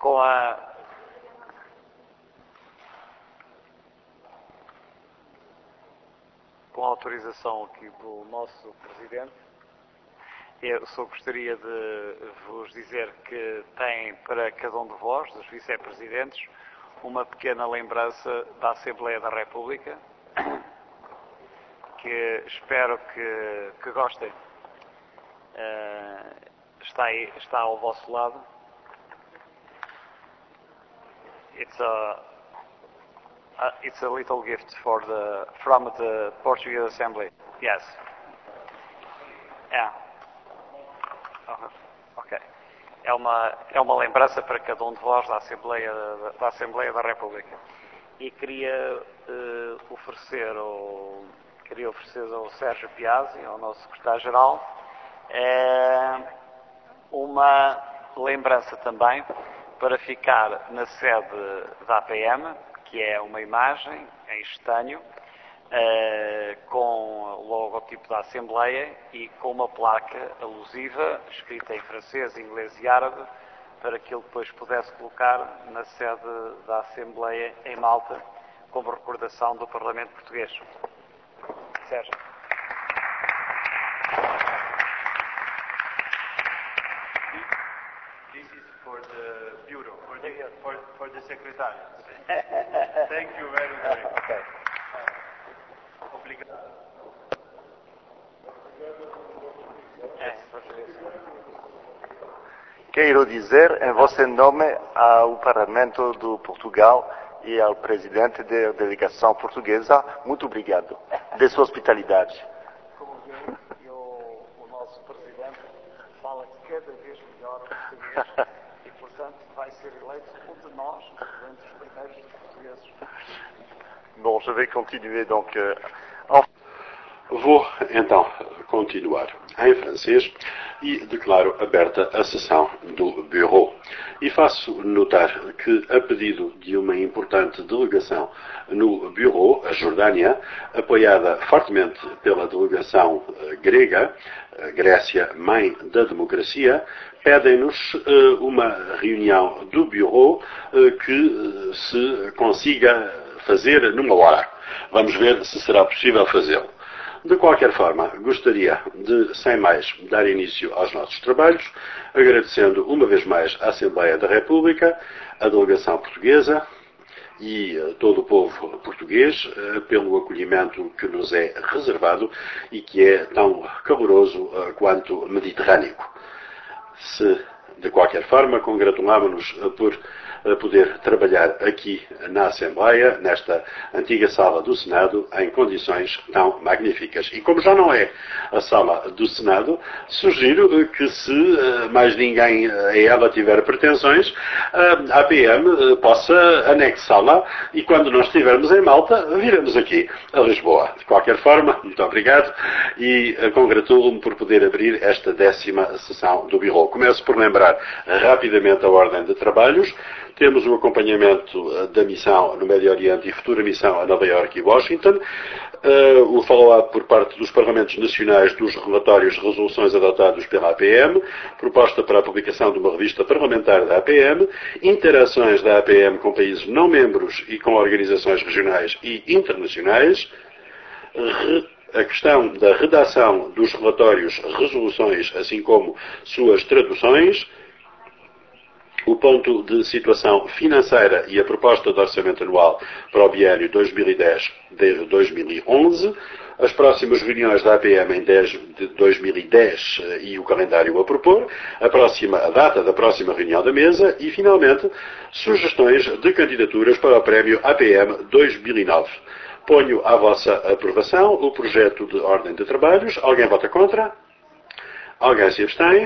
Com a autorização aqui do nosso Presidente, eu só gostaria de vos dizer que tem para cada um de vós, dos vice-presidentes, uma pequena lembrança da Assembleia da República, que espero que gostem. Está ao vosso lado. It's a little gift from the Portuguese Assembly. Yes. Yeah. Ok. É uma lembrança para cada um de vós da Assembleia da República. E queria oferecer ao Sérgio Piazzi, ao nosso secretário-geral, uma lembrança também para ficar na sede da APM, que é uma imagem em estanho, com o logotipo da Assembleia e com uma placa alusiva, escrita em francês, inglês e árabe, para que ele depois pudesse colocar na sede da Assembleia em Malta, como recordação do Parlamento Português. Sérgio. This is for the bureau, for the secretary. Thank you very much. Okay. Obrigado. Quero dizer, em vosso nome, ao Parlamento de Portugal e ao Presidente da Delegação Portuguesa, muito obrigado de sua hospitalidade. Como vê, o nosso Presidente fala cada vez melhor português e, portanto, vai ser eleito um de nós, entre os primeiros portugueses. Bom, je vais continuer donc Vou então continuar em francês e declaro aberta a sessão do Bureau. E faço notar que, a pedido de uma importante delegação no Bureau, a Jordânia, apoiada fortemente pela delegação grega, Grécia, mãe da democracia, pedem-nos uma reunião do Bureau que se consiga fazer numa hora. Vamos ver se será possível fazê-lo. De qualquer forma, gostaria de, sem mais, dar início aos nossos trabalhos, agradecendo uma vez mais à Assembleia da República, à delegação portuguesa e todo o povo português pelo acolhimento que nos é reservado e que é tão caloroso quanto mediterrâneo. Se, de qualquer forma, congratulamos-nos por poder trabalhar aqui na Assembleia, nesta antiga sala do Senado, em condições tão magníficas. E como já não é a sala do Senado, sugiro que, se mais ninguém a ela tiver pretensões, a APM possa anexá-la e, quando nós estivermos em Malta, viremos aqui a Lisboa. De qualquer forma, muito obrigado e congratulo-me por poder abrir esta 10ª sessão do Bureau. Começo por lembrar rapidamente a ordem de trabalhos. Temos o acompanhamento da missão no Médio Oriente e futura missão a Nova Iorque e Washington, o follow-up por parte dos Parlamentos Nacionais dos relatórios de resoluções adotados pela APM, proposta para a publicação de uma revista parlamentar da APM, interações da APM com países não membros e com organizações regionais e internacionais, a questão da redação dos relatórios, resoluções, assim como suas traduções, o ponto de situação financeira e a proposta de orçamento anual para o biênio 2010-2011, as próximas reuniões da APM em 10 de 2010 e o calendário a propor, a data da próxima reunião da mesa e, finalmente, sugestões de candidaturas para o prémio APM 2009. Ponho à vossa aprovação o projeto de ordem de trabalhos. Alguém vota contra? Alguém se abstém?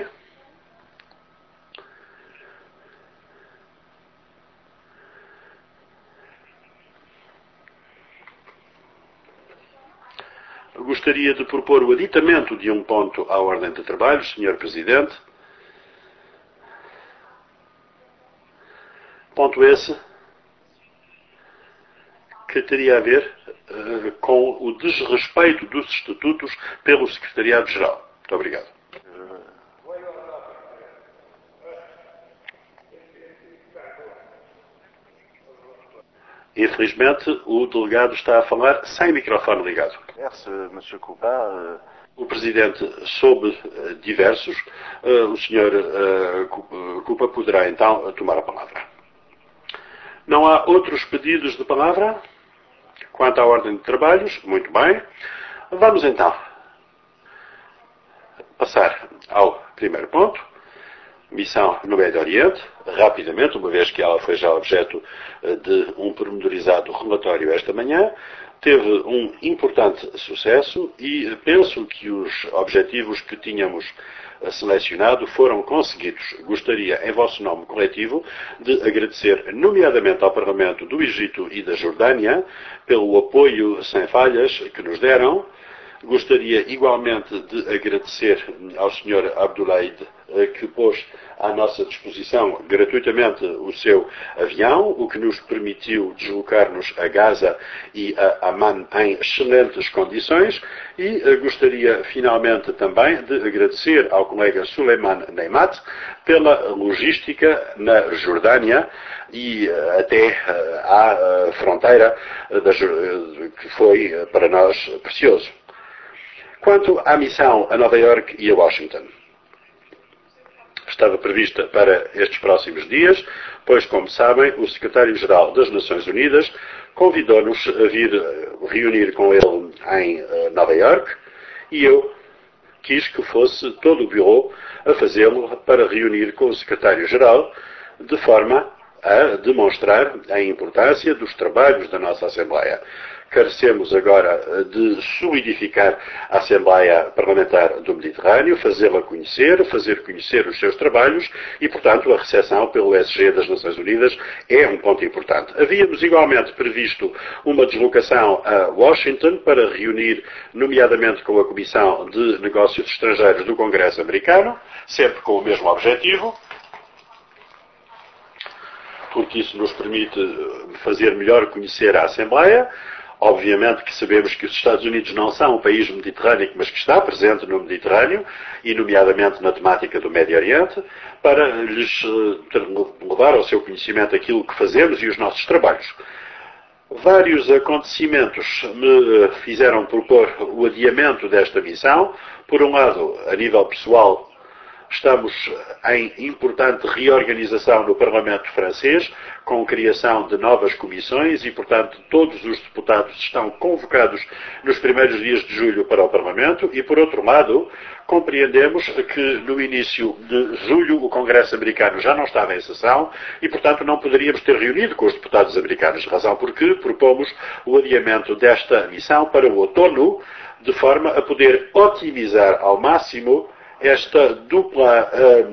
Gostaria de propor o aditamento de um ponto à ordem de trabalho, Sr. Presidente. Ponto esse que teria a ver com o desrespeito dos estatutos pelo Secretariado-Geral. Muito obrigado. Infelizmente, o delegado está a falar sem microfone ligado. Merci, Monsieur Coupa. O Presidente soube diversos. O Sr. Coupa poderá então tomar a palavra. Não há outros pedidos de palavra? Quanto à ordem de trabalhos, muito bem. Vamos então passar ao primeiro ponto. Missão no Médio Oriente, rapidamente, uma vez que ela foi já objeto de um pormenorizado relatório esta manhã, teve um importante sucesso e penso que os objetivos que tínhamos selecionado foram conseguidos. Gostaria, em vosso nome coletivo, de agradecer nomeadamente ao Parlamento do Egito e da Jordânia pelo apoio sem falhas que nos deram. Gostaria igualmente de agradecer ao Sr. Abdoulaye que pôs à nossa disposição gratuitamente o seu avião, o que nos permitiu deslocar-nos a Gaza e a Amman em excelentes condições, e gostaria finalmente também de agradecer ao colega Suleiman Neymat pela logística na Jordânia e até à fronteira que foi para nós precioso. Quanto à missão a Nova Iorque e a Washington, estava prevista para estes próximos dias, pois, como sabem, o Secretário-Geral das Nações Unidas convidou-nos a vir reunir com ele em Nova Iorque e eu quis que fosse todo o Bureau a fazê-lo para reunir com o Secretário-Geral, de forma a demonstrar a importância dos trabalhos da nossa Assembleia. Carecemos agora de solidificar a Assembleia Parlamentar do Mediterrâneo, fazê-la conhecer, fazer conhecer os seus trabalhos e, portanto, a recepção pelo SG das Nações Unidas é um ponto importante. Havíamos igualmente previsto uma deslocação a Washington para reunir, nomeadamente com a Comissão de Negócios Estrangeiros do Congresso Americano, sempre com o mesmo objetivo, porque isso nos permite fazer melhor conhecer a Assembleia. Obviamente que sabemos que os Estados Unidos não são um país mediterrâneo, mas que está presente no Mediterrâneo, e nomeadamente na temática do Médio Oriente, para lhes levar ao seu conhecimento aquilo que fazemos e os nossos trabalhos. Vários acontecimentos me fizeram propor o adiamento desta missão. Por um lado, a nível pessoal, estamos em importante reorganização no Parlamento francês, com a criação de novas comissões e, portanto, todos os deputados estão convocados nos primeiros dias de julho para o Parlamento e, por outro lado, compreendemos que no início de julho o Congresso americano já não estava em sessão e, portanto, não poderíamos ter reunido com os deputados americanos, razão porque propomos o adiamento desta missão para o outono, de forma a poder otimizar ao máximo esta dupla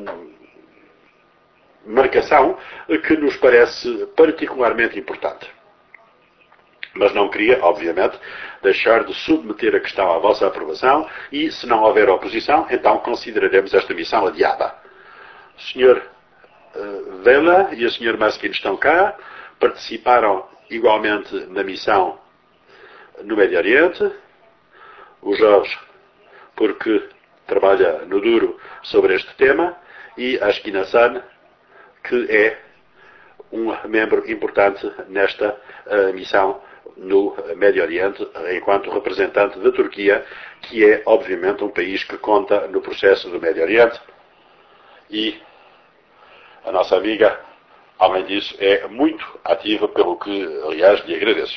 marcação que nos parece particularmente importante. Mas não queria, obviamente, deixar de submeter a questão à vossa aprovação e, se não houver oposição, então consideraremos esta missão adiada. O Sr. Vela e a Sra. Maskin estão cá, participaram igualmente na missão no Médio Oriente. O Jorge, porque trabalha no duro sobre este tema, e a Ashkinassan, que é um membro importante nesta missão no Médio Oriente, enquanto representante da Turquia, que é, obviamente, um país que conta no processo do Médio Oriente. E a nossa amiga, além disso, é muito ativa, pelo que, aliás, lhe agradeço.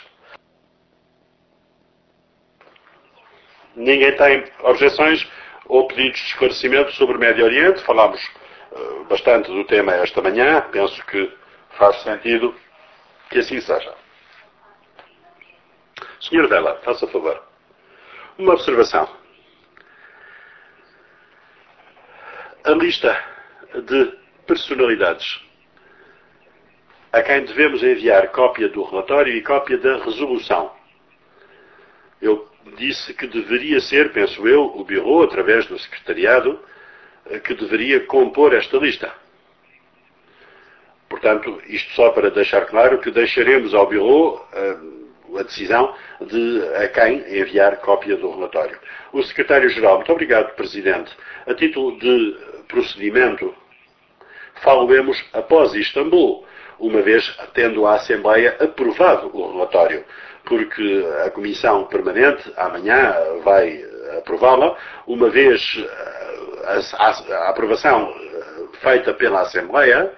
Ninguém tem objeções ou pedidos de esclarecimento sobre o Médio Oriente. Falámos bastante do tema esta manhã. Penso que faz sentido que assim seja. Sr. Vela, faça favor. Uma observação. A lista de personalidades a quem devemos enviar cópia do relatório e cópia da resolução. Eu disse que deveria ser, penso eu, o Bureau, através do Secretariado, que deveria compor esta lista. Portanto, isto só para deixar claro que deixaremos ao Bureau a decisão de a quem enviar cópia do relatório. O Secretário-Geral, muito obrigado, Presidente. A título de procedimento, falo-emos após Istambul. uma vez tendo a Assembleia aprovado o relatório, porque a Comissão Permanente amanhã vai aprová-la, uma vez a aprovação feita pela Assembleia,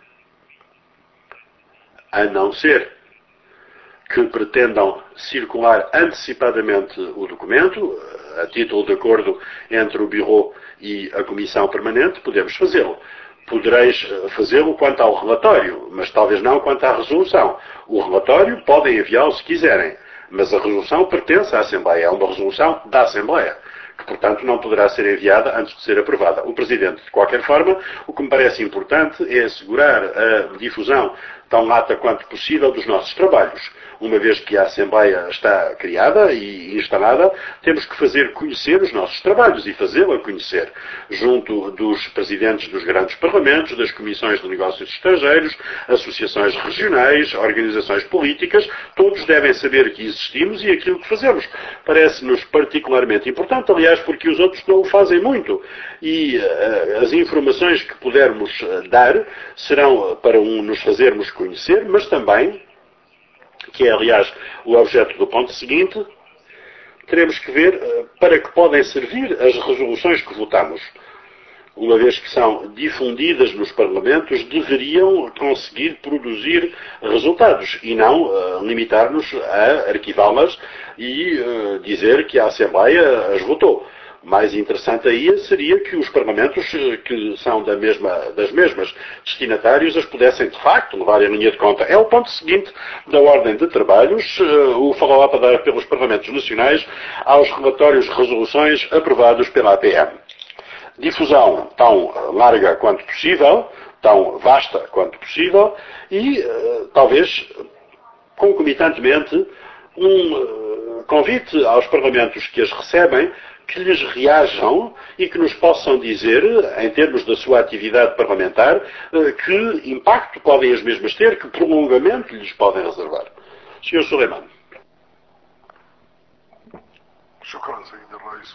a não ser que pretendam circular antecipadamente o documento, a título de acordo entre o Bureau e a Comissão Permanente, podemos fazê-lo. Podereis fazê-lo quanto ao relatório, mas talvez não quanto à resolução. O relatório podem enviá-lo se quiserem, mas a resolução pertence à Assembleia, é uma resolução da Assembleia, que, portanto, não poderá ser enviada antes de ser aprovada. O Presidente, de qualquer forma, o que me parece importante é assegurar a difusão tão lata quanto possível dos nossos trabalhos. Uma vez que a Assembleia está criada e instalada, temos que fazer conhecer os nossos trabalhos e fazê-la conhecer, junto dos presidentes dos grandes parlamentos, das comissões de negócios estrangeiros, associações regionais, organizações políticas, todos devem saber que existimos e aquilo que fazemos. Parece-nos particularmente importante, aliás, porque os outros não o fazem muito. E as informações que pudermos dar serão para nos fazermos conhecer, mas também, que é, aliás, o objeto do ponto seguinte, teremos que ver para que podem servir as resoluções que votamos. Uma vez que são difundidas nos parlamentos, deveriam conseguir produzir resultados e não limitar-nos a arquivá-las e dizer que a Assembleia as votou. Mais interessante aí seria que os parlamentos, que são das mesmas destinatários, as pudessem de facto levar em linha de conta. É o ponto seguinte da ordem de trabalhos, o follow-up a dar pelos parlamentos nacionais aos relatórios de resoluções aprovados pela APM. Difusão tão larga quanto possível, tão vasta quanto possível e, talvez, concomitantemente, um convite aos parlamentos que as recebem que lhes reajam e que nos possam dizer, em termos da sua atividade parlamentar, que impacto podem as mesmas ter, que prolongamento lhes podem reservar. Sr. Suleiman. شكرا سيد الرئيس.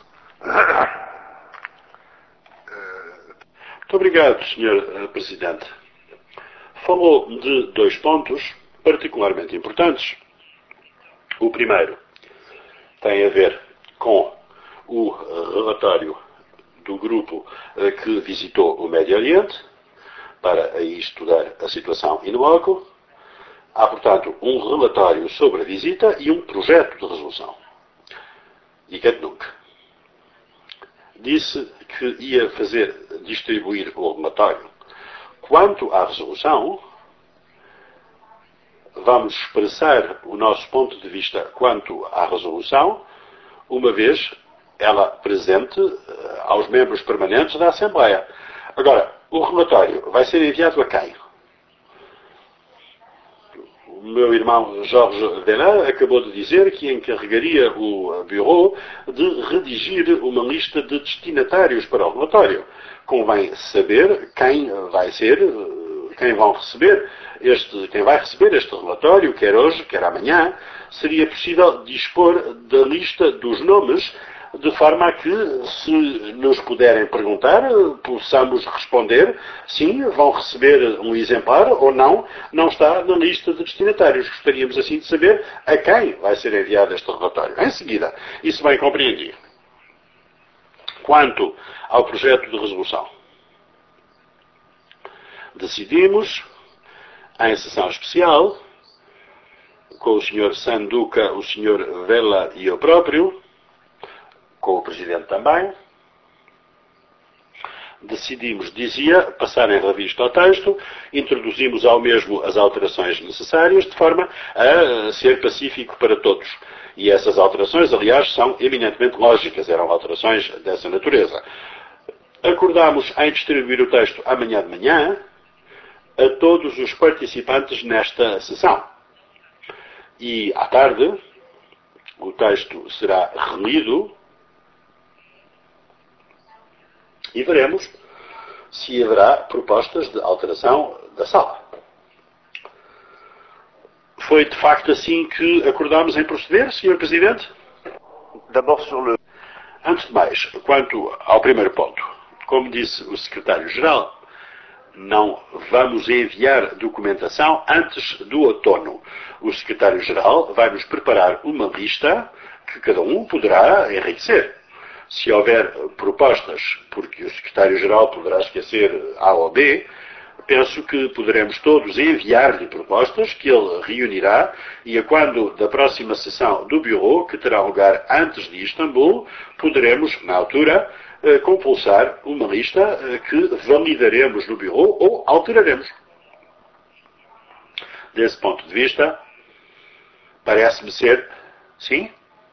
Muito obrigado, Sr. Presidente. Falou de dois pontos particularmente importantes. O primeiro tem a ver com o relatório do grupo que visitou o Médio Oriente para aí estudar a situação in loco. Há, portanto, um relatório sobre a visita e um projeto de resolução. E Ketnuk disse que ia distribuir o relatório. Quanto à resolução, vamos expressar o nosso ponto de vista quanto à resolução, uma vez ela presente aos membros permanentes da Assembleia. Agora, o relatório vai ser enviado a quem? O meu irmão Jorge Delan acabou de dizer que encarregaria o Bureau de redigir uma lista de destinatários para o relatório. Convém saber quem vai receber este relatório, quer hoje, quer amanhã. Seria possível dispor da lista dos nomes, de forma a que, se nos puderem perguntar, possamos responder sim, vão receber um exemplar ou não está na lista de destinatários. Gostaríamos assim de saber a quem vai ser enviado este relatório. Em seguida, isso bem compreendido. Quanto ao projeto de resolução, decidimos, em sessão especial, com o Sr. Sanduca, o Sr. Vela e eu próprio, com o Presidente também, decidimos, passar em revista ao texto, introduzimos ao mesmo as alterações necessárias, de forma a ser pacífico para todos. E essas alterações, aliás, são eminentemente lógicas, eram alterações dessa natureza. Acordámos em distribuir o texto amanhã de manhã a todos os participantes nesta sessão. E, à tarde, o texto será relido e veremos se haverá propostas de alteração da sala. Foi, de facto, assim que acordámos em proceder, Sr. Presidente? Antes de mais, quanto ao primeiro ponto, como disse o Secretário-Geral, Não vamos enviar documentação antes do outono. O secretário-geral vai nos preparar uma lista que cada um poderá enriquecer. Se houver propostas, porque o secretário-geral poderá esquecer A ou B, penso que poderemos todos enviar-lhe propostas que ele reunirá e a quando da próxima sessão do Bureau, que terá lugar antes de Istambul, poderemos, na altura, compulsar uma lista que validaremos no Bureau ou alteraremos. Desse ponto de vista, parece-me ser, sim?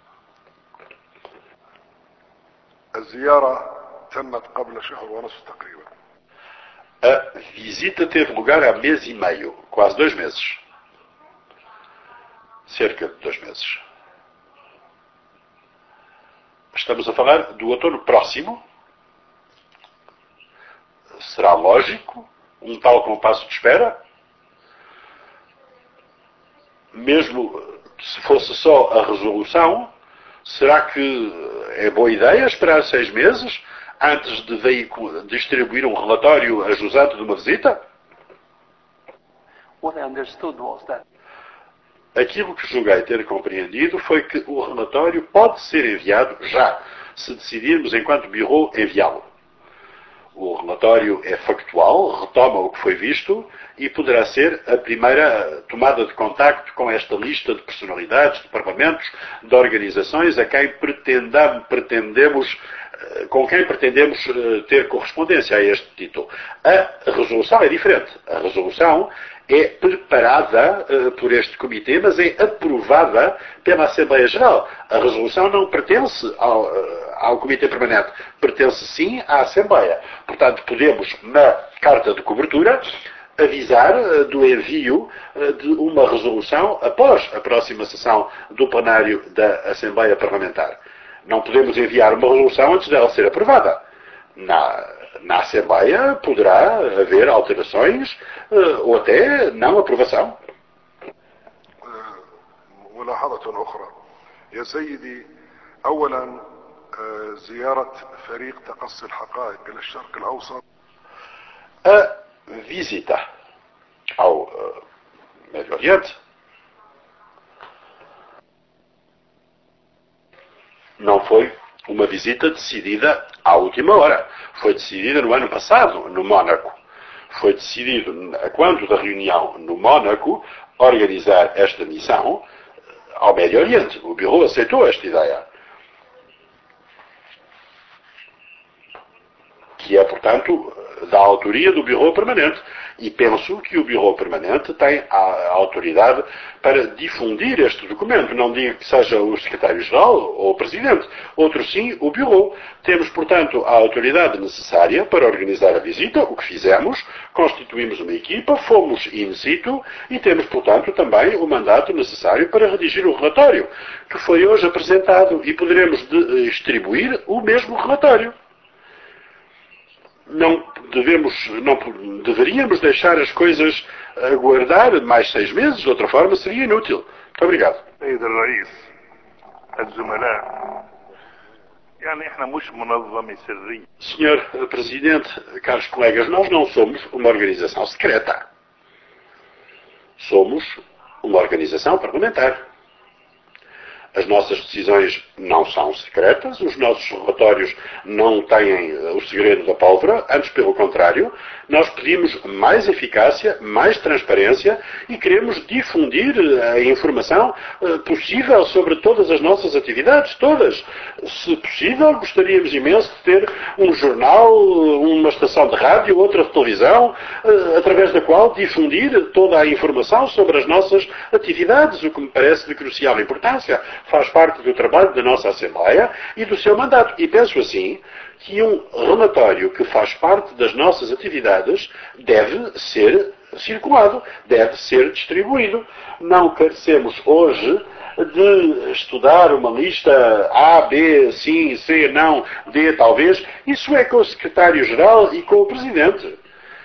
الزيارة تمت قبل شهر ونصف تقريبا. A visita teve lugar há mês e meio, quase 2 meses. Cerca de 2 meses. Estamos a falar do outono próximo. Será lógico um tal compasso de espera? Mesmo se fosse só a resolução, será que é boa ideia esperar 6 meses antes de distribuir um relatório ajusante de uma visita? What I understood was that Aquilo que julguei ter compreendido foi que o relatório pode ser enviado já, se decidirmos enquanto Bureau enviá-lo. O relatório é factual, retoma o que foi visto e poderá ser a primeira tomada de contacto com esta lista de personalidades, de parlamentos, de organizações com quem pretendemos ter correspondência a este título. A resolução é diferente. A resolução é preparada por este comitê, mas é aprovada pela Assembleia Geral. A resolução não pertence ao Comitê Permanente, pertence sim à Assembleia. Portanto, podemos, na carta de cobertura, avisar do envio de uma resolução após a próxima sessão do plenário da Assembleia Parlamentar. Não podemos enviar uma resolução antes dela ser aprovada. Na Assembleia poderá haver alterações ou até não aprovação. ملاحظة أخرى يا سيدي أولا زيارة فريق تقصي الحقائق إلى الشرق الأوسط. A visita ao Médio Oriente não foi uma visita decidida à última hora. Foi decidida no ano passado, no Mónaco. Foi decidido, a quando da reunião no Mónaco, organizar esta missão ao Médio Oriente. O Bureau aceitou esta ideia. Que é, portanto, da autoria do Bureau Permanente. E penso que o Bureau Permanente tem a autoridade para difundir este documento. Não digo que seja o Secretário-Geral ou o Presidente. Outro sim, o Bureau. Temos, portanto, a autoridade necessária para organizar a visita, o que fizemos. Constituímos uma equipa, fomos in situ e temos, portanto, também o mandato necessário para redigir o relatório, que foi hoje apresentado e poderemos distribuir o mesmo relatório. Não deveríamos deixar as coisas aguardar mais 6 meses, de outra forma seria inútil. Muito obrigado. سيد الرئيس الزملاء يعني احنا مش منظمة سرية. Senhor Presidente, caros colegas, nós não somos uma organização secreta. Somos uma organização parlamentar. As nossas decisões não são secretas, os nossos relatórios não têm o segredo da pólvora, antes pelo contrário, nós pedimos mais eficácia, mais transparência e queremos difundir a informação possível sobre todas as nossas atividades, todas. Se possível, gostaríamos imenso de ter um jornal, uma estação de rádio, outra de televisão, através da qual difundir toda a informação sobre as nossas atividades, o que me parece de crucial importância. Faz parte do trabalho da nossa Assembleia e do seu mandato. E penso assim que um relatório que faz parte das nossas atividades deve ser circulado, deve ser distribuído. Não carecemos hoje de estudar uma lista A, B, sim, C, não, D, talvez. Isso é com o Secretário-Geral e com o Presidente.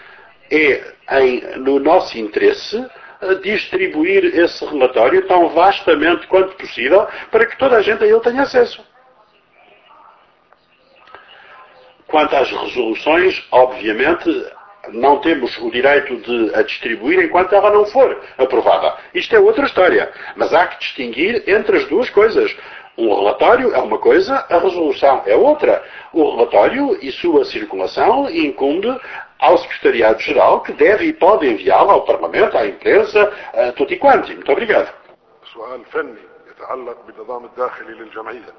É no nosso interesse distribuir esse relatório tão vastamente quanto possível para que toda a gente a ele tenha acesso. Quanto às resoluções, obviamente, não temos o direito de a distribuir enquanto ela não for aprovada. Isto é outra história. Mas há que distinguir entre as duas coisas. Um relatório é uma coisa, a resolução é outra. O relatório e sua circulação incumbe ao Secretariado-Geral, que deve e pode enviá-lo ao Parlamento, à imprensa, a tutti quanti. Muito obrigado. سؤال فني يتعلق بالنظام الداخلي للجمعية.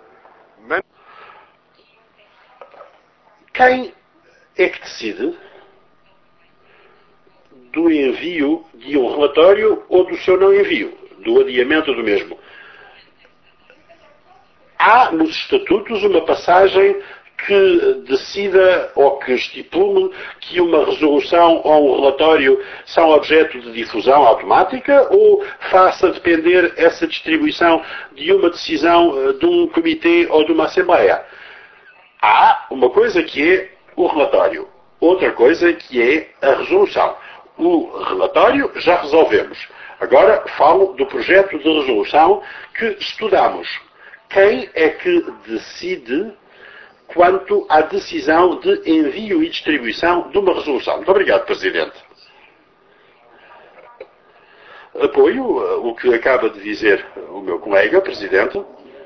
Quem é que decide do envio de um relatório ou do seu não envio, do adiamento do mesmo? Há nos estatutos uma passagem que decida ou que estipule que uma resolução ou um relatório são objeto de difusão automática ou faça depender essa distribuição de uma decisão de um comitê ou de uma assembleia. Há uma coisa que é o relatório, outra coisa que é a resolução. O relatório já resolvemos. Agora falo do projeto de resolução que estudamos. Quem é que decide quanto à decisão de envio e distribuição de uma resolução? Muito obrigado, Presidente. Apoio o que acaba de dizer o meu colega, Presidente.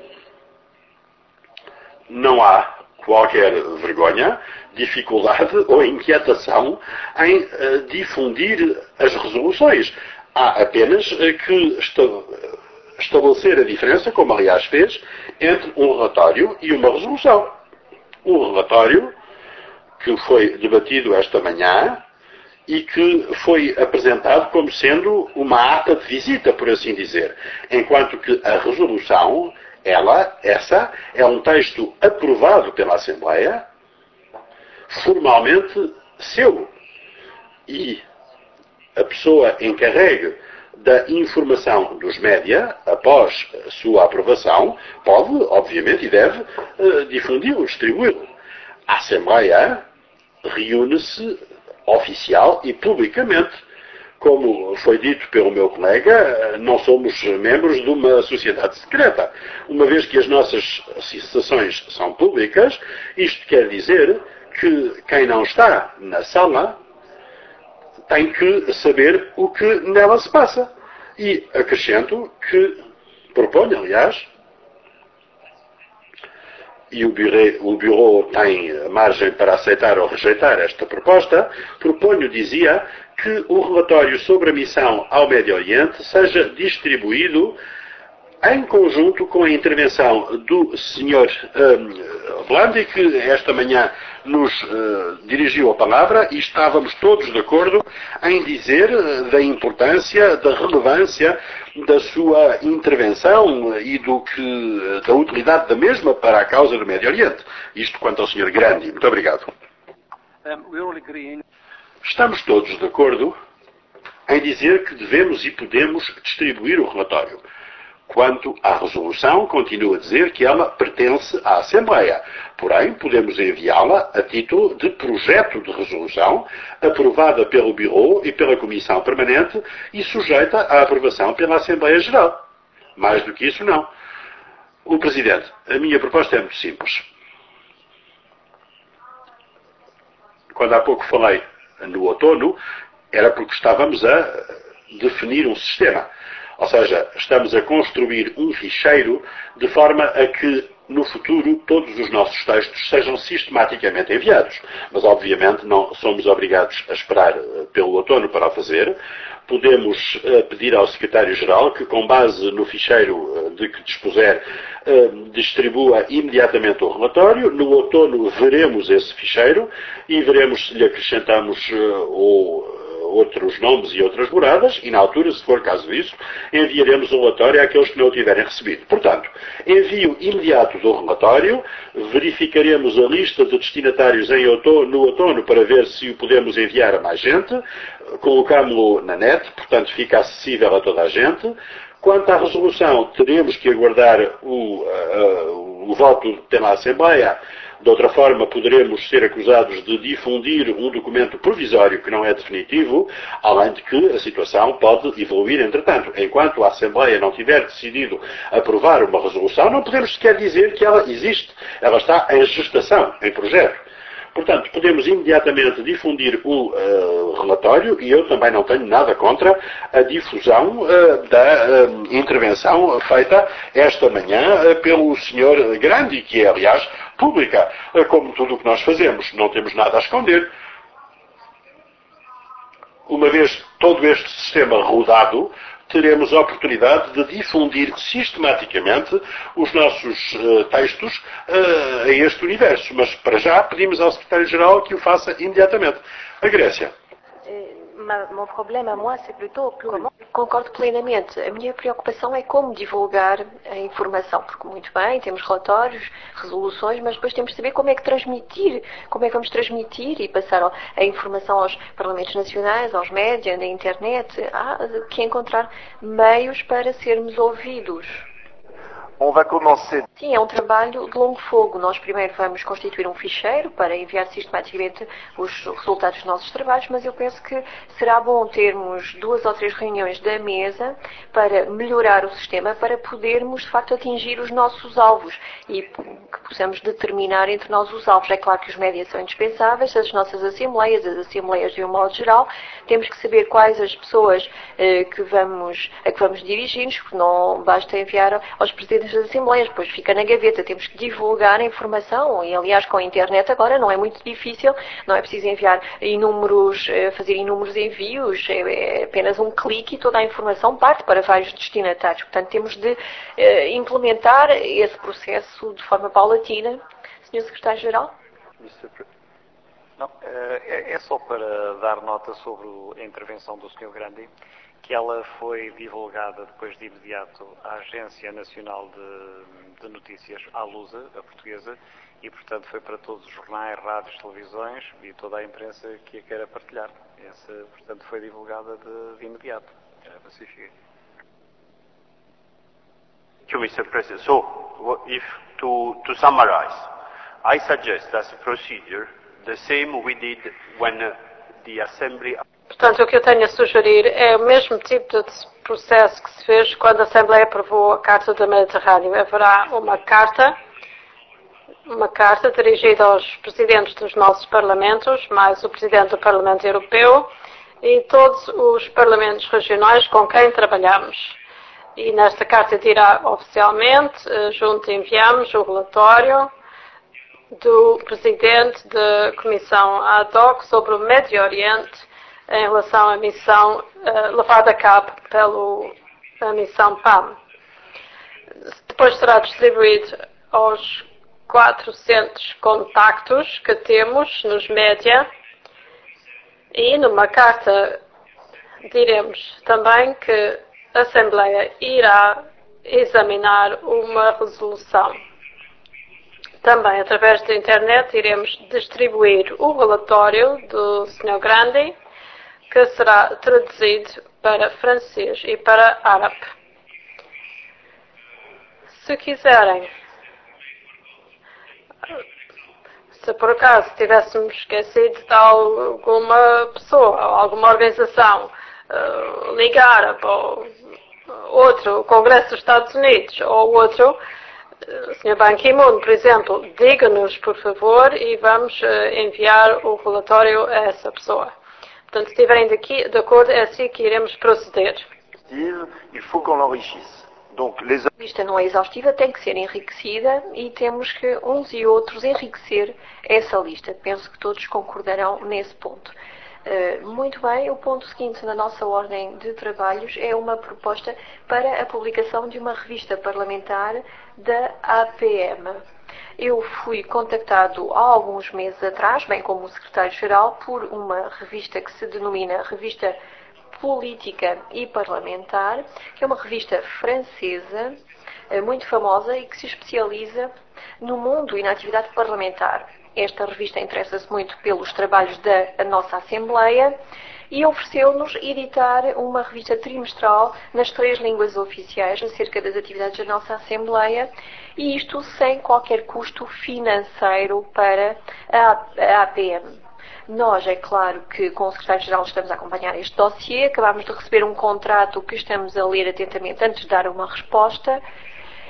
Não há qualquer vergonha, dificuldade ou inquietação em difundir as resoluções. Há apenas que estabelecer a diferença, como aliás fez, entre um relatório e uma resolução. O relatório que foi debatido esta manhã e que foi apresentado como sendo uma ata de visita, por assim dizer, enquanto que a resolução, essa é um texto aprovado pela Assembleia, formalmente seu, e a pessoa encarregue da informação dos média, após a sua aprovação, pode, obviamente, e deve difundi-lo, distribuí-lo. A Assembleia reúne-se oficial e publicamente. Como foi dito pelo meu colega, não somos membros de uma sociedade secreta. Uma vez que as nossas sessões são públicas, isto quer dizer que quem não está na sala tem que saber o que nela se passa. E acrescento que proponho, aliás, e o Bureau tem margem para aceitar ou rejeitar esta proposta, proponho, dizia, que o relatório sobre a missão ao Médio Oriente seja distribuído em conjunto com a intervenção do Sr. Vlandi, que esta manhã nos dirigiu a palavra, e estávamos todos de acordo em dizer da importância, da relevância da sua intervenção e da utilidade da mesma para a causa do Médio Oriente. Isto quanto ao Sr. Grandi. Muito obrigado. Estamos todos de acordo em dizer que devemos e podemos distribuir o relatório. Quanto à resolução, continuo a dizer que ela pertence à Assembleia. Porém, podemos enviá-la a título de projeto de resolução, aprovada pelo Bureau e pela Comissão Permanente e sujeita à aprovação pela Assembleia Geral. Mais do que isso, não. O Presidente, a minha proposta é muito simples. Quando há pouco falei no outono, era porque estávamos a definir um sistema. Ou seja, estamos a construir um ficheiro de forma a que, no futuro, todos os nossos textos sejam sistematicamente enviados. Mas, obviamente, não somos obrigados a esperar pelo outono para o fazer. Podemos pedir ao Secretário-Geral que, com base no ficheiro de que dispuser, distribua imediatamente o relatório. No outono veremos esse ficheiro e veremos se lhe acrescentamos outros nomes e outras moradas, e na altura, se for caso disso, enviaremos o relatório àqueles que não o tiverem recebido. Portanto, envio imediato do relatório, verificaremos a lista de destinatários no outono para ver se o podemos enviar a mais gente, colocámo-lo na net, portanto fica acessível a toda a gente. Quanto à resolução, teremos que aguardar o voto pela Assembleia. De outra forma, poderemos ser acusados de difundir um documento provisório que não é definitivo, além de que a situação pode evoluir entretanto. Enquanto a Assembleia não tiver decidido aprovar uma resolução, não podemos sequer dizer que ela existe. Ela está em gestação, em projeto. Portanto, podemos imediatamente difundir o relatório e eu também não tenho nada contra a difusão da intervenção feita esta manhã pelo Sr. Grandi, que é, aliás, pública, como tudo o que nós fazemos. Não temos nada a esconder. Uma vez todo este sistema rodado, teremos a oportunidade de difundir sistematicamente os nossos textos a este universo. Mas, para já, pedimos ao Secretário-Geral que o faça imediatamente. A Grécia. Mon problème à moi, c'est plutôt comment... Concordo plenamente. A minha preocupação é como divulgar a informação, porque muito bem, temos relatórios, resoluções, mas depois temos de saber como é que transmitir, como é que vamos transmitir e passar a informação aos parlamentos nacionais, aos médias, na internet. Há que encontrar meios para sermos ouvidos. On va commencer. Sim, é um trabalho de longo fogo. Nós primeiro vamos constituir um ficheiro para enviar sistematicamente os resultados dos nossos trabalhos, mas eu penso que será bom termos 2 ou 3 reuniões da mesa para melhorar o sistema, para podermos, de facto, atingir os nossos alvos e que possamos determinar entre nós os alvos. É claro que os médias são indispensáveis, as nossas assembleias, as assembleias de um modo geral, temos que saber quais as pessoas a que vamos dirigir-nos, porque não basta enviar aos presidentes das assembleias, depois fica na gaveta, temos que divulgar a informação e aliás com a internet agora não é muito difícil, não é preciso enviar fazer inúmeros envios, é apenas um clique e toda a informação parte para vários destinatários, portanto temos de implementar esse processo de forma paulatina. Sr. Secretário-Geral? Não, é só para dar nota sobre a intervenção do Sr. Grandi, que ela foi divulgada depois de imediato à Agência Nacional de Notícias, à Lusa, a portuguesa, e portanto foi para todos os jornais, rádios, televisões e toda a imprensa que a queira partilhar. Essa, portanto, foi divulgada de imediato. Pacífica. Thank you, Mr. President. So, if to summarize, I suggest as a procedure the same we did when the Assembly. Portanto, o que eu tenho a sugerir é o mesmo tipo de processo que se fez quando a Assembleia aprovou a Carta do Mediterrâneo. Haverá uma carta dirigida aos presidentes dos nossos parlamentos, mais o presidente do Parlamento Europeu e todos os parlamentos regionais com quem trabalhamos. E nesta carta dirá oficialmente, junto enviamos o relatório do presidente da Comissão ad hoc sobre o Médio Oriente em relação à missão levada a cabo pela missão PAM. Depois será distribuído aos 400 contactos que temos nos média e numa carta diremos também que a Assembleia irá examinar uma resolução. Também através da internet iremos distribuir o relatório do Sr. Grandi, que será traduzido para francês e para árabe. Se quiserem, se por acaso tivéssemos esquecido de alguma pessoa ou alguma organização, Liga Árabe ou outro, o Congresso dos Estados Unidos ou outro, o Sr. Ban Ki-moon, por exemplo, diga-nos, por favor, e vamos enviar o relatório a essa pessoa. Portanto, se estiverem de acordo, é assim que iremos proceder. Il faut qu'on l'enrichisse. Donc, A lista não é exaustiva, tem que ser enriquecida e temos que uns e outros enriquecer essa lista. Penso que todos concordarão nesse ponto. Muito bem, o ponto seguinte na nossa ordem de trabalhos é uma proposta para a publicação de uma revista parlamentar da APM. Eu fui contactado há alguns meses atrás, bem como o secretário-geral, por uma revista que se denomina Revista Política e Parlamentar, que é uma revista francesa muito famosa e que se especializa no mundo e na atividade parlamentar. Esta revista interessa-se muito pelos trabalhos da nossa Assembleia e ofereceu-nos editar uma revista trimestral nas 3 línguas oficiais acerca das atividades da nossa Assembleia, e isto sem qualquer custo financeiro para a APM. Nós, é claro que com o secretário-geral estamos a acompanhar este dossiê, acabamos de receber um contrato que estamos a ler atentamente antes de dar uma resposta.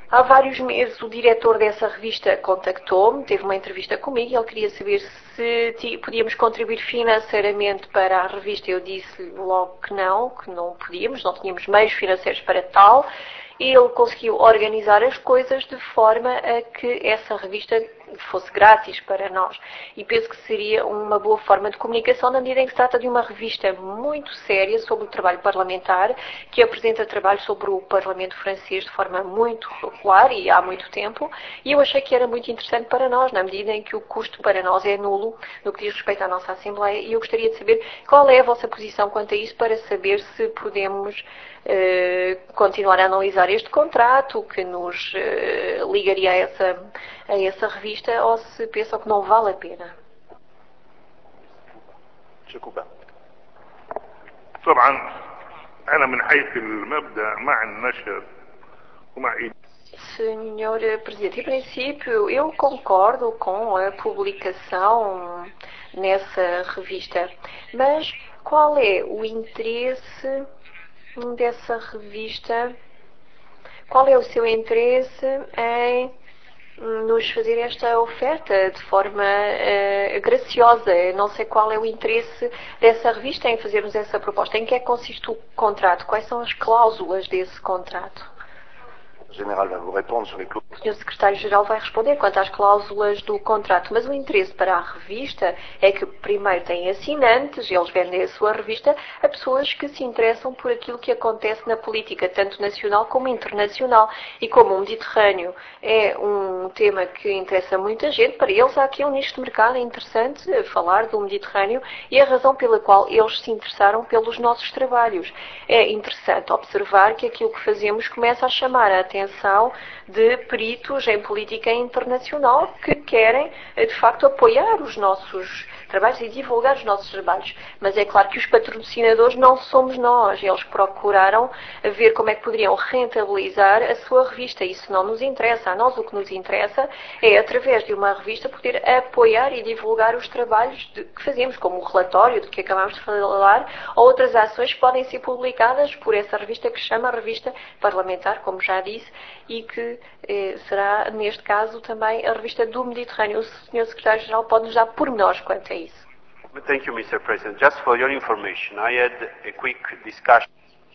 Há vários meses o diretor dessa revista contactou-me, teve uma entrevista comigo e ele queria saber se podíamos contribuir financeiramente para a revista. Eu disse logo que não podíamos, não tínhamos meios financeiros para tal. E ele conseguiu organizar as coisas de forma a que essa revista fosse grátis para nós. E penso que seria uma boa forma de comunicação na medida em que se trata de uma revista muito séria sobre o trabalho parlamentar, que apresenta trabalho sobre o Parlamento francês de forma muito regular e há muito tempo. E eu achei que era muito interessante para nós, na medida em que o custo para nós é nulo no que diz respeito à nossa Assembleia. E eu gostaria de saber qual é a vossa posição quanto a isso, para saber se podemos continuar a analisar este contrato que nos ligaria a essa revista, ou se pensam que não vale a pena. طبعا أنا من حيث المبدأ مع النشر ومع Senhor Presidente, em princípio eu concordo com a publicação nessa revista, mas qual é o interesse dessa revista? Qual é o seu interesse em nos fazer esta oferta de forma graciosa? Não sei qual é o interesse dessa revista em fazermos essa proposta. Em que é que consiste o contrato? Quais são as cláusulas desse contrato? General vai vous répondre sur les clauses. O Sr. Secretário-Geral vai responder quanto às cláusulas do contrato, mas o interesse para a revista é que primeiro tem assinantes, eles vendem a sua revista a pessoas que se interessam por aquilo que acontece na política, tanto nacional como internacional. E como o Mediterrâneo é um tema que interessa muita gente, para eles há aqui um nicho de mercado interessante falar do Mediterrâneo e a razão pela qual eles se interessaram pelos nossos trabalhos. É interessante observar que aquilo que fazemos começa a chamar a atenção de peritos em política internacional que querem, de facto, apoiar os nossos trabalhos e divulgar os nossos trabalhos. Mas é claro que os patrocinadores não somos nós. Eles procuraram ver como é que poderiam rentabilizar a sua revista. Isso não nos interessa. A nós o que nos interessa é, através de uma revista, poder apoiar e divulgar os trabalhos que fazemos, como o relatório de que acabámos de falar, ou outras ações que podem ser publicadas por essa revista que se chama Revista Parlamentar, como já disse, e que será, neste caso, também a revista do Mediterrâneo. O Sr. Secretário-Geral pode nos dar pormenores quanto a isso. Thank you, Mr. President. Just for your information, I had a quick discussion.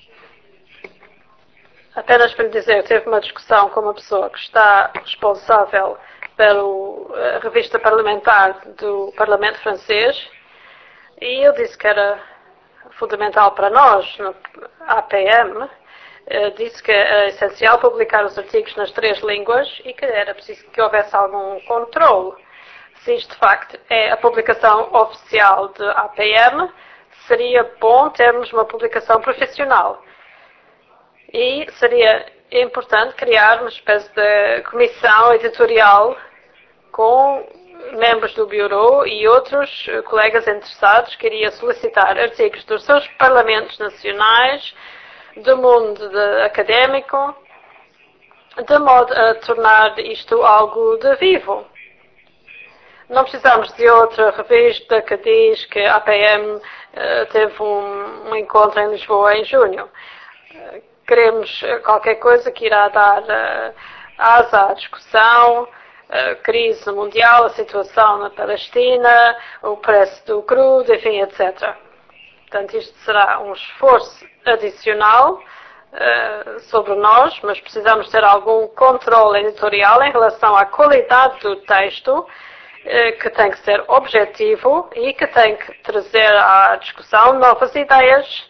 Apenas para lhe dizer, teve uma discussão com uma pessoa que está responsável pela revista parlamentar do Parlamento francês e eu disse que era fundamental para nós, no APM, disse que era essencial publicar os artigos nas 3 línguas e que era preciso que houvesse algum controle. Se isto de facto é a publicação oficial de APM, seria bom termos uma publicação profissional. E seria importante criar uma espécie de comissão editorial com membros do Bureau e outros colegas interessados que iriam solicitar artigos dos seus parlamentos nacionais, do mundo académico, de modo a tornar isto algo de vivo. Não precisamos de outra revista que diz que a APM teve um encontro em Lisboa em junho. Queremos qualquer coisa que irá dar asa à discussão, a crise mundial, a situação na Palestina, o preço do crudo, enfim, etc. Portanto, isto será um esforço adicional sobre nós, mas precisamos ter algum controle editorial em relação à qualidade do texto, que tem que ser objetivo e que tem que trazer à discussão novas ideias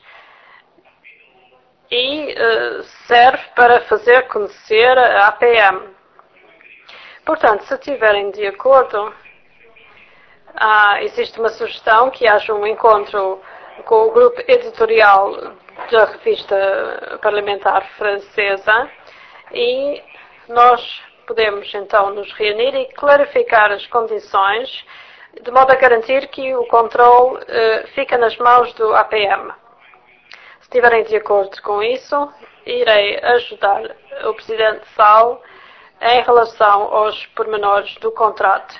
e serve para fazer conhecer a APM. Portanto, se estiverem de acordo, existe uma sugestão que haja um encontro com o grupo editorial da revista parlamentar francesa e nós podemos então nos reunir e clarificar as condições de modo a garantir que o controle fica nas mãos do APM. Se estiverem de acordo com isso, irei ajudar o Presidente Sal em relação aos pormenores do contrato.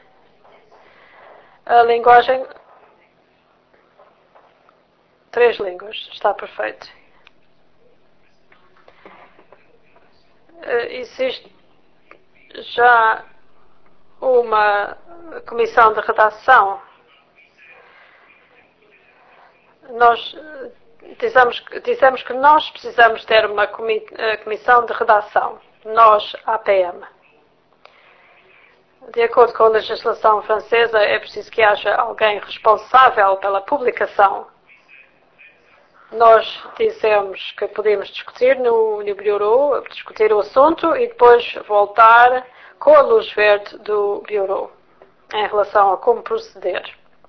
A linguagem 3 línguas, está perfeito. existe já uma comissão de redação. Nós dizemos que nós precisamos ter uma comissão de redação. Nós, APM. De acordo com a legislação francesa, é preciso que haja alguém responsável pela publicação. Nós dizemos que podemos discutir no Bureau, discutir o assunto e depois voltar com a luz verde do Bureau em relação a como proceder.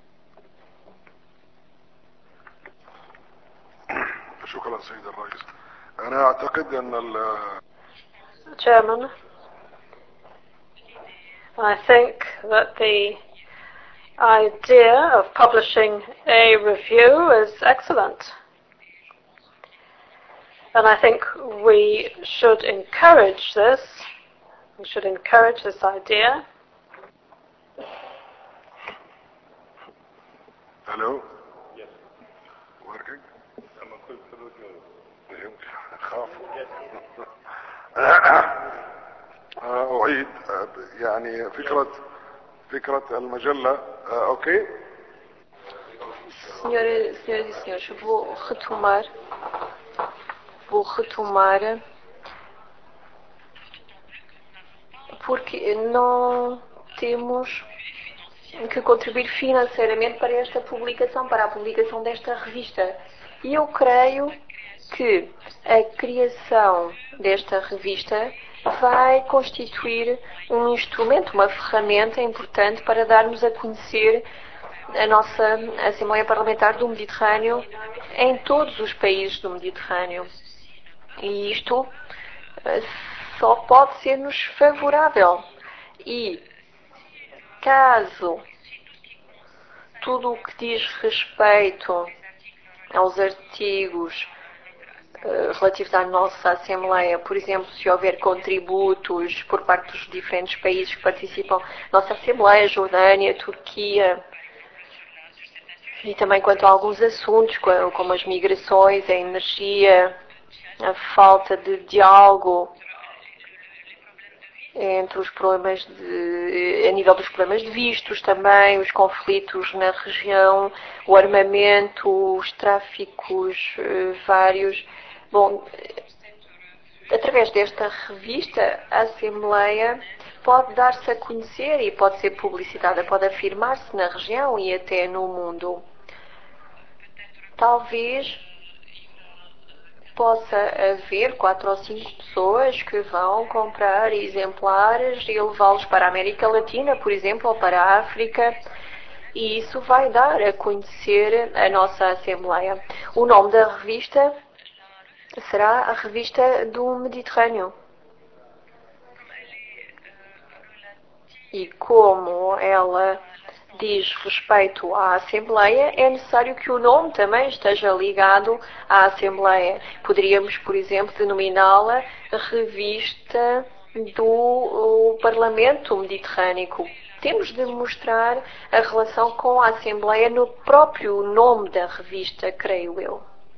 شكرا سيد الرئيس. أنا أعتقد أن Chairman, I think that the idea of publishing a review is excellent. And I think we should encourage this. We should encourage this idea. Hello? Yes. Working? أعيد يعني فكرة المجلة أوكي. Senhoras e senhores, vou retomar porque não temos que contribuir financeiramente para esta publicação, para a publicação desta revista. E eu creio que a criação desta revista vai constituir um instrumento, uma ferramenta importante para darmos a conhecer a nossa Assembleia Parlamentar do Mediterrâneo em todos os países do Mediterrâneo. E isto só pode ser-nos favorável. E caso tudo o que diz respeito aos artigos relativos à nossa Assembleia, por exemplo, se houver contributos por parte dos diferentes países que participam da nossa Assembleia, Jordânia, Turquia, e também quanto a alguns assuntos, como as migrações, a energia, a falta de diálogo entre os problemas a nível dos problemas de vistos também, os conflitos na região, o armamento, os tráficos vários. Bom, através desta revista, a Assembleia pode dar-se a conhecer e pode ser publicitada, pode afirmar-se na região e até no mundo. Talvez possa haver 4 ou 5 pessoas que vão comprar exemplares e levá-los para a América Latina, por exemplo, ou para a África, e isso vai dar a conhecer a nossa Assembleia. O nome da revista será a Revista do Mediterrâneo. E como ela diz respeito à Assembleia, é necessário que o nome também esteja ligado à Assembleia. Poderíamos, por exemplo, denominá-la Revista do Parlamento Mediterrâneo. Temos de mostrar a relação com a Assembleia no próprio nome da revista, creio eu.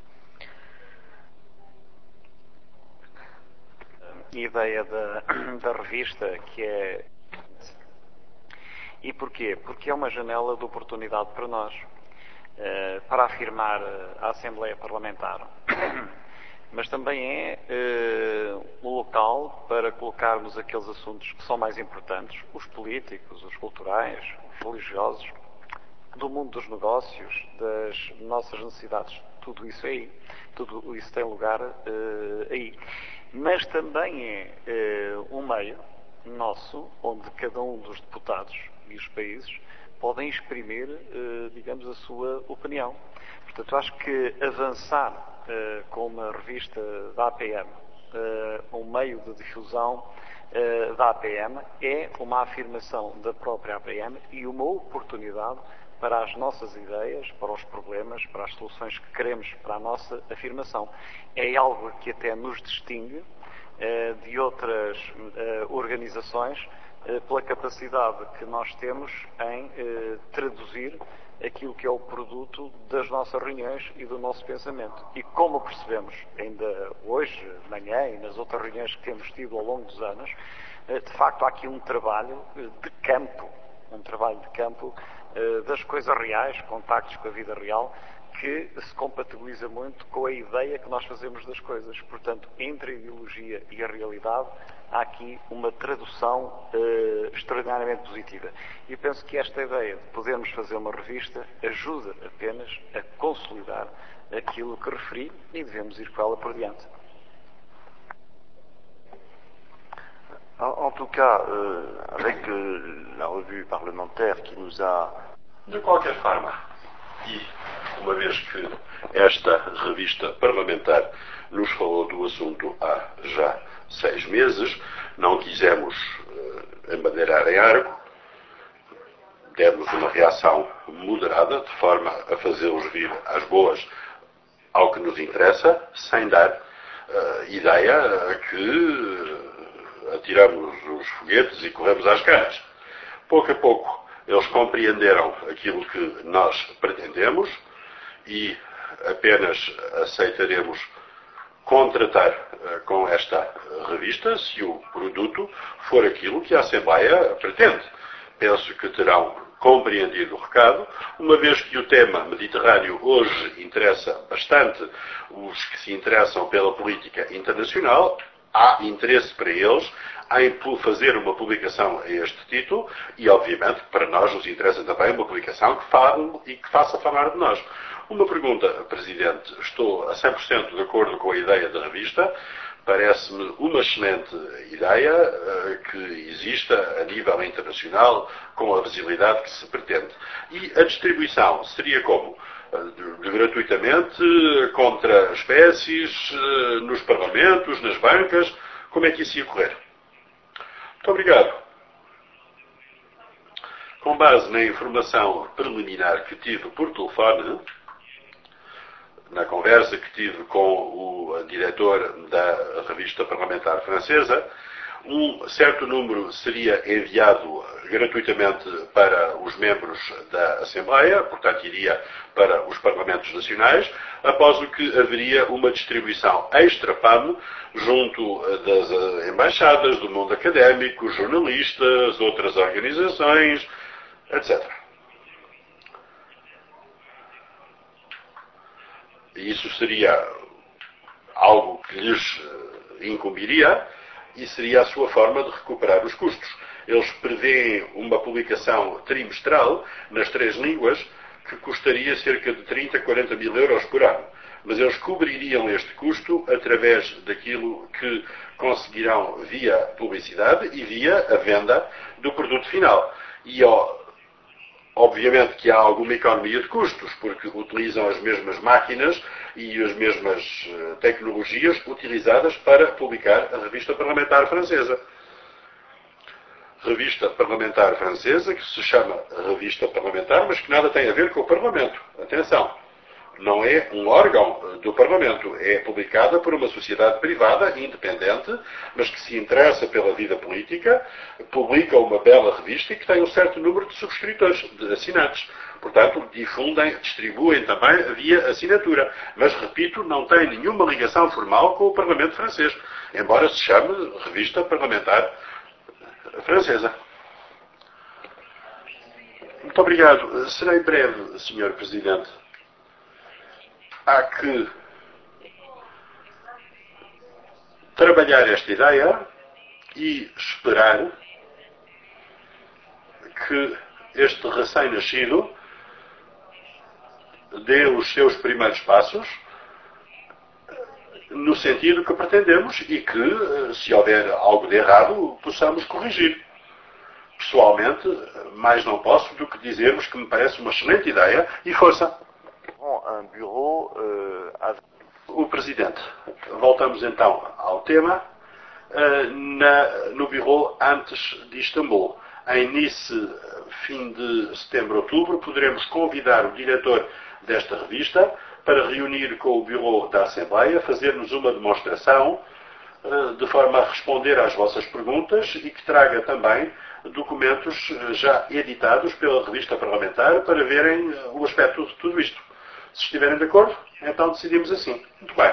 A ideia da revista, que é... E porquê? Porque é uma janela de oportunidade para nós, para afirmar a Assembleia Parlamentar. Mas também é um local para colocarmos aqueles assuntos que são mais importantes, os políticos, os culturais, os religiosos, do mundo dos negócios, das nossas necessidades. Tudo isso é aí. Tudo isso tem lugar aí. Mas também é um meio nosso, onde cada um dos deputados e os países podem exprimir, digamos, a sua opinião. Portanto, acho que avançar com uma revista da APM, um meio de difusão da APM, é uma afirmação da própria APM e uma oportunidade para as nossas ideias, para os problemas, para as soluções que queremos para a nossa afirmação. É algo que até nos distingue de outras organizações pela capacidade que nós temos em traduzir aquilo que é o produto das nossas reuniões e do nosso pensamento. E como percebemos ainda hoje, de manhã e nas outras reuniões que temos tido ao longo dos anos, de facto há aqui um trabalho de campo, das coisas reais, contactos com a vida real, que se compatibiliza muito com a ideia que nós fazemos das coisas. Portanto, entre a ideologia e a realidade, há aqui uma tradução extraordinariamente positiva. E penso que esta ideia de podermos fazer uma revista ajuda apenas a consolidar aquilo que referi e devemos ir com ela por diante. En tout cas, avec la revue parlementaire qui nous a... De qualquer forma, e uma vez que esta revista parlamentar nos falou do assunto há já 6 meses, não quisemos embadeirar em arco, demos uma reação moderada, de forma a fazê-los vir às boas ao que nos interessa, sem dar ideia a que atiramos os foguetes e corremos às caras. Pouco a pouco eles compreenderam aquilo que nós pretendemos e apenas aceitaremos contratar com esta revista se o produto for aquilo que a Assembleia pretende. Penso que terão compreendido o recado, uma vez que o tema Mediterrâneo hoje interessa bastante os que se interessam pela política internacional. Há interesse para eles em fazer uma publicação a este título e, obviamente, para nós nos interessa também uma publicação que fale e que faça falar de nós. Uma pergunta, Presidente. Estou a 100% de acordo com a ideia da revista. Parece-me uma excelente ideia que exista a nível internacional com a visibilidade que se pretende. E a distribuição seria como? Gratuitamente, contra espécies, nos parlamentos, nas bancas? Como é que isso ia correr? Muito obrigado. Com base na informação preliminar que tive por telefone, na conversa que tive com o diretor da revista parlamentar francesa, um certo número seria enviado gratuitamente para os membros da Assembleia, portanto iria para os Parlamentos Nacionais, após o que haveria uma distribuição extra-PAM junto das embaixadas, do mundo académico, jornalistas, outras organizações, etc. Isso seria algo que lhes incumbiria e seria a sua forma de recuperar os custos. Eles prevêem uma publicação trimestral nas 3 línguas que custaria cerca de 30 a 40 mil euros por ano. Mas eles cobririam este custo através daquilo que conseguirão via publicidade e via a venda do produto final. E obviamente que há alguma economia de custos, porque utilizam as mesmas máquinas e as mesmas tecnologias utilizadas para publicar a revista parlamentar francesa. Revista parlamentar francesa, que se chama revista parlamentar, mas que nada tem a ver com o Parlamento. Atenção, não é um órgão do Parlamento, é publicada por uma sociedade privada, independente, mas que se interessa pela vida política, publica uma bela revista e que tem um certo número de subscritores, de assinantes. Portanto, difundem, distribuem também via assinatura. Mas, repito, não tem nenhuma ligação formal com o Parlamento francês, embora se chame Revista Parlamentar Francesa. Muito obrigado. Serei breve, Sr. Presidente. Há que trabalhar esta ideia e esperar que este recém-nascido dê os seus primeiros passos no sentido que pretendemos e que, se houver algo de errado, possamos corrigir. Pessoalmente, mais não posso do que dizermos que me parece uma excelente ideia e força. O Presidente. Voltamos então ao tema. No Bureau antes de Istambul. Em Nice, fim de setembro, outubro, poderemos convidar o diretor desta revista para reunir com o Bureau da Assembleia, fazermos uma demonstração de forma a responder às vossas perguntas e que traga também documentos já editados pela revista parlamentar para verem o aspecto de tudo isto. Se estiverem de acordo, então decidimos assim. Muito bem.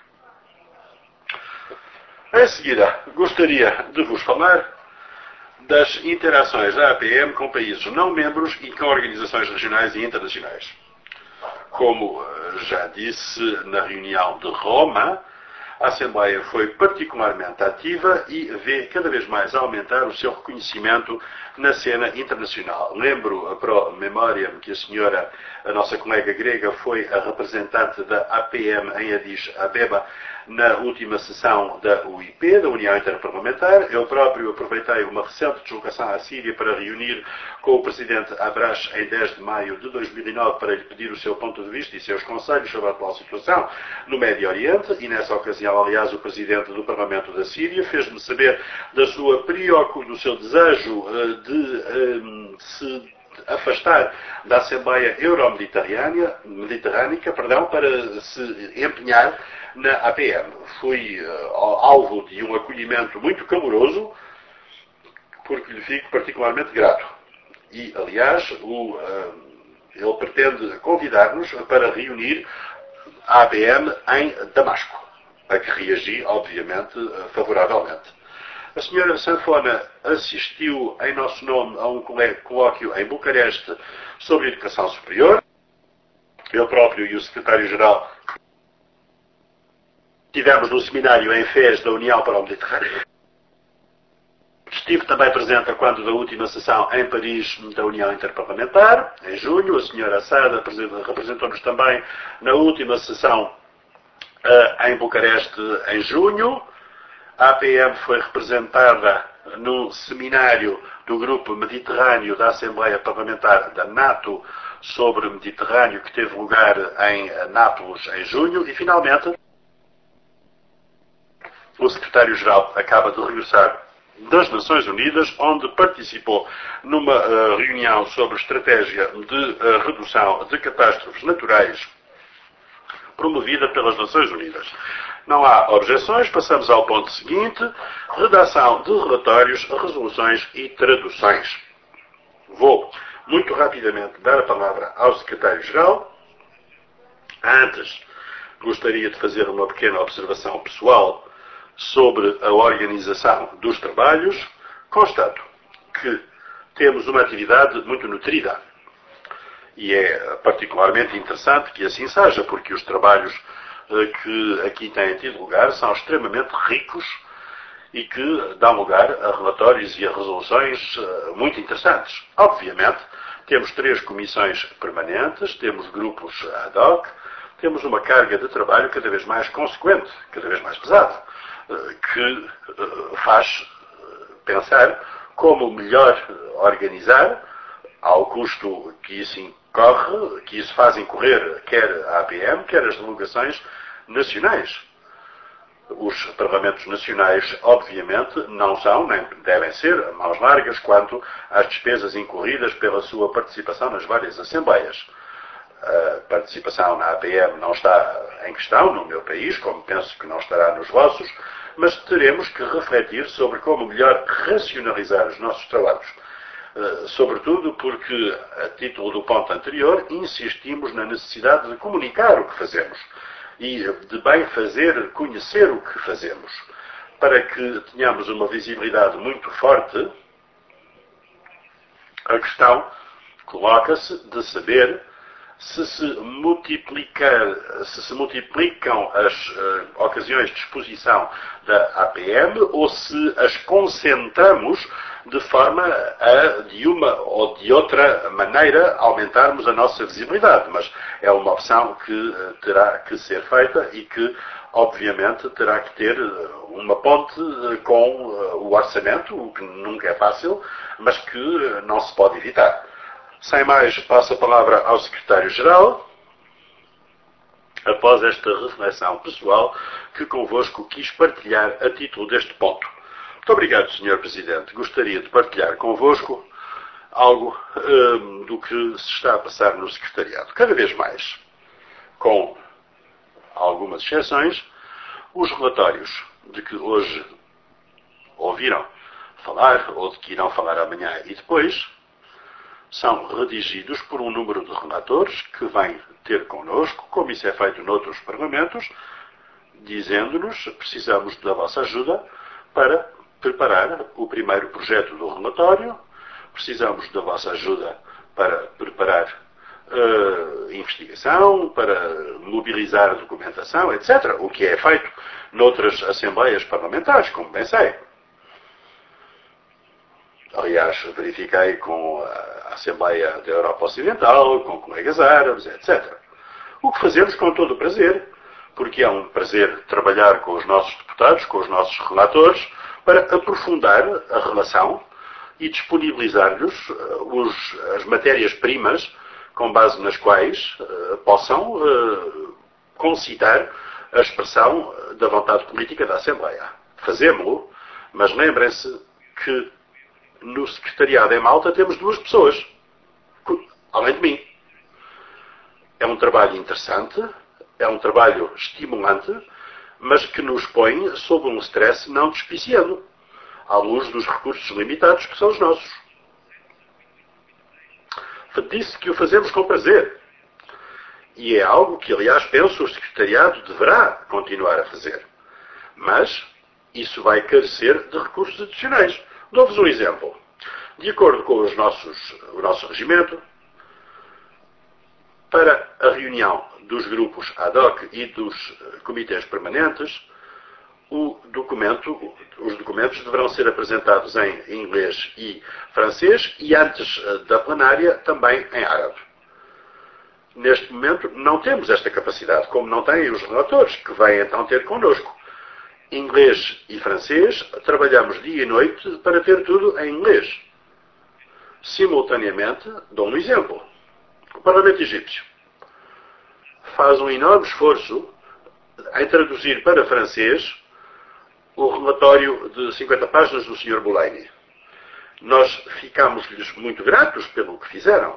Em seguida, gostaria de vos falar das interações da APM com países não membros e com organizações regionais e internacionais. Como já disse na reunião de Roma, a Assembleia foi particularmente ativa e vê cada vez mais aumentar o seu reconhecimento na cena internacional. Lembro, pro memoriam, que a nossa colega grega, foi a representante da APM em Addis Abeba na última sessão da UIP, da União Interparlamentar. Eu próprio aproveitei uma recente deslocação à Síria para reunir com o presidente Abrash em 10 de maio de 2009 para lhe pedir o seu ponto de vista e seus conselhos sobre a atual situação no Médio Oriente, e nessa ocasião, aliás, o presidente do Parlamento da Síria fez-me saber do seu desejo de se afastar da Assembleia Euro-Mediterrânica para se empenhar na APM. Fui alvo de um acolhimento muito caloroso, porque lhe fico particularmente grato. E, aliás, ele pretende convidar-nos para reunir a APM em Damasco, a que reagi, obviamente, favoravelmente. A senhora Sanfona assistiu em nosso nome a um colóquio em Bucareste sobre educação superior. Eu próprio e o secretário-geral estivemos no seminário em Fez da União para o Mediterrâneo. Estive também presente quando da última sessão em Paris da União Interparlamentar, em junho. A senhora Assada representou-nos também na última sessão em Bucareste, em junho. A APM foi representada no seminário do Grupo Mediterrâneo da Assembleia Parlamentar da NATO sobre o Mediterrâneo, que teve lugar em Nápoles em junho. E, finalmente, o secretário-geral acaba de regressar das Nações Unidas, onde participou numa reunião sobre estratégia de redução de catástrofes naturais promovida pelas Nações Unidas. Não há objeções, passamos ao ponto seguinte: redação de relatórios, resoluções e traduções. Vou, muito rapidamente, dar a palavra ao secretário-geral. Antes, gostaria de fazer uma pequena observação pessoal sobre a organização dos trabalhos. Constato que temos uma atividade muito nutrida. E é particularmente interessante que assim seja, porque os trabalhos que aqui têm tido lugar são extremamente ricos e que dão lugar a relatórios e a resoluções muito interessantes. Obviamente, temos 3 comissões permanentes, temos grupos ad hoc, temos uma carga de trabalho cada vez mais consequente, cada vez mais pesada, que faz pensar como melhor organizar, ao custo que isso incorre, que isso faz incorrer quer a APM, quer as delegações nacionais. Os parlamentos nacionais, obviamente, não são, nem devem ser, mãos largas quanto às despesas incorridas pela sua participação nas várias assembleias. A participação na APM não está em questão no meu país, como penso que não estará nos vossos, mas teremos que refletir sobre como melhor racionalizar os nossos trabalhos. Sobretudo porque, a título do ponto anterior, insistimos na necessidade de comunicar o que fazemos e de bem fazer conhecer o que fazemos, para que tenhamos uma visibilidade muito forte. A questão coloca-se de saber se se multiplicam as ocasiões de exposição da APM ou se as concentramos de forma a, de uma ou de outra maneira, aumentarmos a nossa visibilidade. Mas é uma opção que terá que ser feita e que, obviamente, terá que ter uma ponte com o orçamento, o que nunca é fácil, mas que não se pode evitar. Sem mais, passo a palavra ao secretário-geral, após esta reflexão pessoal que convosco quis partilhar a título deste ponto. Muito obrigado, Sr. Presidente. Gostaria de partilhar convosco algo do que se está a passar no secretariado. Cada vez mais, com algumas exceções, os relatórios de que hoje ouviram falar, ou de que irão falar amanhã e depois, são redigidos por um número de relatores que vêm ter connosco, como isso é feito noutros parlamentos, dizendo-nos: precisamos da vossa ajuda para preparar o primeiro projeto do relatório, precisamos da vossa ajuda para preparar investigação, para mobilizar documentação, etc. O que é feito noutras assembleias parlamentares, como bem sei. Aliás, verifiquei com a Assembleia da Europa Ocidental, com colegas árabes, etc. O que fazemos com todo o prazer, porque é um prazer trabalhar com os nossos deputados, com os nossos relatores, para aprofundar a relação e disponibilizar-lhes as matérias-primas com base nas quais possam concitar a expressão da vontade política da Assembleia. Fazemo-lo, mas lembrem-se que no secretariado em Malta temos 2 pessoas, além de mim. É um trabalho interessante, é um trabalho estimulante, mas que nos põe sob um stress não despiciando, à luz dos recursos limitados que são os nossos. Disse que o fazemos com prazer. E é algo que, aliás, penso o secretariado deverá continuar a fazer. Mas isso vai carecer de recursos adicionais. Dou-vos um exemplo. De acordo com o nosso regimento, para a reunião dos grupos ad hoc e dos comitês permanentes, os documentos deverão ser apresentados em inglês e francês e antes da plenária também em árabe. Neste momento não temos esta capacidade, como não têm os relatores, que vêm então ter connosco. Inglês e francês, trabalhamos dia e noite para ter tudo em inglês. Simultaneamente, dou um exemplo. O Parlamento Egípcio faz um enorme esforço em traduzir para francês o relatório de 50 páginas do Sr. Boulaini. Nós ficamos-lhes muito gratos pelo que fizeram.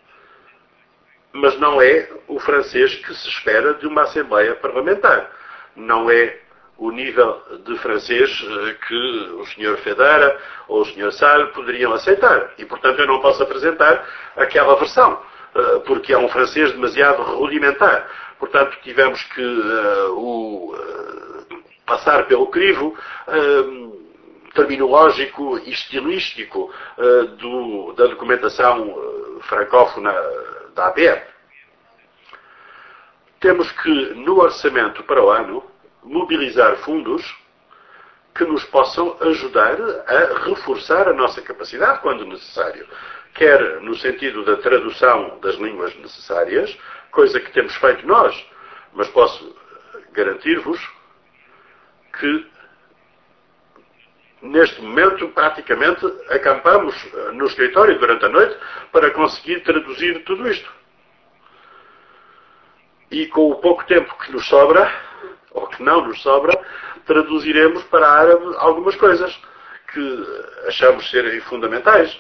Mas não é o francês que se espera de uma Assembleia Parlamentar. Não é o nível de francês que o Sr. Federa ou o Sr. Sall poderiam aceitar. E, portanto, eu não posso apresentar aquela versão, porque é um francês demasiado rudimentar. Portanto, tivemos que passar pelo crivo terminológico e estilístico da documentação francófona da APE. Temos que, no orçamento para o ano, mobilizar fundos que nos possam ajudar a reforçar a nossa capacidade quando necessário. Quer no sentido da tradução das línguas necessárias, coisa que temos feito nós, mas posso garantir-vos que neste momento praticamente acampamos no escritório durante a noite para conseguir traduzir tudo isto. E com o pouco tempo que nos sobra, ou que não nos sobra, traduziremos para árabe algumas coisas que achamos serem fundamentais.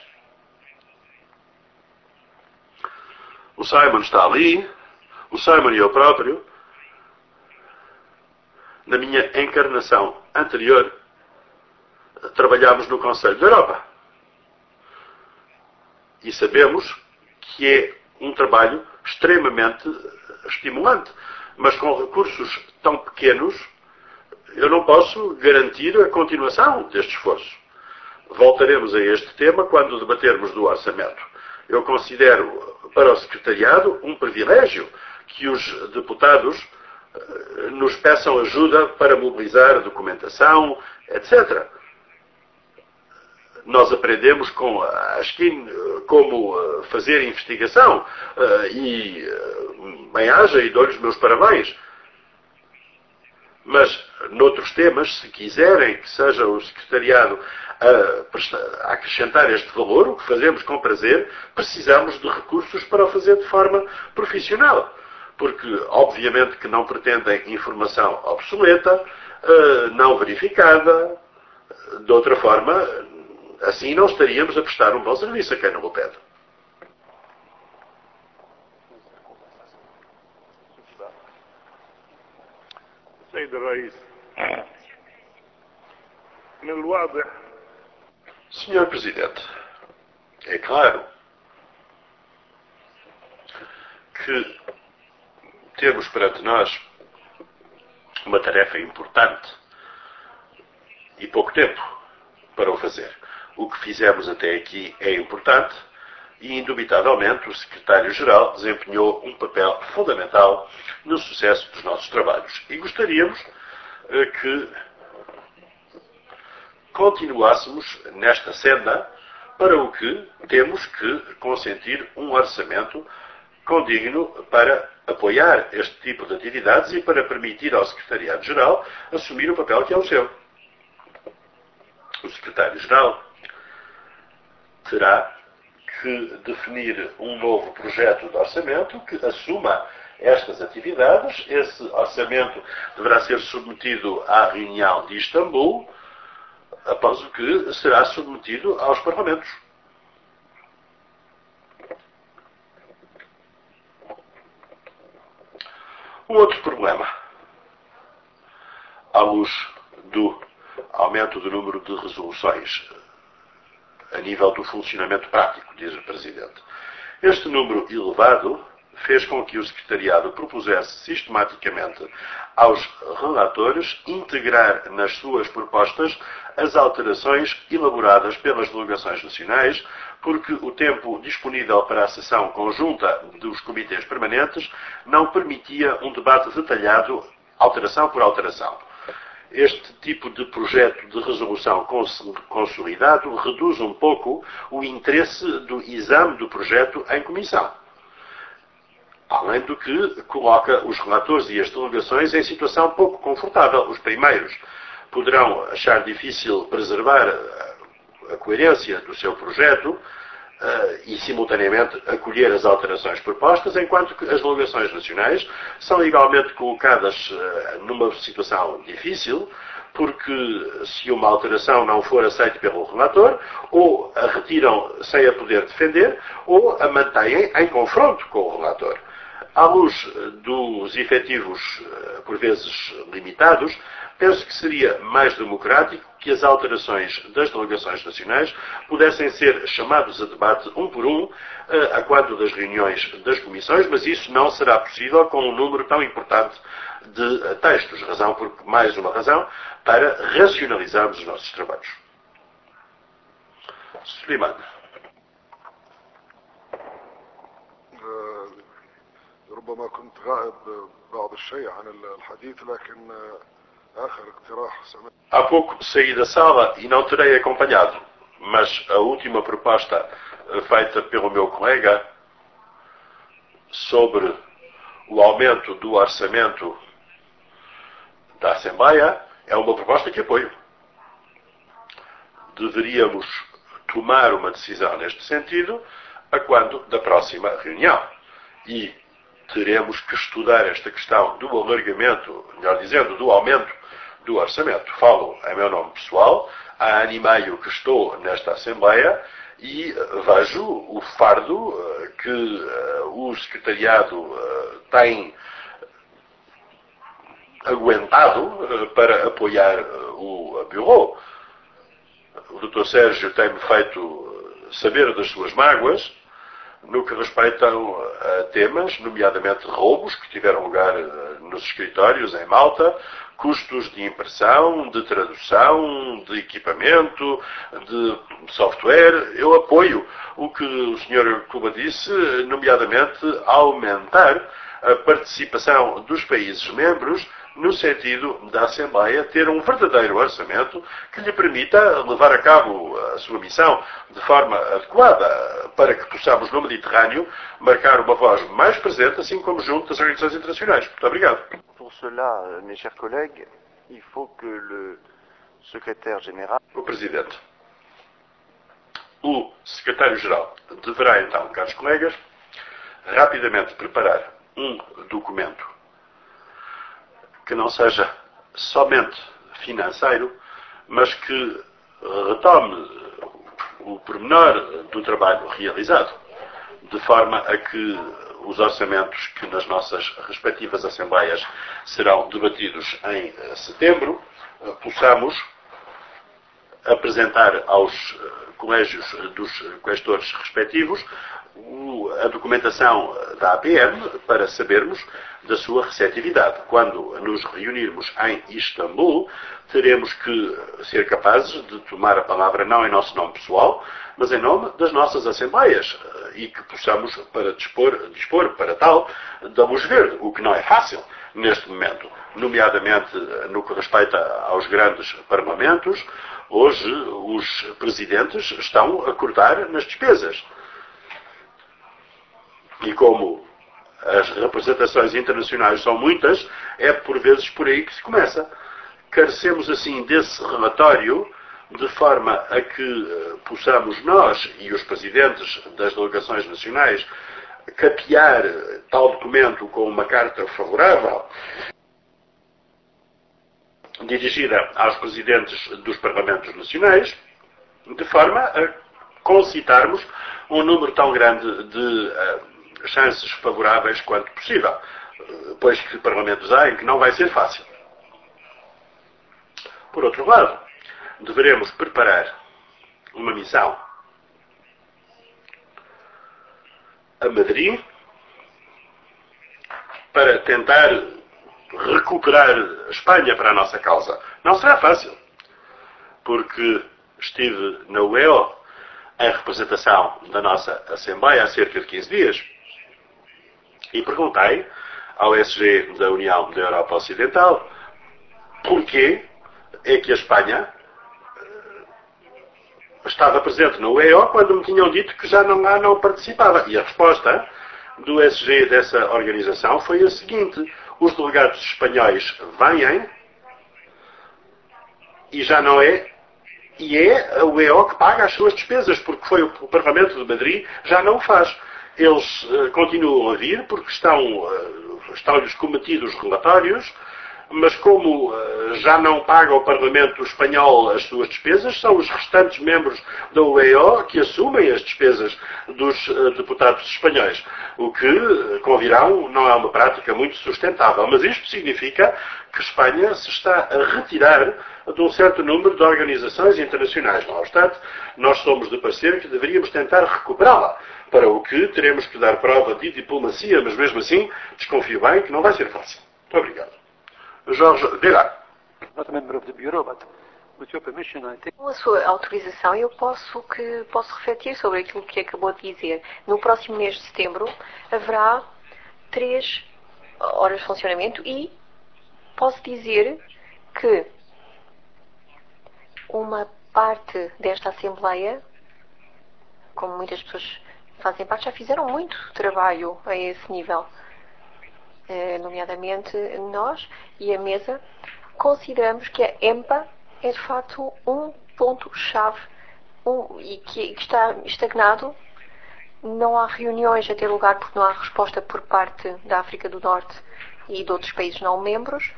O Simon está ali, o Simon e eu próprio, na minha encarnação anterior, trabalhámos no Conselho da Europa. E sabemos que é um trabalho extremamente estimulante. Mas com recursos tão pequenos, eu não posso garantir a continuação deste esforço. Voltaremos a este tema quando debatermos do orçamento. Eu considero para o secretariado um privilégio que os deputados nos peçam ajuda para mobilizar documentação, etc. Nós aprendemos com a Skin como fazer investigação e bem-aja e dou-lhes meus parabéns. Mas, noutros temas, se quiserem que seja o secretariado a acrescentar este valor, o que fazemos com prazer, precisamos de recursos para o fazer de forma profissional. Porque, obviamente, que não pretendem informação obsoleta, não verificada. De outra forma, assim não estaríamos a prestar um bom serviço a quem não o pede. Said Rais, من الواضح Senhor Presidente, é claro que temos perante nós uma tarefa importante e pouco tempo para o fazer. O que fizemos até aqui é importante e, indubitavelmente, o Secretário-Geral desempenhou um papel fundamental no sucesso dos nossos trabalhos. E gostaríamos que continuássemos nesta senda, para o que temos que consentir um orçamento condigno para apoiar este tipo de atividades e para permitir ao Secretariado-Geral assumir o papel que é o seu. O Secretário-Geral terá que definir um novo projeto de orçamento que assuma estas atividades. Esse orçamento deverá ser submetido à reunião de Istambul, após o que será submetido aos Parlamentos. Um outro problema, à luz do aumento do número de resoluções a nível do funcionamento prático, diz o Presidente. Este número elevado fez com que o Secretariado propusesse sistematicamente aos relatores integrar nas suas propostas as alterações elaboradas pelas delegações nacionais, porque o tempo disponível para a sessão conjunta dos comitês permanentes não permitia um debate detalhado, alteração por alteração. Este tipo de projeto de resolução consolidado reduz um pouco o interesse do exame do projeto em comissão. Além do que coloca os relatores e as delegações em situação pouco confortável. Os primeiros poderão achar difícil preservar a coerência do seu projeto e, simultaneamente, acolher as alterações propostas, enquanto que as delegações nacionais são igualmente colocadas numa situação difícil, porque se uma alteração não for aceita pelo relator, ou a retiram sem a poder defender, ou a mantêm em confronto com o relator. À luz dos efetivos, por vezes limitados, penso que seria mais democrático que as alterações das delegações nacionais pudessem ser chamados a debate um por um, a quando das reuniões das comissões, mas isso não será possível com um número tão importante de textos. Mais uma razão para racionalizarmos os nossos trabalhos. Suleiman. ربما كنت غائب بعض الشيء عن الحديث لكن آخر اقتراح سمعت. Há pouco saí da sala e não terei acompanhado, mas a última proposta feita pelo meu colega sobre o aumento do orçamento da Assembleia é uma proposta que apoio. Deveríamos tomar uma decisão neste sentido a quando da próxima reunião. E teremos que estudar esta questão do alargamento, melhor dizendo, do aumento do orçamento. Falo em meu nome pessoal, há ano e meio que estou nesta Assembleia e vejo o fardo que o Secretariado tem aguentado para apoiar o Bureau. O Dr. Sérgio tem-me feito saber das suas mágoas no que respeitam a temas, nomeadamente roubos que tiveram lugar nos escritórios em Malta, custos de impressão, de tradução, de equipamento, de software. Eu apoio o que o Sr. Cuba disse, nomeadamente aumentar a participação dos países membros no sentido da Assembleia ter um verdadeiro orçamento que lhe permita levar a cabo a sua missão de forma adequada, para que possamos, no Mediterrâneo, marcar uma voz mais presente, assim como junto das organizações internacionais. Muito obrigado. Pour cela, mes chers collègues, il faut que le secrétaire général... O Presidente. O Secretário-Geral deverá, então, caros colegas, rapidamente preparar um documento que não seja somente financeiro, mas que retome o pormenor do trabalho realizado, de forma a que os orçamentos que nas nossas respectivas Assembleias serão debatidos em setembro, possamos apresentar aos colégios dos questores respectivos a documentação da APM para sabermos da sua receptividade. Quando nos reunirmos em Istambul, teremos que ser capazes de tomar a palavra não em nosso nome pessoal, mas em nome das nossas assembleias, e que possamos, para dispor para tal, da luz verde, o que não é fácil neste momento, nomeadamente no que respeita aos grandes parlamentos. Hoje os presidentes estão a cortar nas despesas. E como as representações internacionais são muitas, é por vezes por aí que se começa. Carecemos assim desse relatório, de forma a que possamos nós e os presidentes das delegações nacionais capear tal documento com uma carta favorável dirigida aos presidentes dos parlamentos nacionais, de forma a concitarmos um número tão grande de chances favoráveis quanto possível, pois que parlamentos há em que não vai ser fácil. Por outro lado, deveremos preparar uma missão a Madrid para tentar recuperar a Espanha para a nossa causa. Não será fácil, porque estive na UEO em representação da nossa Assembleia há cerca de 15 dias e perguntei ao SG da União da Europa Ocidental porquê é que a Espanha estava presente na UEO quando me tinham dito que já não participava. E a resposta do SG dessa organização foi a seguinte: os delegados espanhóis vêm e já não é, e é a UEO que paga as suas despesas, porque foi o Parlamento de Madrid, já não o faz. Eles continuam a vir porque estão-lhes cometidos relatórios, mas como já não paga o Parlamento espanhol as suas despesas, são os restantes membros da UEO que assumem as despesas dos deputados espanhóis. O que, convirão, não é uma prática muito sustentável. Mas isto significa que Espanha se está a retirar de um certo número de organizações internacionais. Não obstante, nós somos de parecer que deveríamos tentar recuperá-la, para o que teremos que dar prova de diplomacia, mas mesmo assim desconfio bem que não vai ser fácil. Muito obrigado. Jorge Vela. Com a sua autorização, eu posso refletir sobre aquilo que acabou de dizer. No próximo mês de setembro haverá 3 horas de funcionamento e posso dizer que uma parte desta Assembleia, como muitas pessoas fazem parte, já fizeram muito trabalho a esse nível. Nomeadamente nós e a mesa, consideramos que a EMPA é de facto um ponto-chave e que está estagnado. Não há reuniões a ter lugar porque não há resposta por parte da África do Norte e de outros países não membros,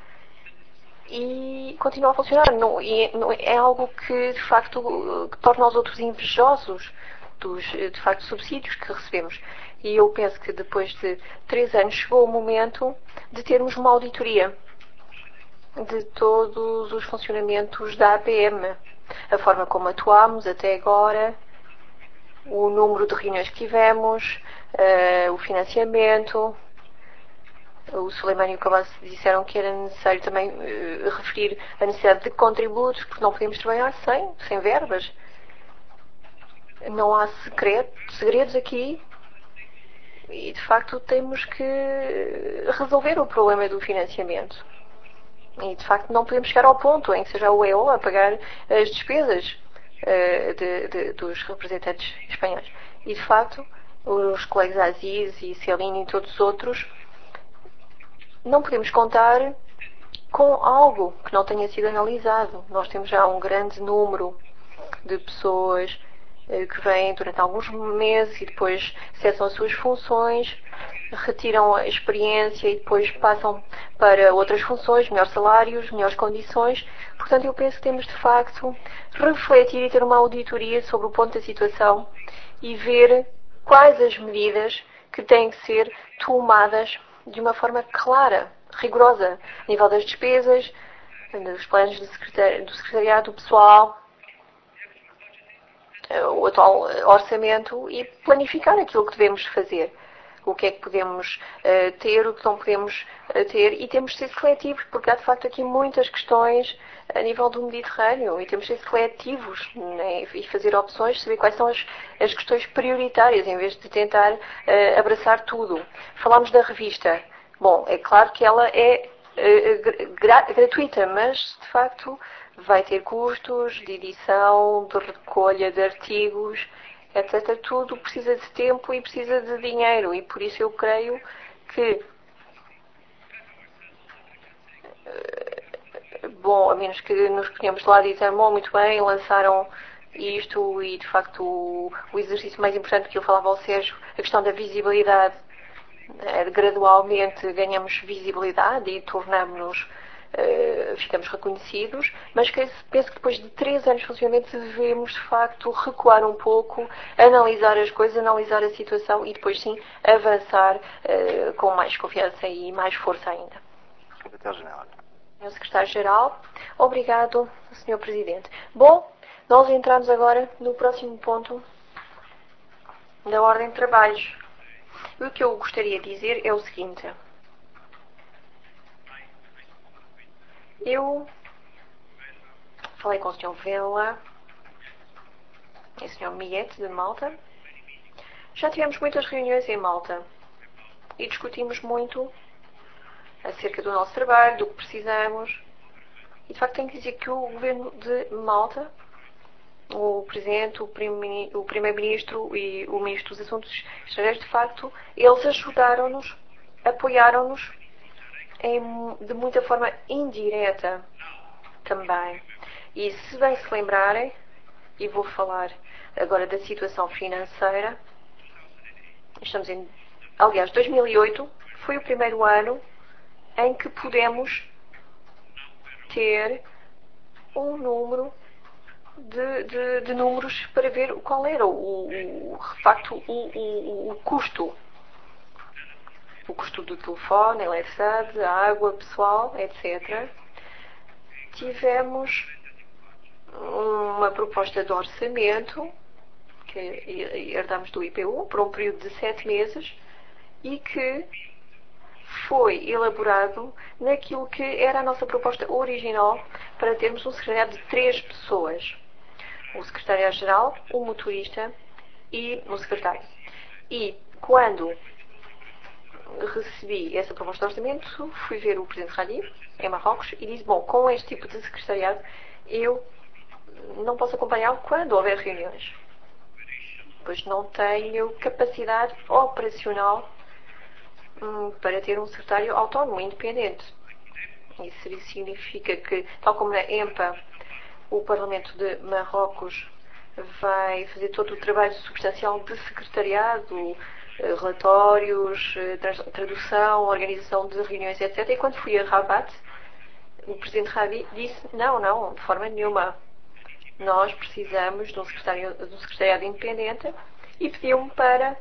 e continua a funcionar. É algo que de facto que torna os outros invejosos dos de facto subsídios que recebemos. E eu penso que depois de 3 anos chegou o momento de termos uma auditoria de todos os funcionamentos da APM, a forma como atuámos até agora, o número de reuniões que tivemos, o financiamento. O Suleiman e o Cabas disseram que era necessário também referir a necessidade de contributos, porque não podemos trabalhar sem verbas. Não há segredos aqui. E, de facto, temos que resolver o problema do financiamento. E, de facto, não podemos chegar ao ponto em que seja a UEO a pagar as despesas dos representantes espanhóis. E, de facto, os colegas Aziz e Celini e todos os outros, não podemos contar com algo que não tenha sido analisado. Nós temos já um grande número de pessoas que vêm durante alguns meses e depois cessam as suas funções, retiram a experiência e depois passam para outras funções, melhores salários, melhores condições. Portanto, eu penso que temos de facto refletir e ter uma auditoria sobre o ponto da situação e ver quais as medidas que têm que ser tomadas de uma forma clara, rigorosa, a nível das despesas, dos planos do secretariado, do pessoal, o atual orçamento e planificar aquilo que devemos fazer. O que é que podemos ter, o que não podemos ter, e temos de ser seletivos, porque há de facto aqui muitas questões a nível do Mediterrâneo e temos de ser seletivos, né, e fazer opções, saber quais são as questões prioritárias, em vez de tentar abraçar tudo. Falámos da revista. Bom, é claro que ela é gratuita, mas de facto vai ter custos de edição, de recolha de artigos, etc. Tudo precisa de tempo e precisa de dinheiro, e por isso eu creio que, bom, a menos que nos ponhamos lá e dizer, bom, muito bem, lançaram isto e de facto o exercício mais importante que eu falava ao Sérgio, a questão da visibilidade, gradualmente ganhamos visibilidade e tornamos-nos, ficamos reconhecidos, mas penso que depois de 3 anos de funcionamento devemos de facto recuar um pouco, analisar as coisas, analisar a situação e depois sim avançar com mais confiança e mais força ainda. Secretário-Geral. Senhor Secretário-Geral, obrigado, Senhor Presidente. Bom, nós entramos agora no próximo ponto da ordem de trabalhos. O que eu gostaria de dizer é o seguinte. Eu falei com o Sr. Vela e o Sr. Miete de Malta. Já tivemos muitas reuniões em Malta e discutimos muito acerca do nosso trabalho, do que precisamos. E de facto tenho que dizer que o Governo de Malta, o Presidente, o Primeiro-Ministro e o Ministro dos Assuntos Estrangeiros, de facto, eles ajudaram-nos, apoiaram-nos de muita forma indireta também. E se bem se lembrarem, e vou falar agora da situação financeira, aliás, 2008 foi o primeiro ano em que pudemos ter um número de números para ver qual era de facto o custo. O custo do telefone, a eletricidade, a água, pessoal, etc. Tivemos uma proposta de orçamento que herdamos do IPU por um período de 7 meses e que foi elaborado naquilo que era a nossa proposta original para termos um secretariado de 3 pessoas. O secretário-geral, o motorista e o secretário. E quando recebi essa proposta de orçamento, fui ver o Presidente Radi, em Marrocos, e disse, bom, com este tipo de secretariado, eu não posso acompanhá-lo quando houver reuniões, pois não tenho capacidade operacional para ter um secretário autónomo, independente. Isso significa que, tal como na EMPA, o Parlamento de Marrocos vai fazer todo o trabalho substancial de secretariado, relatórios, tradução, organização de reuniões, etc. E quando fui a Rabat, o Presidente Rabi disse, não, de forma nenhuma. Nós precisamos de um secretariado independente e pediu-me para,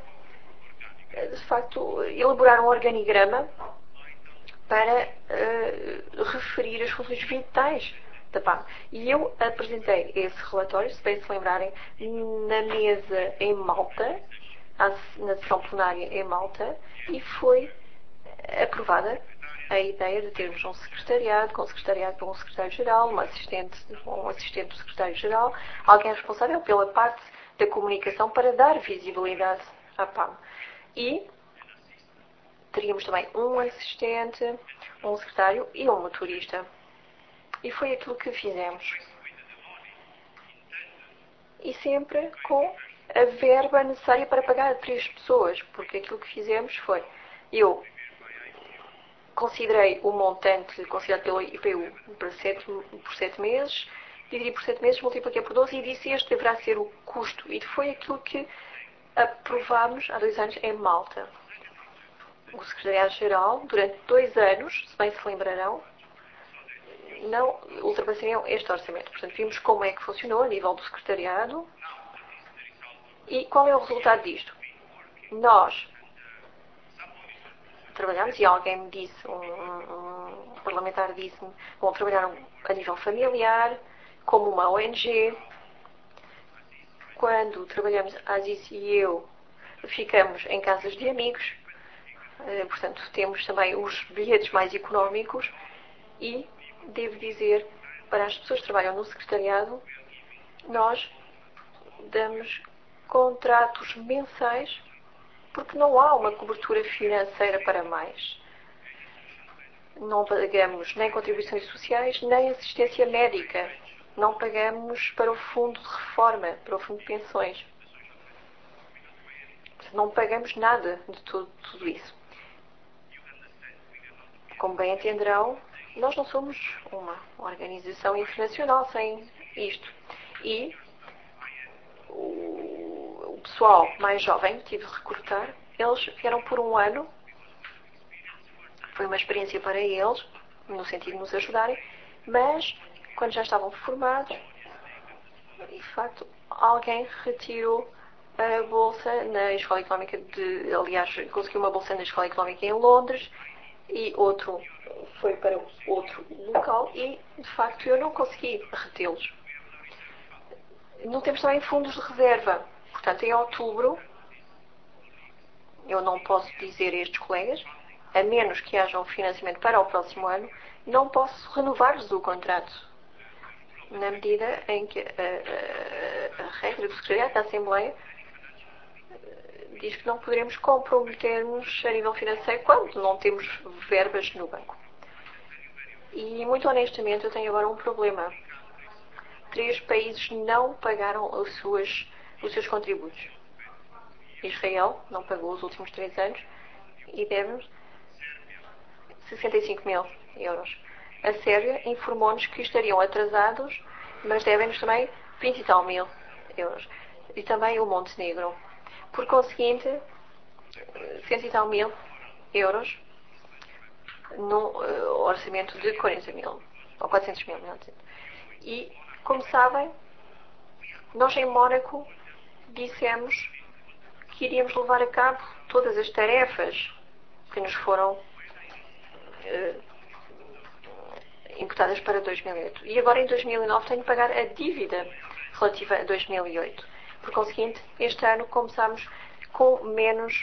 de facto, elaborar um organigrama para referir as funções vitais da PAM. E eu apresentei esse relatório, se bem se lembrarem, na mesa em Malta, na sessão plenária em Malta, e foi aprovada a ideia de termos um secretariado, com um secretariado para um secretário-geral, um assistente do secretário-geral, alguém responsável pela parte da comunicação para dar visibilidade à PAM. E teríamos também um assistente, um secretário e um motorista. E foi aquilo que fizemos. E sempre com a verba necessária para pagar a 3 pessoas, porque aquilo que fizemos foi, eu considerei o montante considerado pelo IPU por 7 meses, dividi por 7 meses, multipliquei por 12 e disse este deverá ser o custo. E foi aquilo que aprovámos há 2 anos em Malta. O Secretariado-Geral, durante 2 anos, se bem se lembrarão, não ultrapassariam este orçamento. Portanto, vimos como é que funcionou a nível do secretariado e qual é o resultado disto. Nós trabalhamos e alguém me disse, um parlamentar disse-me, bom, trabalharam a nível familiar, como uma ONG, quando trabalhamos, Aziz e eu, ficamos em casas de amigos, portanto, temos também os bilhetes mais económicos e, devo dizer, para as pessoas que trabalham no secretariado, nós damos contratos mensais porque não há uma cobertura financeira para mais. Não pagamos nem contribuições sociais, nem assistência médica. Não pagamos para o fundo de reforma, para o fundo de pensões. Não pagamos nada de tudo isso. Como bem entenderão, nós não somos uma organização internacional sem isto. E o pessoal mais jovem que tive de recrutar, eles vieram por um ano. Foi uma experiência para eles, no sentido de nos ajudarem, mas quando já estavam formados, de facto, alguém retirou a bolsa na Escola Económica aliás, conseguiu uma bolsa na Escola Económica em Londres e outro foi para outro local e, de facto, eu não consegui retê-los. Não temos também fundos de reserva. Portanto, em outubro, eu não posso dizer a estes colegas, a menos que haja um financiamento para o próximo ano, não posso renovar-lhes o contrato. Na medida em que a regra do Secretariado da Assembleia diz que não poderemos comprometer-nos a nível financeiro quando não temos verbas no banco. E, muito honestamente, eu tenho agora um problema. 3 países não pagaram os seus contributos. Israel não pagou os últimos 3 anos e deve-nos 65 mil euros. A Sérvia informou-nos que estariam atrasados, mas devem-nos também 20 e tal mil euros. E também o Montenegro. Por conseguinte, 100 e tal mil euros no orçamento de 40 mil, ou 400 mil. E, como sabem, nós em Mónaco dissemos que iríamos levar a cabo todas as tarefas que nos foram imputadas para 2008. E agora em 2009 tenho de pagar a dívida relativa a 2008. Por conseguinte, este ano começamos com menos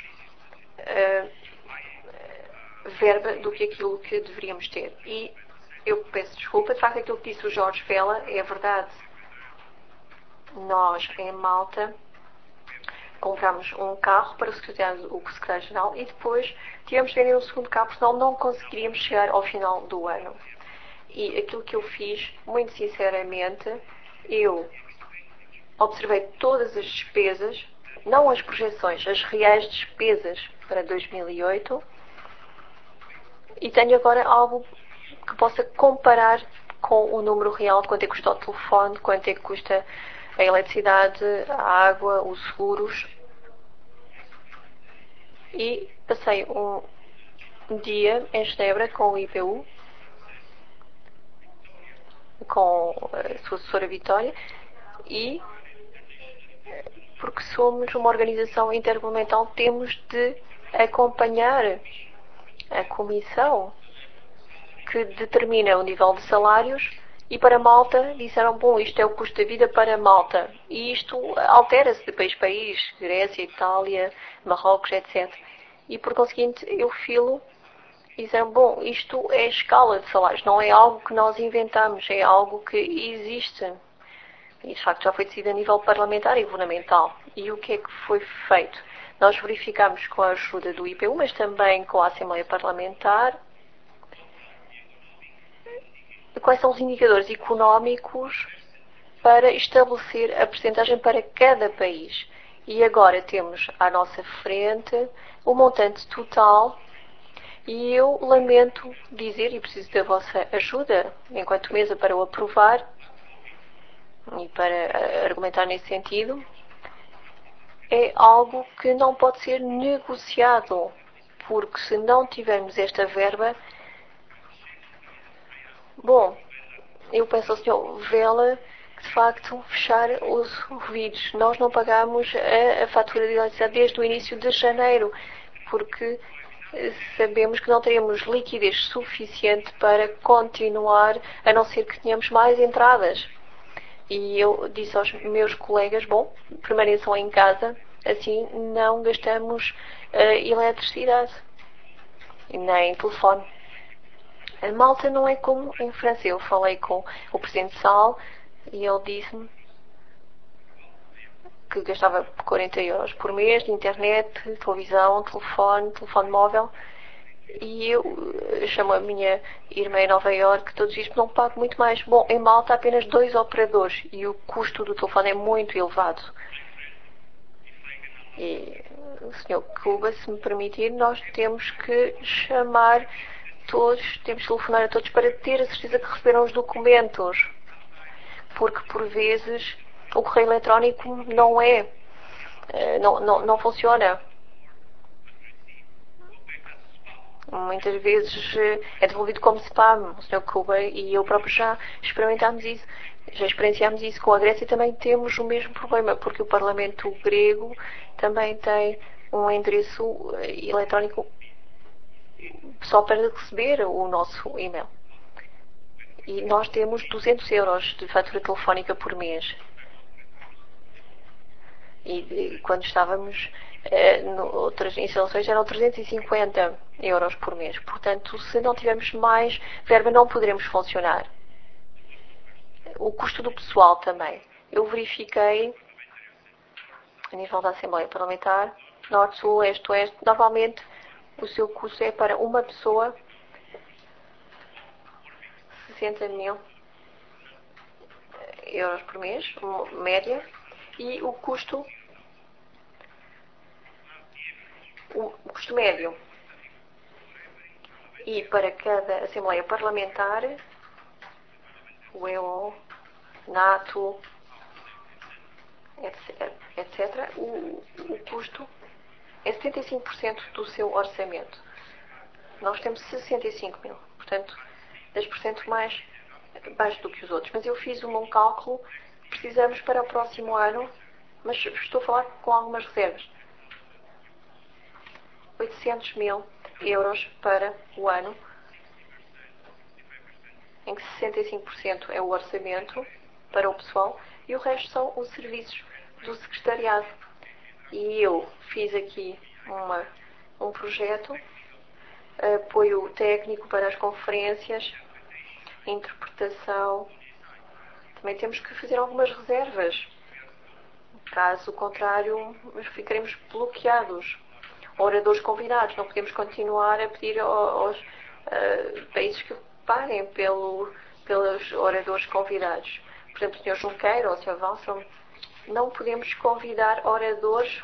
verba do que aquilo que deveríamos ter. E eu peço desculpa, de facto aquilo que disse o Jorge Vela é verdade. Nós, em Malta, compramos um carro para o secretário-geral e depois tivemos de vender um segundo carro, senão não conseguiríamos chegar ao final do ano. E aquilo que eu fiz, muito sinceramente, eu observei todas as despesas, não as projeções, as reais despesas para 2008 e tenho agora algo que possa comparar com o número real de quanto é que custa o telefone, de quanto é que custa a eletricidade, a água, os seguros. E passei um dia em Genebra com o IPU, com a sua assessora Vitória, e porque somos uma organização intergovernamental, temos de acompanhar a comissão que determina o nível de salários e para Malta disseram, bom, isto é o custo da vida para Malta. E isto altera-se de país a país, Grécia, Itália, Marrocos, etc. E por conseguinte eu filo e disseram, bom, isto é a escala de salários, não é algo que nós inventamos, é algo que existe. E de facto já foi decidido a nível parlamentar e governamental. E o que é que foi feito? Nós verificamos com a ajuda do IPU, mas também com a Assembleia Parlamentar, quais são os indicadores económicos para estabelecer a percentagem para cada país. E agora temos à nossa frente o montante total e eu lamento dizer, e preciso da vossa ajuda, enquanto mesa, para o aprovar e para argumentar nesse sentido, é algo que não pode ser negociado, porque se não tivermos esta verba, bom, eu peço ao Sr. Vela que de facto fechar os ouvidos. Nós não pagamos a fatura de eletricidade desde o início de janeiro, porque sabemos que não teremos liquidez suficiente para continuar, a não ser que tenhamos mais entradas. E eu disse aos meus colegas, bom, permaneçam em casa, assim não gastamos eletricidade e nem telefone. A Malta não é como em França. Eu falei com o Presidente Sal e ele disse-me que gastava 40 euros por mês de internet, televisão, telefone móvel. E eu chamo a minha irmã em Nova Iorque, todos dizem que não pago muito mais. Bom, em Malta há apenas 2 operadores e o custo do telefone é muito elevado. E o Sr. Cuba, se me permitir, nós temos que chamar todos, temos que telefonar a todos para ter a certeza que receberam os documentos. Porque, por vezes, o correio eletrónico não funciona. Muitas vezes é devolvido como spam, o Sr. Cuba e eu próprio já experienciámos isso com a Grécia e também temos o mesmo problema, porque o Parlamento grego também tem um endereço eletrónico só para receber o nosso e-mail. E nós temos 200 euros de fatura telefónica por mês. E quando estávamos outras instalações eram 350 euros por mês. Portanto, se não tivermos mais verba, não poderemos funcionar. O custo do pessoal também. Eu verifiquei, a nível da Assembleia Parlamentar, Norte, Sul, Leste, Oeste, normalmente o seu custo é para uma pessoa 60 mil euros por mês, média, e o custo médio. E para cada Assembleia Parlamentar, o EO, NATO, etc., o custo é 75% do seu orçamento. Nós temos 65 mil, portanto, 10% mais baixo do que os outros. Mas eu fiz um cálculo, precisamos para o próximo ano, mas estou a falar com algumas reservas. 800 mil euros para o ano, em que 65% é o orçamento para o pessoal e o resto são os serviços do secretariado. E eu fiz aqui um projeto, apoio técnico para as conferências, interpretação. Também temos que fazer algumas reservas. Caso contrário, ficaremos bloqueados. Oradores convidados. Não podemos continuar a pedir aos países que paguem pelos oradores convidados. Por exemplo, o Sr. Junqueira ou o Sr. Wallström. Não podemos convidar oradores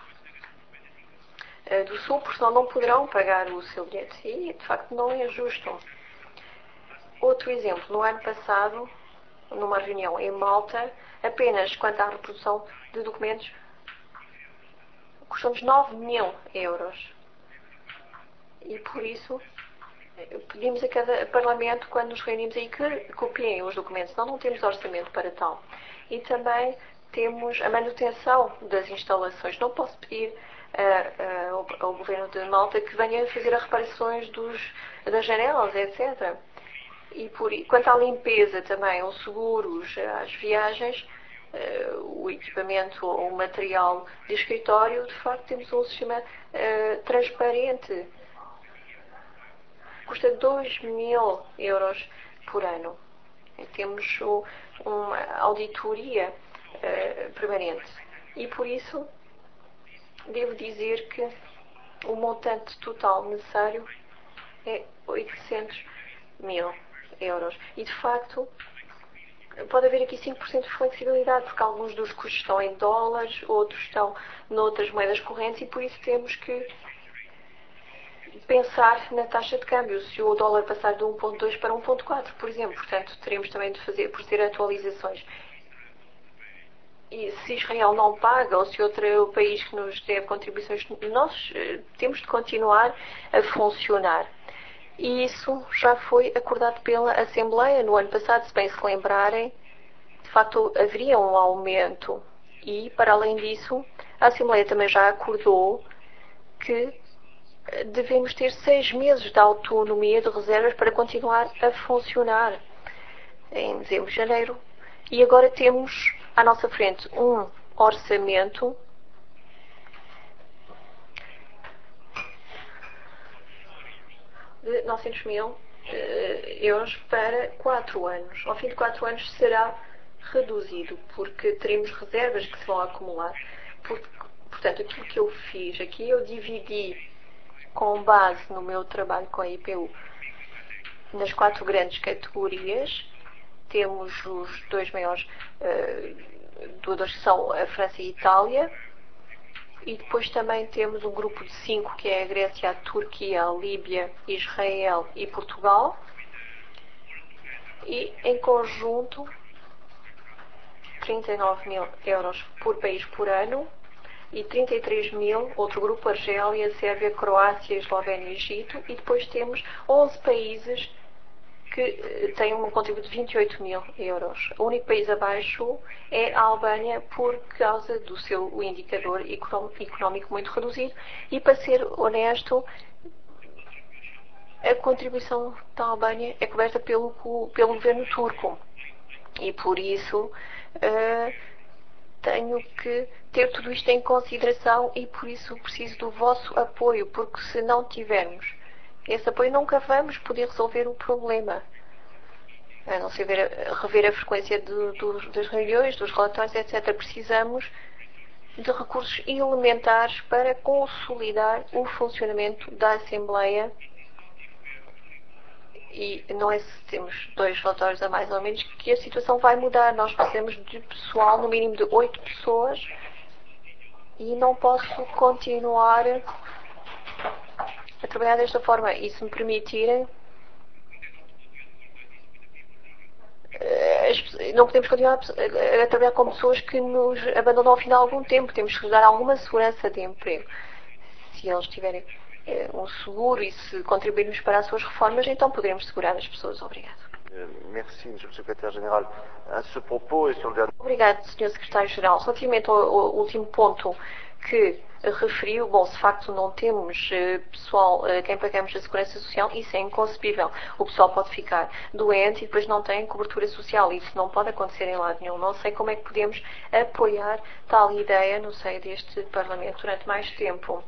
do Sul, porque senão não poderão pagar o seu bilhete. E, de facto, não é justo. Outro exemplo. No ano passado, numa reunião em Malta, apenas quanto à reprodução de documentos, custou-nos 9 mil euros. E por isso pedimos a cada Parlamento, quando nos reunimos aí, que copiem os documentos, senão não temos orçamento para tal. E também temos a manutenção das instalações. Não posso pedir ao Governo de Malta que venha fazer as reparações das janelas, etc. E quanto à limpeza também, os seguros, as viagens, o equipamento ou o material de escritório, de facto temos um sistema transparente. Custa 2 mil euros por ano. Temos uma auditoria permanente. E por isso, devo dizer que o montante total necessário é 800 mil euros. E de facto, pode haver aqui 5% de flexibilidade, porque alguns dos custos estão em dólares, outros estão noutras moedas correntes e por isso temos que pensar na taxa de câmbio. Se o dólar passar de 1.2 para 1.4, por exemplo, portanto, teremos também de fazer atualizações. E se Israel não paga, ou se outro país que nos deve contribuições, nós temos de continuar a funcionar. E isso já foi acordado pela Assembleia no ano passado, se bem se lembrarem, de facto haveria um aumento. E, para além disso, a Assembleia também já acordou que devemos ter 6 meses de autonomia de reservas para continuar a funcionar. Em dezembro, janeiro E agora temos à nossa frente um orçamento de 900 mil euros para 4 anos. Ao fim de 4 anos será reduzido, porque teremos reservas que se vão acumular. Portanto, aquilo que eu fiz aqui, eu dividi com base no meu trabalho com a IPU nas 4 grandes categorias. Temos os 2 maiores doadores, que são a França e a Itália, e depois também temos um grupo de 5, que é a Grécia, a Turquia, a Líbia, Israel e Portugal. E em conjunto 39 mil euros por país por ano, e 33 mil, outro grupo, Argélia, Sérvia, Croácia, Eslovénia e Egito, e depois temos 11 países que têm um contributo de 28 mil euros. O único país abaixo é a Albânia, por causa do seu indicador económico muito reduzido, e para ser honesto, a contribuição da Albânia é coberta pelo governo turco, e por isso tenho que ter tudo isto em consideração, e por isso preciso do vosso apoio, porque se não tivermos esse apoio nunca vamos poder resolver o problema. A não ser rever a frequência das reuniões, dos relatórios, etc. Precisamos de recursos elementares para consolidar o funcionamento da Assembleia. E não é se temos 2 relatórios a mais ou menos que a situação vai mudar. Nós precisamos de pessoal, no mínimo de 8 pessoas, e não posso continuar a trabalhar desta forma. E se me permitirem, não podemos continuar a trabalhar com pessoas que nos abandonam ao fim de algum tempo. Temos que dar alguma segurança de emprego. Se eles tiverem um seguro e se contribuirmos para as suas reformas, então poderemos segurar as pessoas. Obrigado. Merci, Monsieur le Secrétaire-Général. À ce propos et sur le dernier... Obrigado, Sr. Secretário-Geral. Relativamente ao último ponto que referiu, bom, se de facto não temos pessoal quem pagamos a Segurança Social, isso é inconcebível. O pessoal pode ficar doente e depois não tem cobertura social. Isso não pode acontecer em lado nenhum. Não sei como é que podemos apoiar tal ideia no seio deste Parlamento durante mais tempo.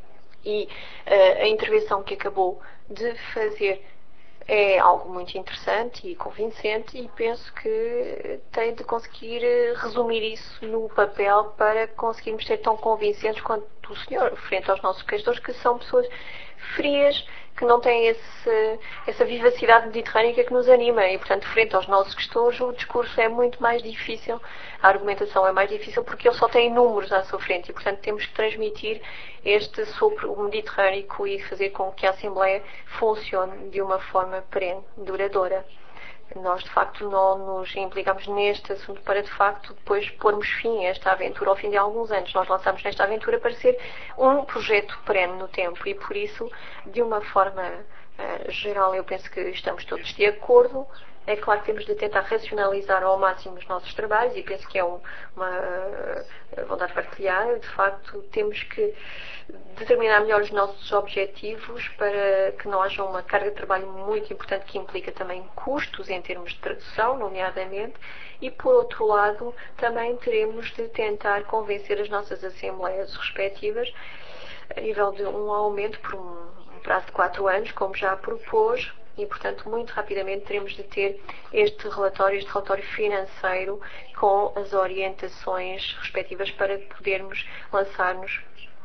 E a intervenção que acabou de fazer é algo muito interessante e convincente, e penso que tem de conseguir resumir isso no papel para conseguirmos ser tão convincentes quanto o senhor, frente aos nossos questores, que são pessoas frias, que não têm essa vivacidade mediterrânica que nos anima, e portanto, frente aos nossos questores, o discurso é muito mais difícil, a argumentação é mais difícil, porque eles só têm números à sua frente, e portanto temos que transmitir este sobre o mediterrâneo e fazer com que a Assembleia funcione de uma forma perene, duradoura. Nós, de facto, não nos implicamos neste assunto para, de facto, depois pormos fim a esta aventura ao fim de alguns anos. Nós lançamos nesta aventura para ser um projeto perene no tempo, e, por isso, de uma forma geral, eu penso que estamos todos de acordo. É claro que temos de tentar racionalizar ao máximo os nossos trabalhos, e penso que é uma vontade partilhada. De facto, temos que determinar melhor os nossos objetivos para que não haja uma carga de trabalho muito importante, que implica também custos em termos de tradução, nomeadamente, e, por outro lado, também teremos de tentar convencer as nossas assembleias respectivas a nível de um aumento por um prazo de 4 anos, como já propôs. E, portanto, muito rapidamente teremos de ter este relatório financeiro com as orientações respectivas para podermos lançar-nos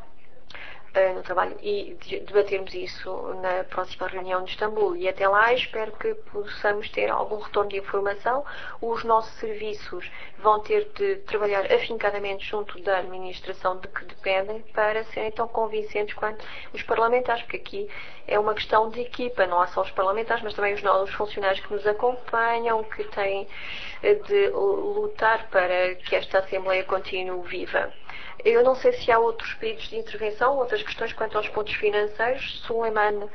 no trabalho e debatermos isso na próxima reunião de Istambul. E até lá espero que possamos ter algum retorno de informação. Os nossos serviços vão ter de trabalhar afincadamente junto da administração de que dependem para serem tão convincentes quanto os parlamentares, porque aqui é uma questão de equipa, não há só os parlamentares, mas também os funcionários que nos acompanham, que têm de lutar para que esta Assembleia continue viva. Eu não sei se há outros pedidos de intervenção, outras questões quanto aos pontos financeiros. Suleiman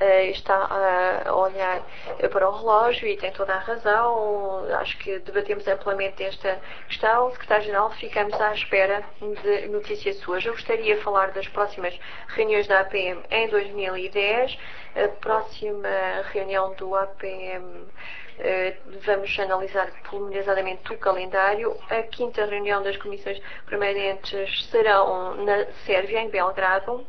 está a olhar para o relógio e tem toda a razão. Acho que debatemos amplamente esta questão. Secretário-Geral, ficamos à espera de notícias suas. Eu gostaria de falar das próximas reuniões da APM em 2010. A próxima reunião do APM vamos analisar pormenorizadamente o calendário. A quinta reunião das comissões permanentes serão na Sérvia, em Belgrado.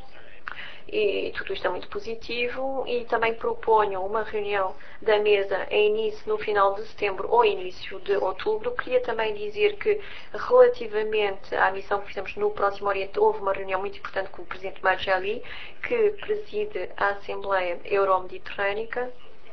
E tudo isto é muito positivo, e também proponho uma reunião da mesa em início no final de setembro ou início de outubro. Queria também dizer que, relativamente à missão que fizemos no Próximo Oriente, houve uma reunião muito importante com o Presidente Majali, que preside a Assembleia Euro-Mediterrânica.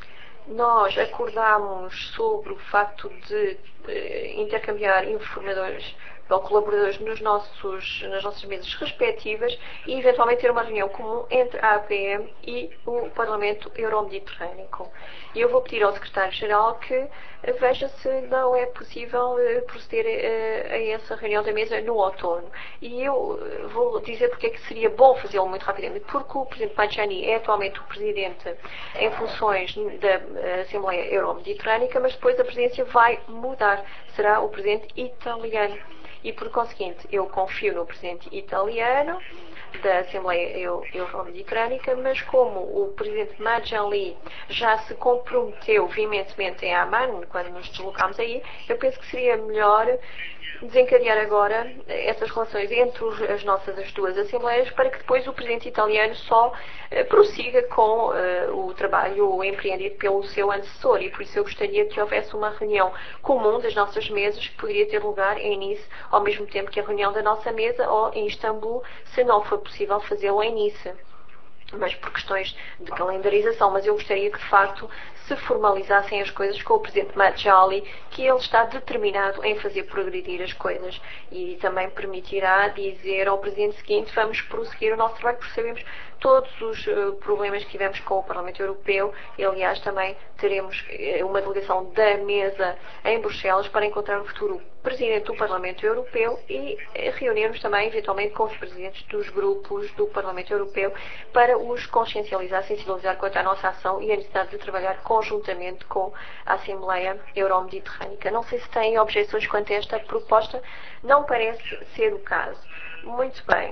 Nós acordámos sobre o facto de intercambiar informadores ou colaboradores nas nossas mesas respectivas e eventualmente ter uma reunião comum entre a APM e o Parlamento Euro-Mediterrâneo. E eu vou pedir ao Secretário-Geral que veja se não é possível proceder a essa reunião da mesa no outono. E eu vou dizer porque é que seria bom fazê-lo muito rapidamente, porque o Presidente Majani é atualmente o Presidente em funções da Assembleia Euro-Mediterrânica, mas depois a presidência vai mudar, será o Presidente italiano. E, por conseguinte, eu confio no Presidente italiano da Assembleia Euro-Mediterrânica, mas como o Presidente Majali já se comprometeu veementemente em Amman, quando nos deslocámos aí, eu penso que seria melhor desencadear agora essas relações entre as duas Assembleias, para que depois o Presidente italiano só prossiga com o trabalho empreendido pelo seu antecessor. E por isso eu gostaria que houvesse uma reunião comum das nossas mesas, que poderia ter lugar em Nice, ao mesmo tempo que a reunião da nossa mesa, ou em Istambul, se não for possível fazê-lo em Nice, mas por questões de calendarização. Mas eu gostaria que, de facto, se formalizassem as coisas com o Presidente Majali, que ele está determinado em fazer progredir as coisas, e também permitirá dizer ao Presidente seguinte: vamos prosseguir o nosso trabalho, porque sabemos todos os problemas que tivemos com o Parlamento Europeu, e aliás também teremos uma delegação da mesa em Bruxelas para encontrar o futuro Presidente do Parlamento Europeu e reunirmos também eventualmente com os Presidentes dos grupos do Parlamento Europeu para os consciencializar, sensibilizar quanto à nossa ação e a necessidade de trabalhar conjuntamente com a Assembleia Euro-Mediterrânica. Não sei se têm objeções quanto a esta proposta, não parece ser o caso. Muito bem.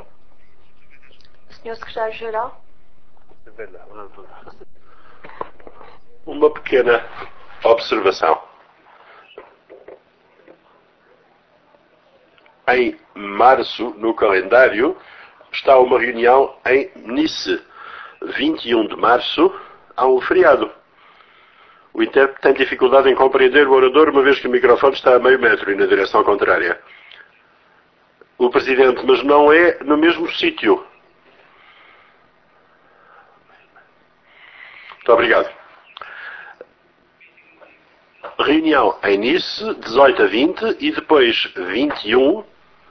Senhor Secretário-Geral? Uma pequena observação. Em março, no calendário, está uma reunião em Nice. 21 de março, há um feriado. O intérprete tem dificuldade em compreender o orador, uma vez que o microfone está a meio metro e na direção contrária. O Presidente, mas não é no mesmo sítio. Muito obrigado. Reunião em Nice, 18 a 20 e depois 21.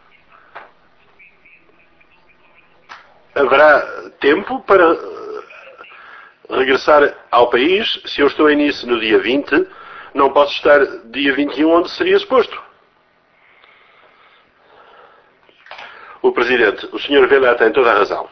Haverá tempo para regressar ao país. Se eu estou em Nice no dia 20, não posso estar dia 21 onde seria suposto. O Presidente, o Sr. Vela tem toda a razão.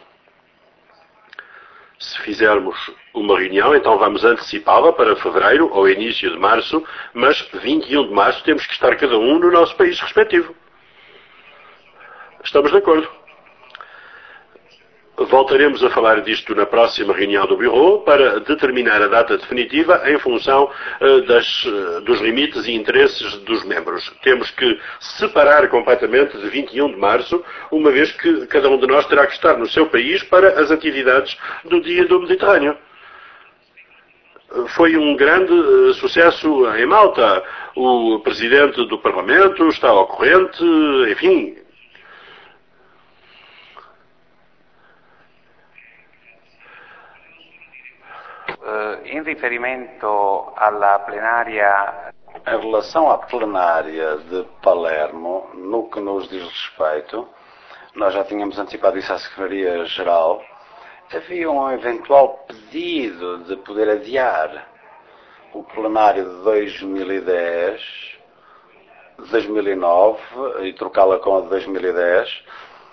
Se fizermos uma reunião, então vamos antecipá-la para fevereiro ou início de março, mas 21 de março temos que estar cada um no nosso país respectivo. Estamos de acordo. Voltaremos a falar disto na próxima reunião do Bureau para determinar a data definitiva em função dos limites e interesses dos membros. Temos que separar completamente de 21 de março, uma vez que cada um de nós terá que estar no seu país para as atividades do Dia do Mediterrâneo. Foi um grande sucesso em Malta. O Presidente do Parlamento está ao corrente, enfim. In riferimento alla plenaria. Em relação à plenária de Palermo, no que nos diz respeito, nós já tínhamos antecipado isso à Secretaria-Geral, havia um eventual pedido de poder adiar o plenário de 2010, 2009 e trocá-la com a de 2010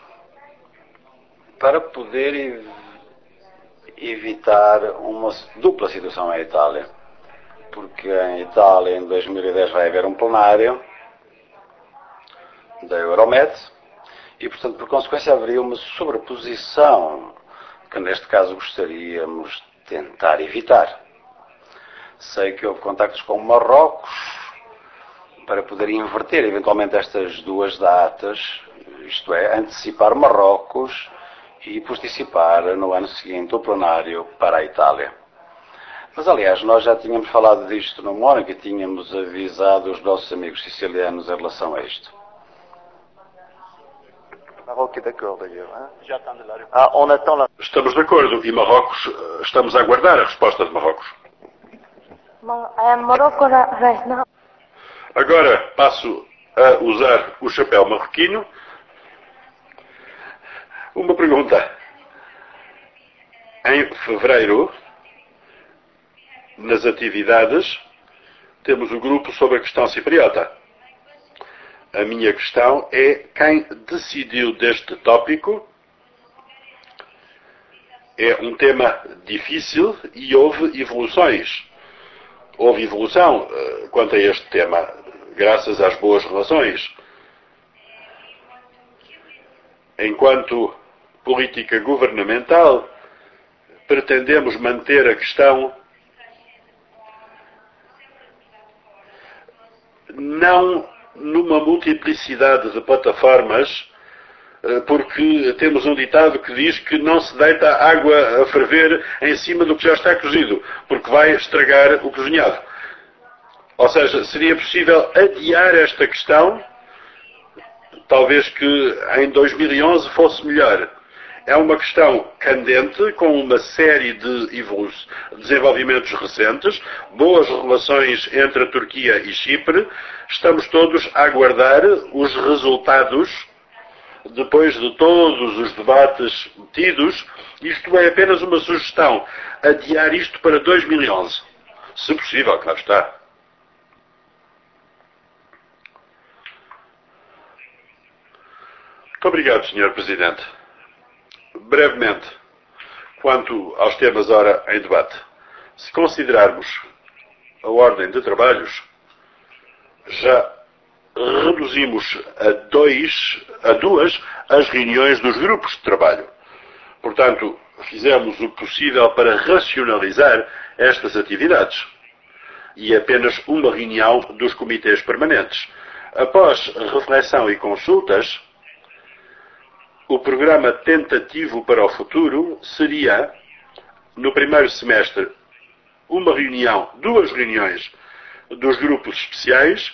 para poder evitar uma dupla situação em Itália. Porque em Itália, em 2010, vai haver um plenário da Euromed e, portanto, por consequência, haveria uma sobreposição que, neste caso, gostaríamos tentar evitar. Sei que houve contactos com Marrocos para poder inverter eventualmente estas duas datas, isto é, antecipar Marrocos e participar no ano seguinte o plenário para a Itália. Mas, aliás, nós já tínhamos falado disto no Mónaco e tínhamos avisado os nossos amigos sicilianos em relação a isto. Marrocos é d'accord, d'ailleurs. Estamos de acordo e Marrocos, estamos a aguardar a resposta de Marrocos. Agora passo a usar o chapéu marroquino. Uma pergunta. Em fevereiro, nas atividades, temos o grupo sobre a questão cipriota. A minha questão é quem decidiu deste tópico. É um tema difícil e houve evoluções. Houve evolução quanto a este tema, graças às boas relações. Enquanto política governamental, pretendemos manter a questão não numa multiplicidade de plataformas, porque temos um ditado que diz que não se deita água a ferver em cima do que já está cozido, porque vai estragar o cozinhado. Ou seja, seria possível adiar esta questão, talvez que em 2011 fosse melhor. É uma questão candente, com uma série de desenvolvimentos recentes, boas relações entre a Turquia e Chipre. Estamos todos a aguardar os resultados, depois de todos os debates tidos. Isto é apenas uma sugestão. Adiar isto para 2011. Se possível, claro está. Muito obrigado, Sr. Presidente. Brevemente, quanto aos temas ora em debate. Se considerarmos a ordem de trabalhos, já reduzimos a duas as reuniões dos grupos de trabalho. Portanto, fizemos o possível para racionalizar estas atividades. E apenas uma reunião dos comitês permanentes. Após reflexão e consultas, o programa tentativo para o futuro seria, no primeiro semestre, duas reuniões dos grupos especiais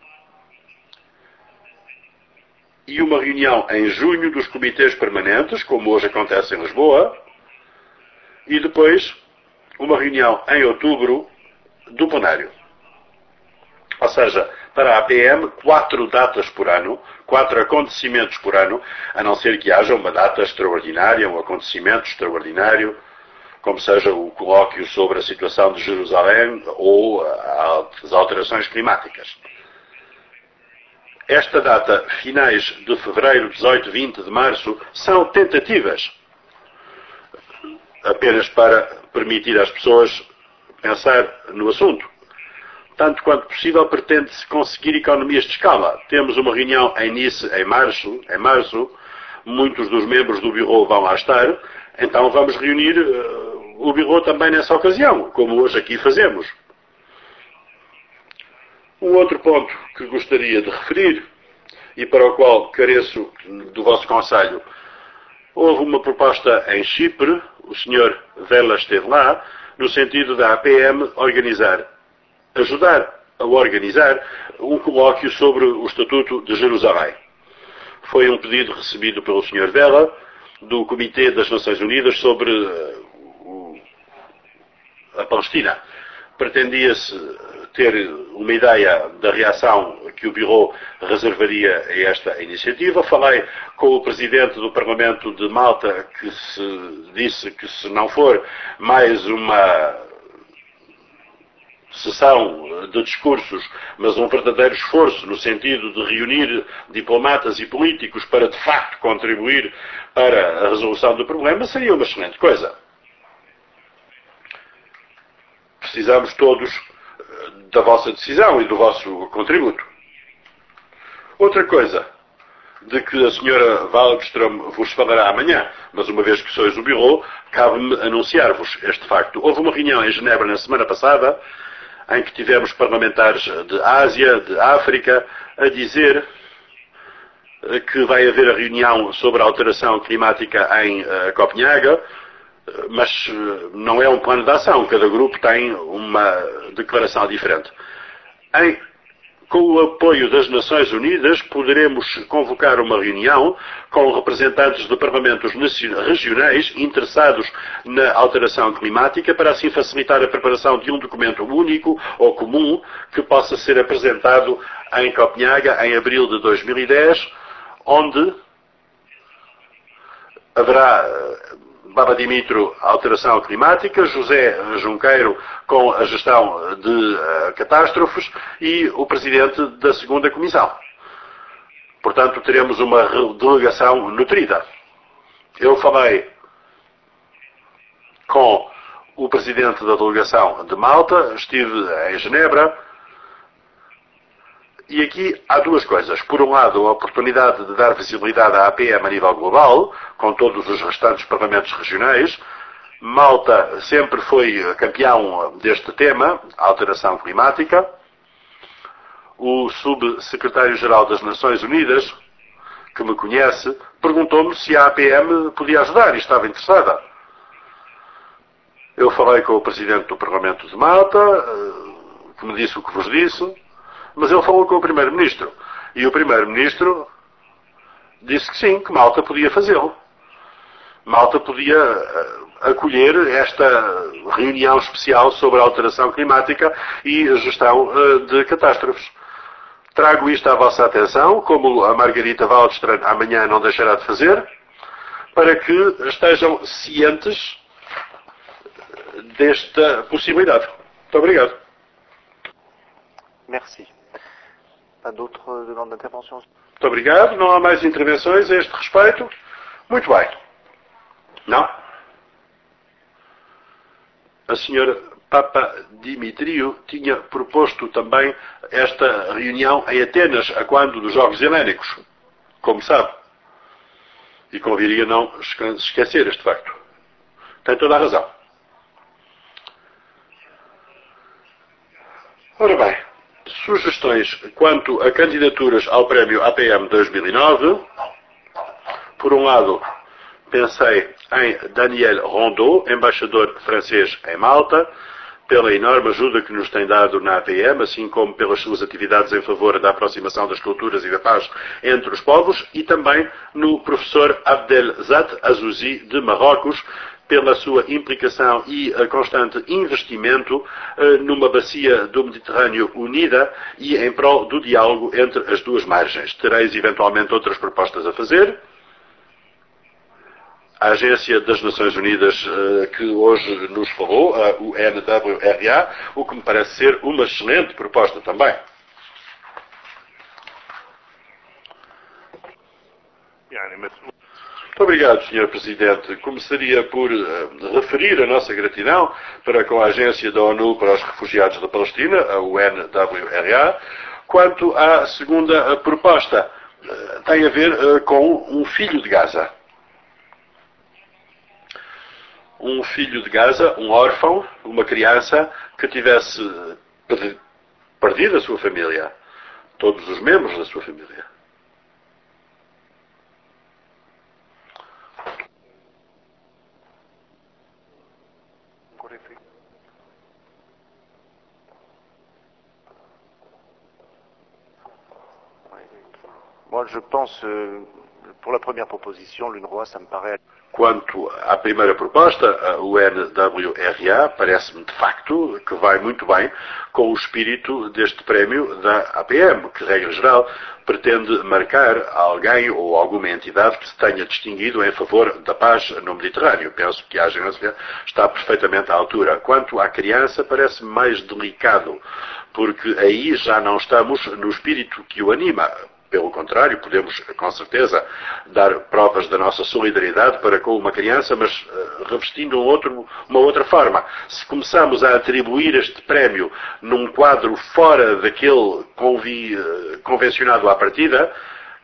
e uma reunião em junho dos comitês permanentes, como hoje acontece em Lisboa, e depois uma reunião em outubro do plenário. Ou seja, para a APM, 4 datas por ano, 4 acontecimentos por ano, a não ser que haja uma data extraordinária, um acontecimento extraordinário, como seja o colóquio sobre a situação de Jerusalém ou as alterações climáticas. Esta data, finais de fevereiro, 18, 20 de março, são tentativas, apenas para permitir às pessoas pensar no assunto. Tanto quanto possível, pretende-se conseguir economias de escala. Temos uma reunião em Nice em março, muitos dos membros do Bureau vão lá estar, então vamos reunir o Bureau também nessa ocasião, como hoje aqui fazemos. Um outro ponto que gostaria de referir, e para o qual careço do vosso conselho, houve uma proposta em Chipre, o Sr. Vela esteve lá, no sentido da APM ajudar a organizar um colóquio sobre o Estatuto de Jerusalém. Foi um pedido recebido pelo Sr. Vela, do Comitê das Nações Unidas sobre a Palestina. Pretendia-se ter uma ideia da reação que o Bureau reservaria a esta iniciativa. Falei com o Presidente do Parlamento de Malta, que disse que se não for mais uma sessão de discursos, mas um verdadeiro esforço no sentido de reunir diplomatas e políticos para de facto contribuir para a resolução do problema, seria uma excelente coisa. Precisamos todos da vossa decisão e do vosso contributo. Outra coisa, de que a senhora Wallström vos falará amanhã, mas uma vez que sois o Bureau, cabe-me anunciar-vos este facto. Houve uma reunião em Genebra na semana passada, em que tivemos parlamentares de Ásia, de África, a dizer que vai haver a reunião sobre a alteração climática em Copenhaga, mas não é um plano de ação, cada grupo tem uma declaração diferente. Com o apoio das Nações Unidas, poderemos convocar uma reunião com representantes de parlamentos regionais interessados na alteração climática para assim facilitar a preparação de um documento único ou comum que possa ser apresentado em Copenhaga em abril de 2010, onde haverá Baba Dimitro, alteração climática, José Junqueiro com a gestão de catástrofes e o presidente da segunda comissão. Portanto, teremos uma delegação nutrida. Eu falei com o presidente da delegação de Malta, estive em Genebra, e aqui há duas coisas. Por um lado, a oportunidade de dar visibilidade à APM a nível global, com todos os restantes parlamentos regionais. Malta sempre foi campeão deste tema, a alteração climática. O subsecretário-geral das Nações Unidas, que me conhece, perguntou-me se a APM podia ajudar e estava interessada. Eu falei com o presidente do Parlamento de Malta, que me disse o que vos disse. Mas ele falou com o Primeiro-Ministro. E o Primeiro-Ministro disse que sim, que Malta podia fazê-lo. Malta podia acolher esta reunião especial sobre a alteração climática e a gestão de catástrofes. Trago isto à vossa atenção, como a Margarita Wallström amanhã não deixará de fazer, para que estejam cientes desta possibilidade. Muito obrigado. Merci. Pas d'autres demandes d'intervention? Muito obrigado. Não há mais intervenções a este respeito? Muito bem. Não? A senhora Papa Dimitriou tinha proposto também esta reunião em Atenas, a quando dos Jogos Helénicos, como sabe. E conviria não esquecer este facto. Tem toda a razão. Ora bem, sugestões quanto a candidaturas ao prémio APM 2009. Por um lado, pensei em Daniel Rondeau, embaixador francês em Malta, pela enorme ajuda que nos tem dado na APM, assim como pelas suas atividades em favor da aproximação das culturas e da paz entre os povos, e também no professor Abdelzat Azouzi de Marrocos, pela sua implicação e constante investimento numa bacia do Mediterrâneo unida e em prol do diálogo entre as duas margens. Tereis eventualmente outras propostas a fazer. A Agência das Nações Unidas que hoje nos falou, a UNWRA, o que me parece ser uma excelente proposta também. Muito obrigado, Sr. Presidente. Começaria por referir a nossa gratidão para com a Agência da ONU para os Refugiados da Palestina, a UNWRA, quanto à segunda proposta. Tem a ver com um filho de Gaza. Um filho de Gaza, um órfão, uma criança que tivesse perdido a sua família, todos os membros da sua família. Moi, je pense, pour la première proposition, l'UNRWA, ça me paraît... Quanto à primeira proposta, a UNWRA, parece-me de facto que vai muito bem com o espírito deste prémio da APM, que, regra geral, pretende marcar alguém ou alguma entidade que se tenha distinguido em favor da paz no Mediterrâneo. Penso que a agência está perfeitamente à altura. Quanto à criança, parece-me mais delicado, porque aí já não estamos no espírito que o anima. Pelo contrário, podemos, com certeza, dar provas da nossa solidariedade para com uma criança, mas revestindo uma outra forma. Se começamos a atribuir este prémio num quadro fora daquele convencionado à partida,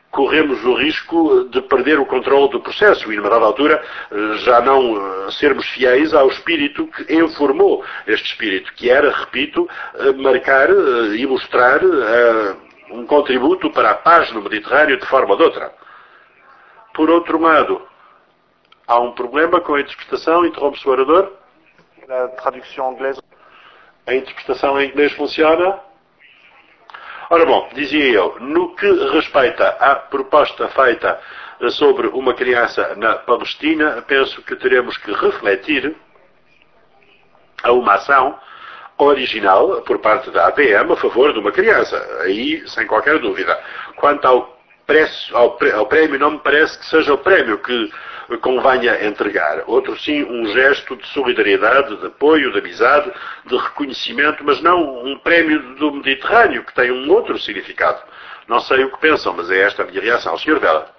corremos o risco de perder o controle do processo e, numa dada altura, já não sermos fiéis ao espírito que informou este espírito, que era, repito, marcar e mostrar um contributo para a paz no Mediterrâneo de forma ou de outra. Por outro lado, há um problema com a interpretação, interrompe-se o orador. A tradução inglesa. A interpretação em inglês funciona? Ora bom, dizia eu, no que respeita à proposta feita sobre uma criança na Palestina, penso que teremos que refletir a uma ação original por parte da APM a favor de uma criança. Aí, sem qualquer dúvida. Quanto ao prémio, não me parece que seja o prémio que convenha entregar. Outro sim, um gesto de solidariedade, de apoio, de amizade, de reconhecimento, mas não um prémio do Mediterrâneo, que tem um outro significado. Não sei o que pensam, mas é esta a minha reação. Sr. Vela.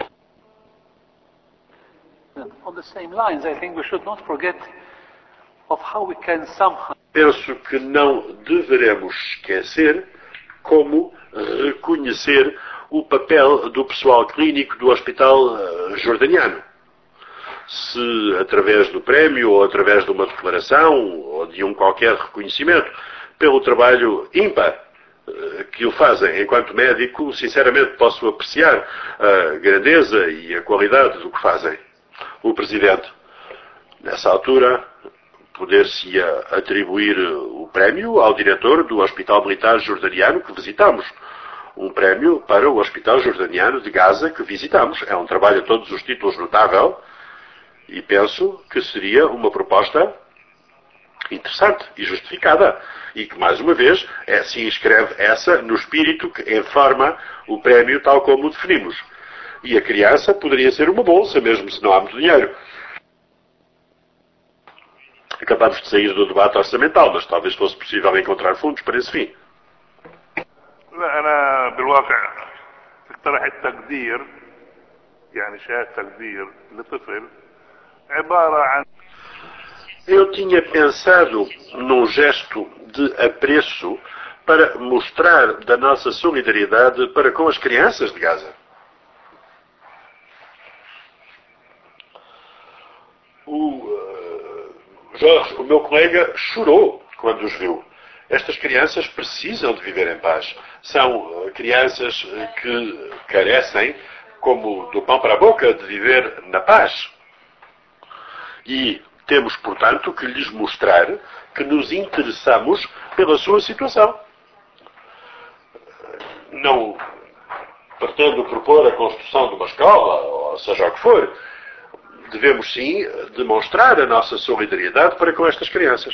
On the same lines, I think we should not forget of how we can somehow... Penso que não deveremos esquecer como reconhecer o papel do pessoal clínico do Hospital Jordaniano. Se através do prémio, ou através de uma declaração, ou de um qualquer reconhecimento, pelo trabalho ímpar que o fazem enquanto médico, sinceramente posso apreciar a grandeza e a qualidade do que fazem. O Presidente, nessa altura, poder-se-ia atribuir o prémio ao diretor do Hospital Militar Jordaniano que visitamos. Um prémio para o Hospital Jordaniano de Gaza que visitamos. É um trabalho a todos os títulos notável e penso que seria uma proposta interessante e justificada e que, mais uma vez, se inscreve essa no espírito que informa o prémio tal como o definimos. E a criança poderia ser uma bolsa, mesmo se não há muito dinheiro. Acabamos de sair do debate orçamental, mas talvez fosse possível encontrar fundos para esse fim. أنا بالواقع اقترح التقدير يعني شهادة تقدير لطفل عبارة عن Eu tinha pensado num gesto de apreço para mostrar da nossa solidariedade para com as crianças de Gaza. Jorge, o meu colega, chorou quando os viu. Estas crianças precisam de viver em paz. São crianças que carecem, como do pão para a boca, de viver na paz. E temos, portanto, que lhes mostrar que nos interessamos pela sua situação. Não pretendo propor a construção de uma escola, ou seja o que for. Devemos, sim, demonstrar a nossa solidariedade para com estas crianças.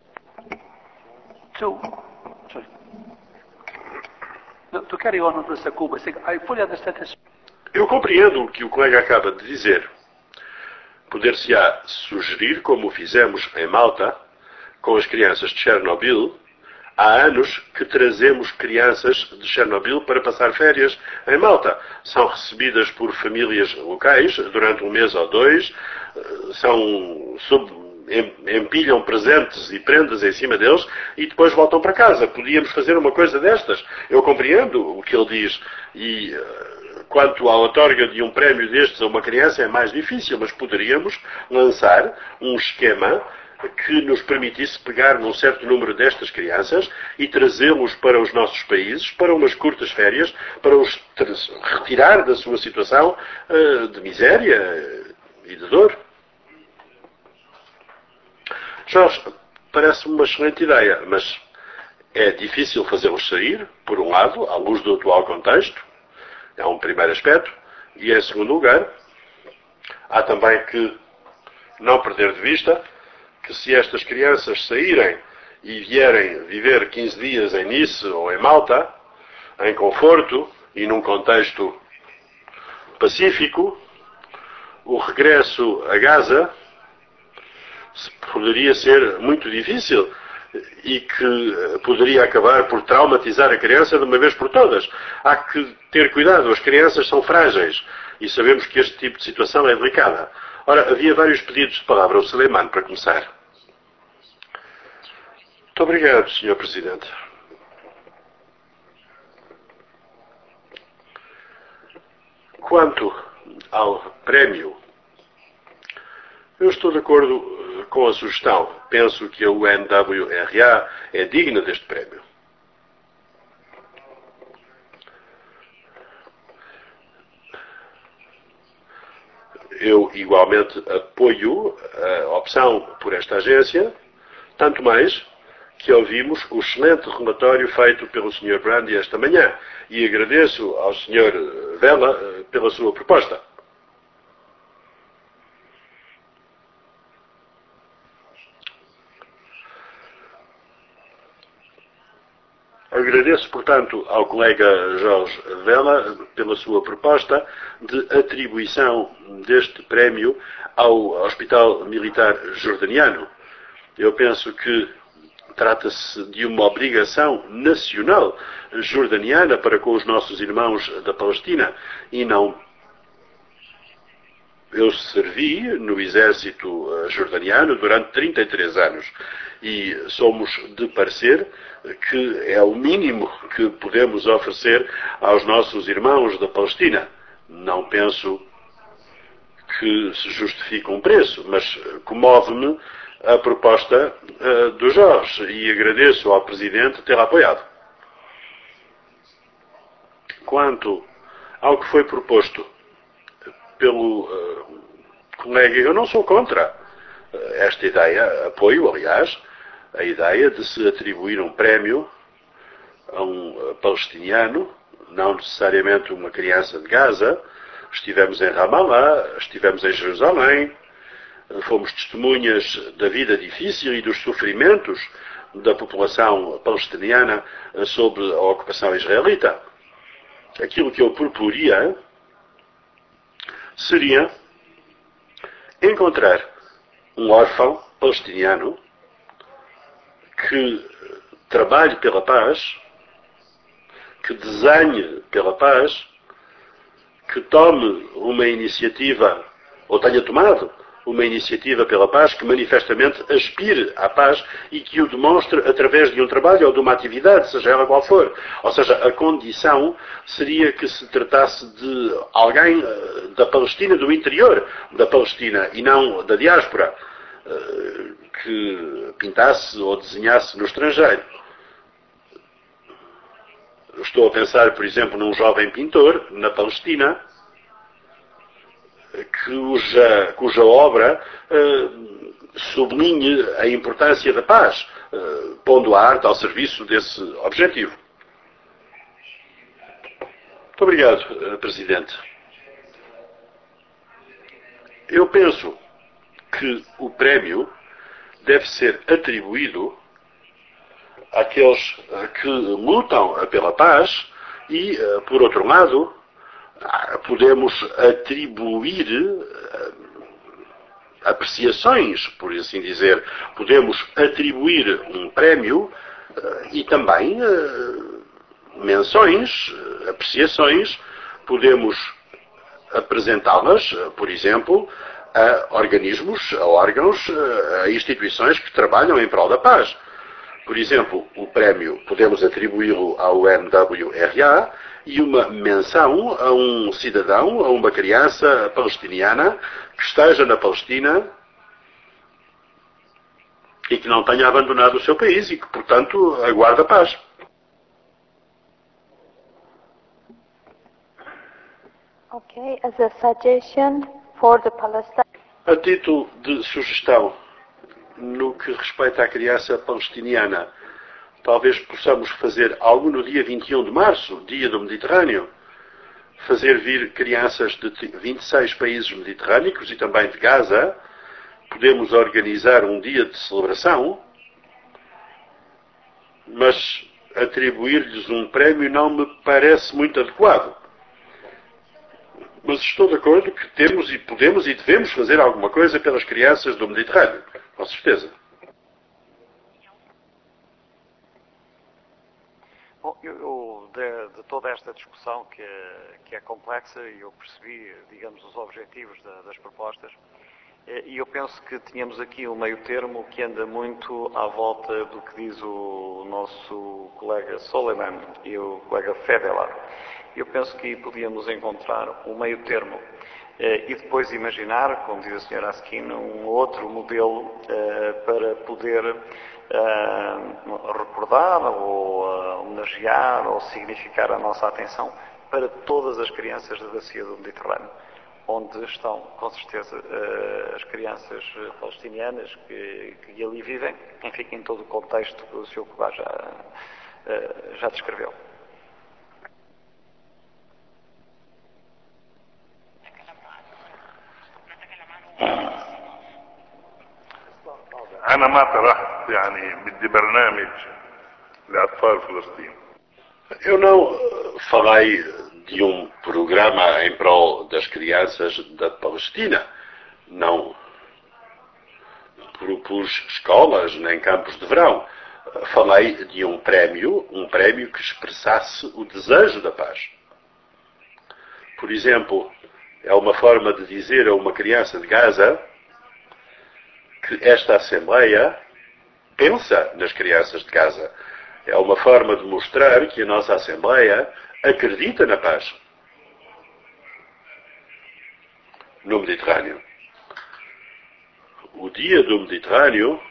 To carry on with Mr. Kuba, I fully understand his... Eu compreendo o que o colega acaba de dizer. Poder-se-á sugerir, como fizemos em Malta, com as crianças de Chernobyl. Há anos que trazemos crianças de Chernobyl para passar férias em Malta. São recebidas por famílias locais durante um mês ou dois, empilham presentes e prendas em cima deles e depois voltam para casa. Podíamos fazer uma coisa destas. Eu compreendo o que ele diz e quanto à outorga de um prémio destes a uma criança é mais difícil, mas poderíamos lançar um esquema que nos permitisse pegar num certo número destas crianças e trazê-los para os nossos países, para umas curtas férias, para os retirar da sua situação de miséria e de dor. Jorge, parece-me uma excelente ideia, mas é difícil fazê-los sair, por um lado, à luz do atual contexto, é um primeiro aspecto, e em segundo lugar, há também que não perder de vista que se estas crianças saírem e vierem viver 15 dias em Nice ou em Malta, em conforto e num contexto pacífico, o regresso a Gaza poderia ser muito difícil e que poderia acabar por traumatizar a criança de uma vez por todas. Há que ter cuidado, as crianças são frágeis e sabemos que este tipo de situação é delicada. Ora, havia vários pedidos de palavra. O Suleiman, para começar. Muito obrigado, Sr. Quanto ao prémio, eu estou de acordo com a sugestão. Penso que a UNWRA é digna deste prémio. Eu, igualmente, apoio a opção por esta agência, tanto mais que ouvimos o excelente relatório feito pelo Sr. Brandi esta manhã e agradeço ao Sr. Vella pela sua proposta. Agradeço, portanto, ao colega Jorge Vella pela sua proposta de atribuição deste prémio ao Hospital Militar Jordaniano. Eu penso que trata-se de uma obrigação nacional jordaniana para com os nossos irmãos da Palestina e não. Eu servi no exército jordaniano durante 33 anos e somos de parecer que é o mínimo que podemos oferecer aos nossos irmãos da Palestina. Não penso que se justifique um preço, mas comove-me a proposta do Jorge e agradeço ao Presidente ter apoiado. Quanto ao que foi proposto pelo colega, eu não sou contra esta ideia, apoio, aliás, a ideia de se atribuir um prémio a um palestiniano, não necessariamente uma criança de Gaza. Estivemos em Ramallah, estivemos em Jerusalém, fomos testemunhas da vida difícil e dos sofrimentos da população palestiniana sob a ocupação israelita. Aquilo que eu proporia seria encontrar um órfão palestiniano que trabalhe pela paz, que desenhe pela paz, que tome uma iniciativa, ou tenha tomado uma iniciativa pela paz, que manifestamente aspire à paz e que o demonstre através de um trabalho ou de uma atividade, seja ela qual for. Ou seja, a condição seria que se tratasse de alguém da Palestina, do interior da Palestina, e não da diáspora, que pintasse ou desenhasse no estrangeiro. Estou a pensar, por exemplo, num jovem pintor na Palestina, cuja obra sublinhe a importância da paz, pondo a arte ao serviço desse objetivo. Muito obrigado, Presidente. Eu penso que o prémio deve ser atribuído àqueles que lutam pela paz e, por outro lado, podemos atribuir apreciações, por assim dizer. Podemos atribuir um prémio e também menções, apreciações. Podemos apresentá-las, por exemplo, a organismos, a órgãos, a instituições que trabalham em prol da paz. Por exemplo, o prémio podemos atribuí-lo ao UNWRA e uma menção a um cidadão, a uma criança palestiniana que esteja na Palestina e que não tenha abandonado o seu país e que, portanto, aguarda a paz. Okay, as a suggestion for the Palestine. A título de sugestão, no que respeita à criança palestiniana, talvez possamos fazer algo no dia 21 de março, dia do Mediterrâneo, fazer vir crianças de 26 países mediterrâneos e também de Gaza. Podemos organizar um dia de celebração, mas atribuir-lhes um prémio não me parece muito adequado. Mas estou de acordo que temos e podemos e devemos fazer alguma coisa pelas crianças do Mediterrâneo, com certeza. Bom, de toda esta discussão que é complexa, e eu percebi, digamos, os objetivos das propostas, e eu penso que tínhamos aqui um meio termo que anda muito à volta do que diz o nosso colega Soleiman e o colega Fedela. Eu penso que podíamos encontrar um meio termo e depois imaginar, como diz a Sra. Askin, um outro modelo para poder recordar ou homenagear ou significar a nossa atenção para todas as crianças da bacia do Mediterrâneo, onde estão, com certeza, as crianças palestinianas que ali vivem, enfim, em todo o contexto que o Sr. Cubá já descreveu. أنا ما طرحت يعني بدي برنامج لأطفال فلسطين. Eu não falei de um programa em prol das crianças da Palestina. Não propus escolas nem campos de verão. Falei de um prémio que expressasse o desejo da paz. Por exemplo, é uma forma de dizer a uma criança de Gaza que esta Assembleia pensa nas crianças de Gaza. É uma forma de mostrar que a nossa Assembleia acredita na paz no Mediterrâneo. O dia do Mediterrâneo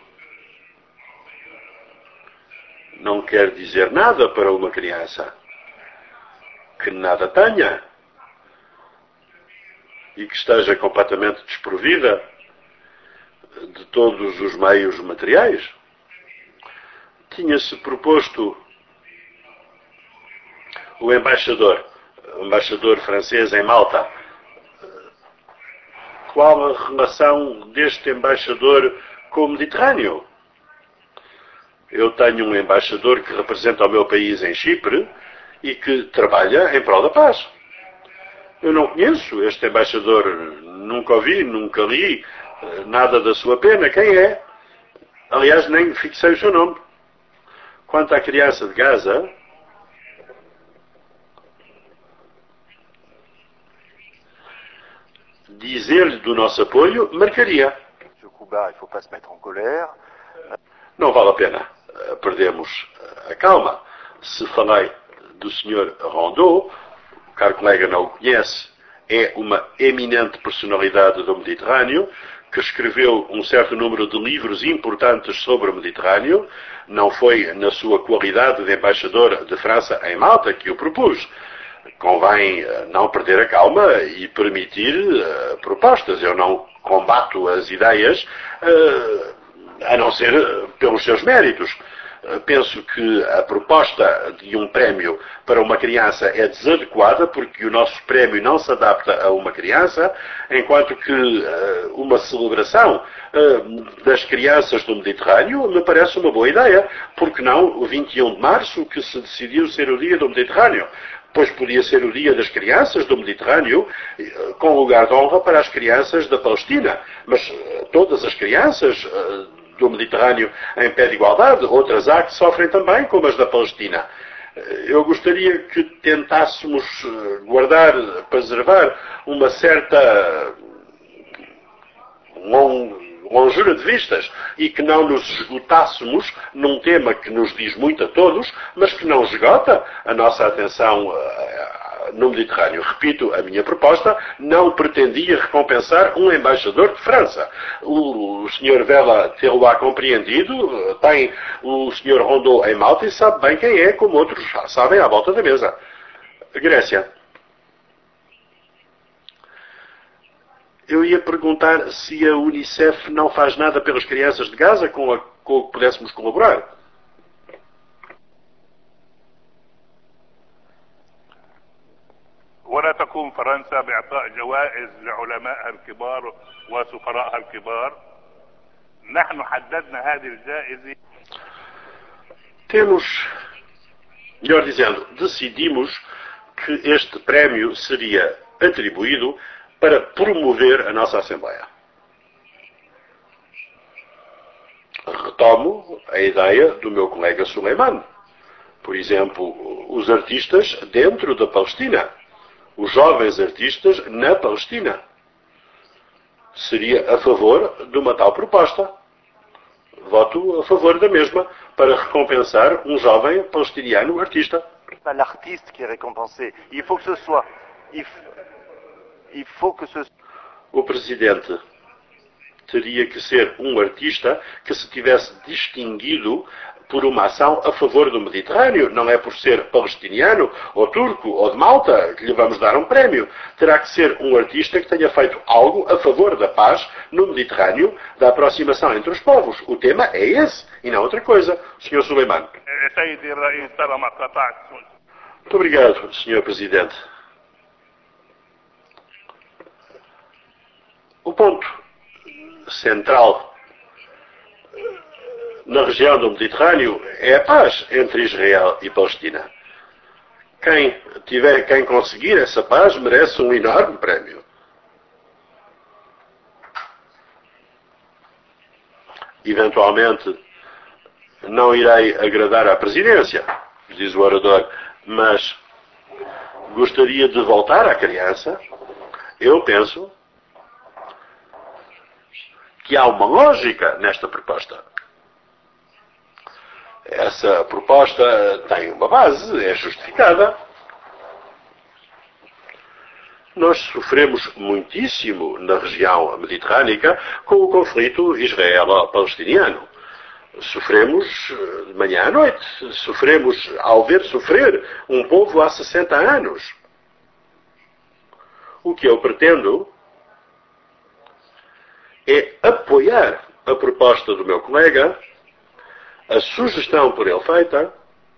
não quer dizer nada para uma criança que nada tenha e que esteja completamente desprovida de todos os meios materiais. Tinha-se proposto o embaixador francês em Malta. Qual a relação deste embaixador com o Mediterrâneo? Eu tenho um embaixador que representa o meu país em Chipre e que trabalha em prol da paz. Eu não conheço este embaixador, nunca ouvi, nunca li nada da sua pena. Quem é? Aliás, nem fixei o seu nome. Quanto à criança de Gaza, dizer-lhe do nosso apoio marcaria. Não vale a pena perdermos a calma. Se falei do Sr. Rondeau, o caro colega não o conhece, é uma eminente personalidade do Mediterrâneo, que escreveu um certo número de livros importantes sobre o Mediterrâneo. Não foi na sua qualidade de embaixador de França em Malta que o propus. Convém não perder a calma e permitir propostas. Eu não combato as ideias, a não ser pelos seus méritos. Penso que a proposta de um prémio para uma criança é desadequada, porque o nosso prémio não se adapta a uma criança, enquanto que uma celebração das crianças do Mediterrâneo me parece uma boa ideia. Porque não o 21 de março, que se decidiu ser o dia do Mediterrâneo? Pois podia ser o dia das crianças do Mediterrâneo, com lugar de honra para as crianças da Palestina. Mas todas as crianças do Mediterrâneo em pé de igualdade, outras há que sofrem também, como as da Palestina. Eu gostaria que tentássemos preservar uma certa longura de vistas e que não nos esgotássemos num tema que nos diz muito a todos, mas que não esgota a nossa atenção no Mediterrâneo. Repito, a minha proposta não pretendia recompensar um embaixador de França. O Sr. Vela tê-lo-á compreendido, tem o Sr. Rondeau em Malta e sabe bem quem é, como outros sabem à volta da mesa. Grécia. Eu ia perguntar se a Unicef não faz nada pelas crianças de Gaza com o que pudéssemos colaborar. ولا تقوم فرنسا بإعطاء جوائز لعلمائها الكبار وسفرائها الكبار. نحن حددنا هذه الجائزة. Melhor dizendo, decidimos que este prémio seria atribuído para promover a nossa Assembleia. Retomo a ideia do meu colega Suleiman. Por exemplo, os artistas dentro da Palestina. Os jovens artistas na Palestina. Seria a favor de uma tal proposta. Voto a favor da mesma para recompensar um jovem palestiniano artista. pas l'artiste qui est récompensé. Il faut que ce soit... Il faut que ce... O presidente teria que ser um artista que se tivesse distinguido por uma ação a favor do Mediterrâneo. Não é por ser palestiniano, ou turco, ou de Malta, que lhe vamos dar um prémio. Terá que ser um artista que tenha feito algo a favor da paz no Mediterrâneo, da aproximação entre os povos. O tema é esse, e não outra coisa. Sr. Suleiman. Muito obrigado, Sr. Presidente. O ponto central na região do Mediterrâneo é a paz entre Israel e Palestina. Quem conseguir essa paz merece um enorme prémio. Eventualmente, não irei agradar à presidência, diz o orador, mas gostaria de voltar à criança. Eu penso que há uma lógica nesta proposta. Essa proposta tem uma base, é justificada. Nós sofremos muitíssimo na região mediterrânica com o conflito israelo-palestiniano. Sofremos de manhã à noite. Sofremos ao ver sofrer um povo há 60 anos. O que eu pretendo é apoiar a proposta do meu colega, a sugestão por ele feita.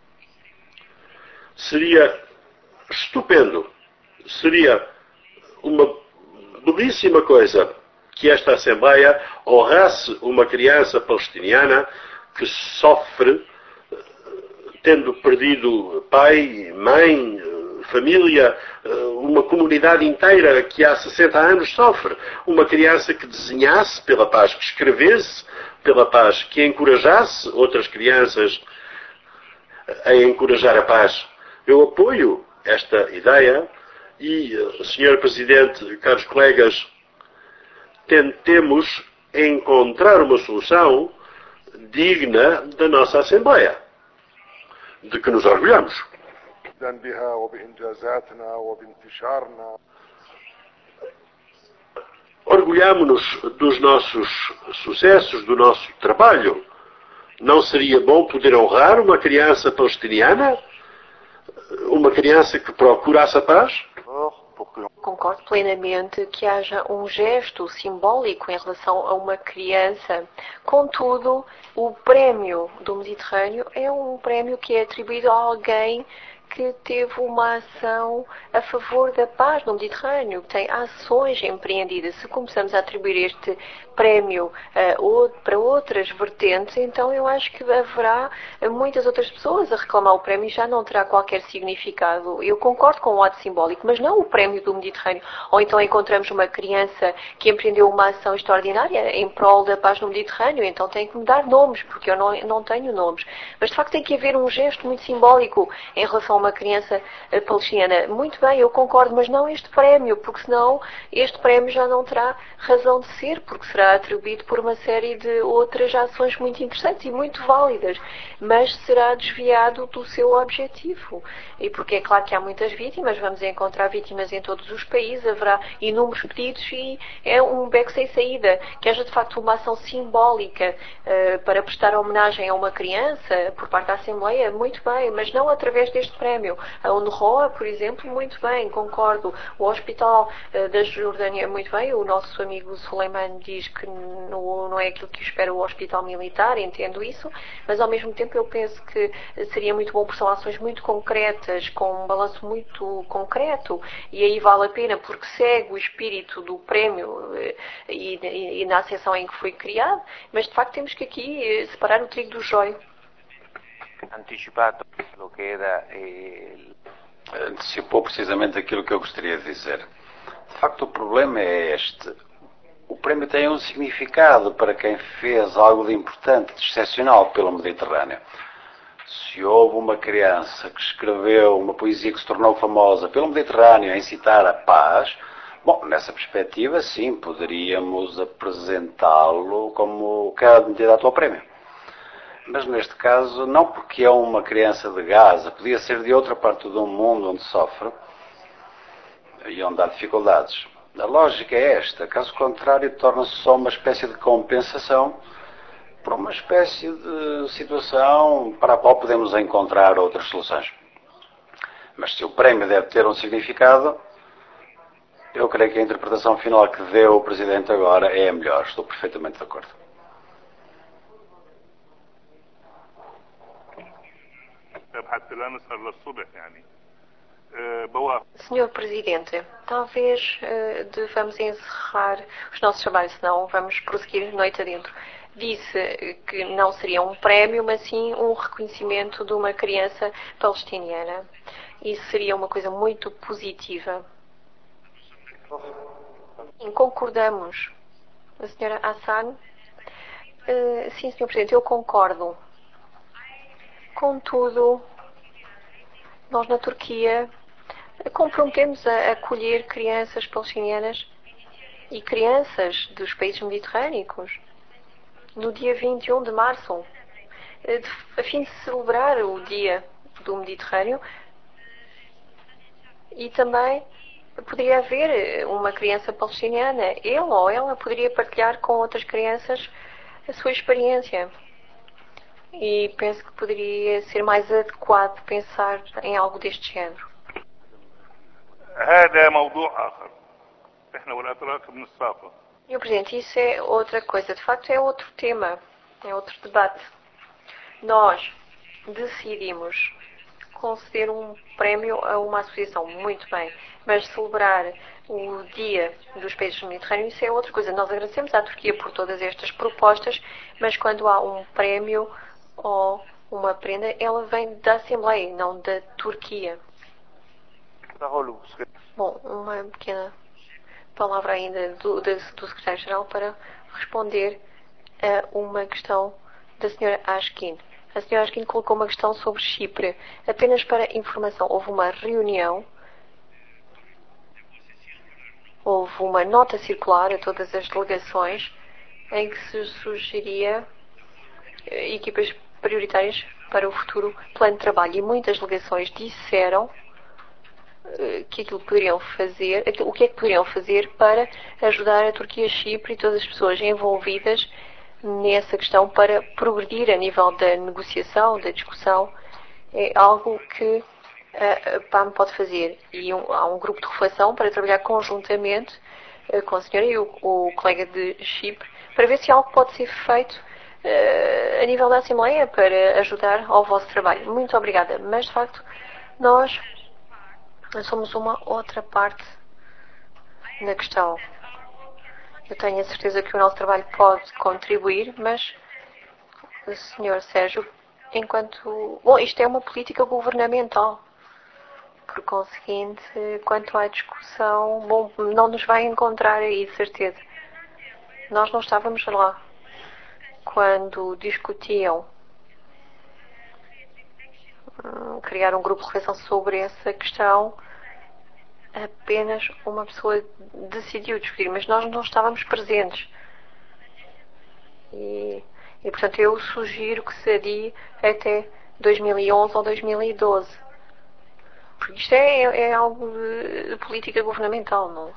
Seria estupendo, seria uma belíssima coisa que esta Assembleia honrasse uma criança palestiniana que sofre tendo perdido pai, mãe, família, uma comunidade inteira que há 60 anos sofre. Uma criança que desenhasse pela paz, que escrevesse pela paz, que encorajasse outras crianças a encorajar a paz. Eu apoio esta ideia e, Sr. Presidente, caros colegas, tentemos encontrar uma solução digna da nossa Assembleia, de que nos orgulhamos. Orgulhamo-nos dos nossos sucessos, do nosso trabalho. Não seria bom poder honrar uma criança palestiniana? Uma criança que procurasse a paz? Concordo plenamente que haja um gesto simbólico em relação a uma criança. Contudo, o prémio do Mediterrâneo é um prémio que é atribuído a alguém que teve uma ação a favor da paz no Mediterrâneo, que tem ações empreendidas. Se começamos a atribuir este prémio para outras vertentes, então eu acho que haverá muitas outras pessoas a reclamar o prémio e já não terá qualquer significado. Eu concordo com o ato simbólico, mas não o prémio do Mediterrâneo. Ou então encontramos uma criança que empreendeu uma ação extraordinária em prol da paz no Mediterrâneo, então tem que me dar nomes, porque eu não tenho nomes. Mas de facto tem que haver um gesto muito simbólico em relação a uma criança palestiniana. Muito bem, eu concordo, mas não este prémio, porque senão este prémio já não terá razão de ser, porque será atribuído por uma série de outras ações muito interessantes e muito válidas, mas será desviado do seu objetivo. E porque é claro que há muitas vítimas, vamos encontrar vítimas em todos os países, haverá inúmeros pedidos e é um beco sem saída. Que haja de facto uma ação simbólica para prestar homenagem a uma criança por parte da Assembleia, muito bem, mas não através deste prémio. A UNRWA, por exemplo, muito bem, concordo. O Hospital da Jordânia, muito bem. O nosso amigo Suleiman diz que não é aquilo que espera o Hospital Militar, entendo isso, mas ao mesmo tempo eu penso que seria muito bom porque são ações muito concretas, com um balanço muito concreto, e aí vale a pena porque segue o espírito do prémio e na acessão em que foi criado, mas de facto temos que aqui separar o trigo do joio. Antecipou precisamente aquilo que eu gostaria de dizer. De facto, o problema é este. O prémio tem um significado para quem fez algo de importante, de excepcional pelo Mediterrâneo. Se houve uma criança que escreveu uma poesia que se tornou famosa pelo Mediterrâneo a incitar a paz, bom, nessa perspectiva, sim, poderíamos apresentá-lo como candidato ao prémio. Mas neste caso, não porque é uma criança de Gaza, podia ser de outra parte do mundo onde sofre e onde há dificuldades. A lógica é esta, caso contrário torna-se só uma espécie de compensação por uma espécie de situação para a qual podemos encontrar outras soluções. Mas se o prémio deve ter um significado, eu creio que a interpretação final que deu o Presidente agora é a melhor. Estou perfeitamente de acordo. Senhor Presidente, talvez devamos encerrar os nossos trabalhos, senão vamos prosseguir noite adentro. Disse que não seria um prémio, mas sim um reconhecimento de uma criança palestiniana. Isso seria uma coisa muito positiva. Concordamos. A senhora Hassan? Sim, Senhor Presidente, eu concordo. Contudo, nós na Turquia comprometemos a acolher crianças palestinianas e crianças dos países mediterrâneos no dia 21 de março, a fim de celebrar o dia do Mediterrâneo, e também poderia haver uma criança palestiniana, ele ou ela poderia partilhar com outras crianças a sua experiência. E penso que poderia ser mais adequado pensar em algo deste género. Senhor Presidente, isso é outra coisa. De facto, é outro tema, é outro debate. Nós decidimos conceder um prémio a uma associação, muito bem, mas celebrar o Dia dos Países Mediterrâneos, isso é outra coisa. Nós agradecemos à Turquia por todas estas propostas, mas quando há um prémio ou uma prenda, ela vem da Assembleia, não da Turquia. Bom, uma pequena palavra ainda do Secretário-Geral para responder a uma questão da Sra. Ashkin. A Sra. Ashkin colocou uma questão sobre Chipre. Apenas para informação, houve uma reunião, houve uma nota circular a todas as delegações em que se sugeria equipas prioritárias para o futuro plano de trabalho. E muitas delegações disseram que aquilo que poderiam fazer, o que é que poderiam fazer para ajudar a Turquia, Chipre e todas as pessoas envolvidas nessa questão para progredir a nível da negociação, da discussão. É algo que a PAM pode fazer. E há um grupo de reflexão para trabalhar conjuntamente com a senhora e o colega de Chipre para ver se algo pode ser feito a nível da Assembleia para ajudar ao vosso trabalho. Muito obrigada. Mas, de facto, nós somos uma outra parte na questão. Eu tenho a certeza que o nosso trabalho pode contribuir, mas o Sr. Sérgio, enquanto... Bom, isto é uma política governamental. Por conseguinte, quanto à discussão, bom, não nos vai encontrar aí, de certeza. Nós não estávamos lá quando discutiam criar um grupo de reflexão sobre essa questão. Apenas uma pessoa decidiu discutir, mas nós não estávamos presentes. E portanto, eu sugiro que se adie até 2011 ou 2012. Porque isto é algo de política governamental, não?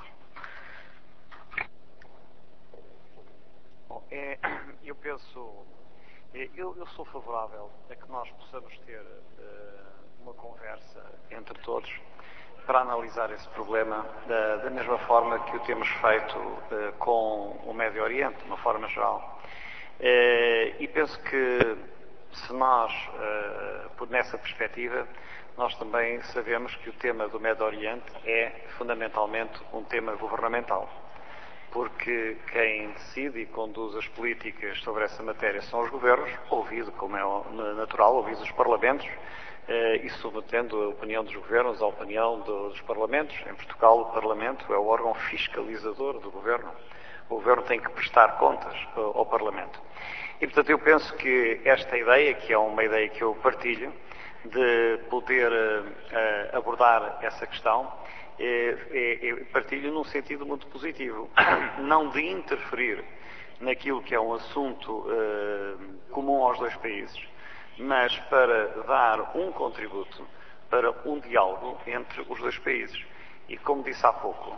Bom, eu penso... Eu sou favorável a que nós possamos ter uma conversa entre todos para analisar esse problema da mesma forma que o temos feito com o Médio Oriente, de uma forma geral. E penso que se nós, nessa perspectiva, nós também sabemos que o tema do Médio Oriente é fundamentalmente um tema governamental. Porque quem decide e conduz as políticas sobre essa matéria são os governos, ouvido, como é natural, ouvidos os parlamentos, e submetendo a opinião dos governos à opinião dos parlamentos. Em Portugal, o Parlamento é o órgão fiscalizador do governo. O governo tem que prestar contas ao Parlamento. E, portanto, eu penso que esta ideia, que é uma ideia que eu partilho, de poder abordar essa questão, partilho num sentido muito positivo, não de interferir naquilo que é um assunto comum aos dois países, mas para dar um contributo para um diálogo entre os dois países. E como disse há pouco,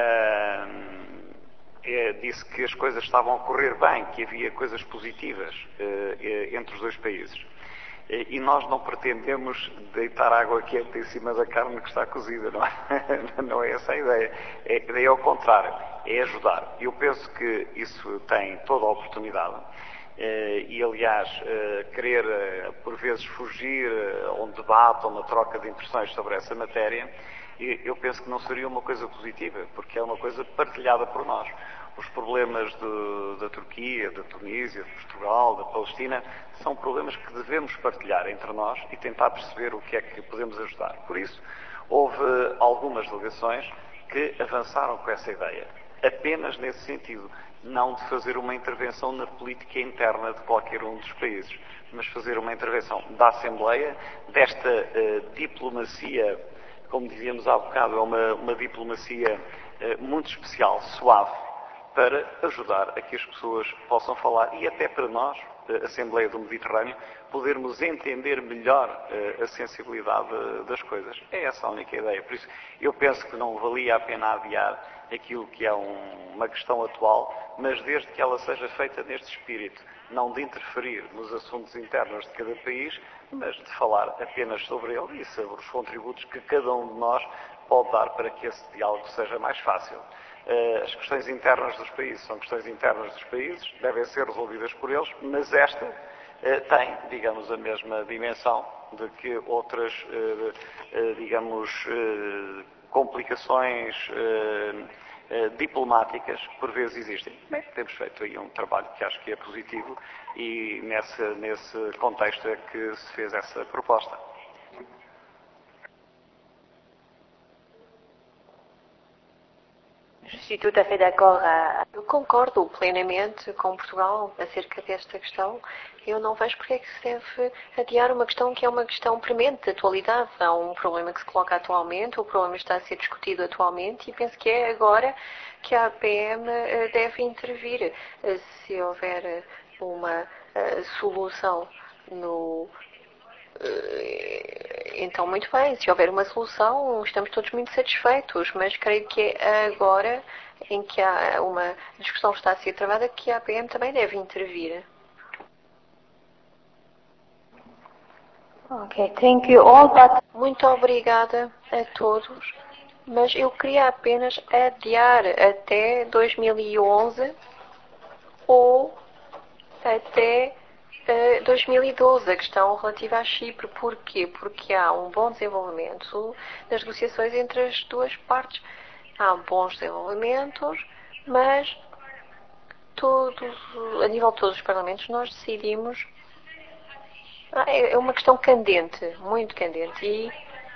disse que as coisas estavam a correr bem, que havia coisas positivas entre os dois países. E nós não pretendemos deitar água quente em cima da carne que está cozida, não é? Não é essa a ideia. A ideia é ao contrário, é ajudar. Eu penso que isso tem toda a oportunidade. E, aliás, querer, por vezes, fugir a um debate ou uma troca de impressões sobre essa matéria, eu penso que não seria uma coisa positiva, porque é uma coisa partilhada por nós. Os problemas da Turquia, da Tunísia, de Portugal, da Palestina, são problemas que devemos partilhar entre nós e tentar perceber o que é que podemos ajudar. Por isso, houve algumas delegações que avançaram com essa ideia, apenas nesse sentido, não de fazer uma intervenção na política interna de qualquer um dos países, mas fazer uma intervenção da Assembleia, desta diplomacia, como dizíamos há bocado, é uma diplomacia muito especial, suave, para ajudar a que as pessoas possam falar e até para nós, a Assembleia do Mediterrâneo, podermos entender melhor a sensibilidade das coisas. É essa a única ideia. Por isso, eu penso que não valia a pena adiar aquilo que é uma questão atual, mas desde que ela seja feita neste espírito, não de interferir nos assuntos internos de cada país, mas de falar apenas sobre ele e sobre os contributos que cada um de nós pode dar para que esse diálogo seja mais fácil. As questões internas dos países são questões internas dos países, devem ser resolvidas por eles, mas esta tem, digamos, a mesma dimensão de que outras, digamos, complicações diplomáticas por vezes existem. Bem, temos feito aí um trabalho que acho que é positivo e nesse contexto é que se fez essa proposta. Eu concordo plenamente com Portugal acerca desta questão. Eu não vejo porque é que se deve adiar uma questão que é uma questão premente de atualidade. Há um problema que se coloca atualmente, o problema está a ser discutido atualmente e penso que é agora que a APM deve intervir. Se houver uma solução então, muito bem, se houver uma solução, estamos todos muito satisfeitos, mas creio que é agora, em que há uma discussão que está a ser travada, que a APM também deve intervir. Okay, thank you all, but... Muito obrigada a todos, mas eu queria apenas adiar até 2011 ou até 2012, a questão relativa a Chipre. Porquê? Porque há um bom desenvolvimento das negociações entre as duas partes. Há bons desenvolvimentos, mas a nível de todos os parlamentos nós decidimos. É uma questão candente, muito candente.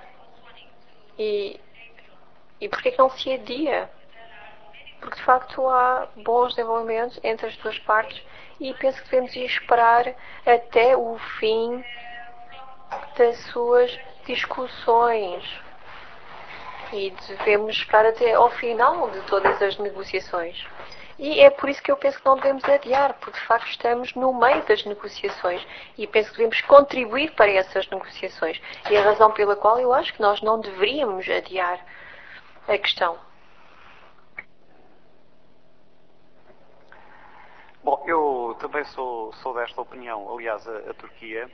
E porquê que não se adia? Porque de facto há bons desenvolvimentos entre as duas partes e penso que devemos esperar até o fim das suas discussões e devemos esperar até ao final de todas as negociações. E é por isso que eu penso que não devemos adiar, porque de facto estamos no meio das negociações e penso que devemos contribuir para essas negociações. E a razão pela qual eu acho que nós não deveríamos adiar a questão. Bom, eu também sou desta opinião. Aliás, a Turquia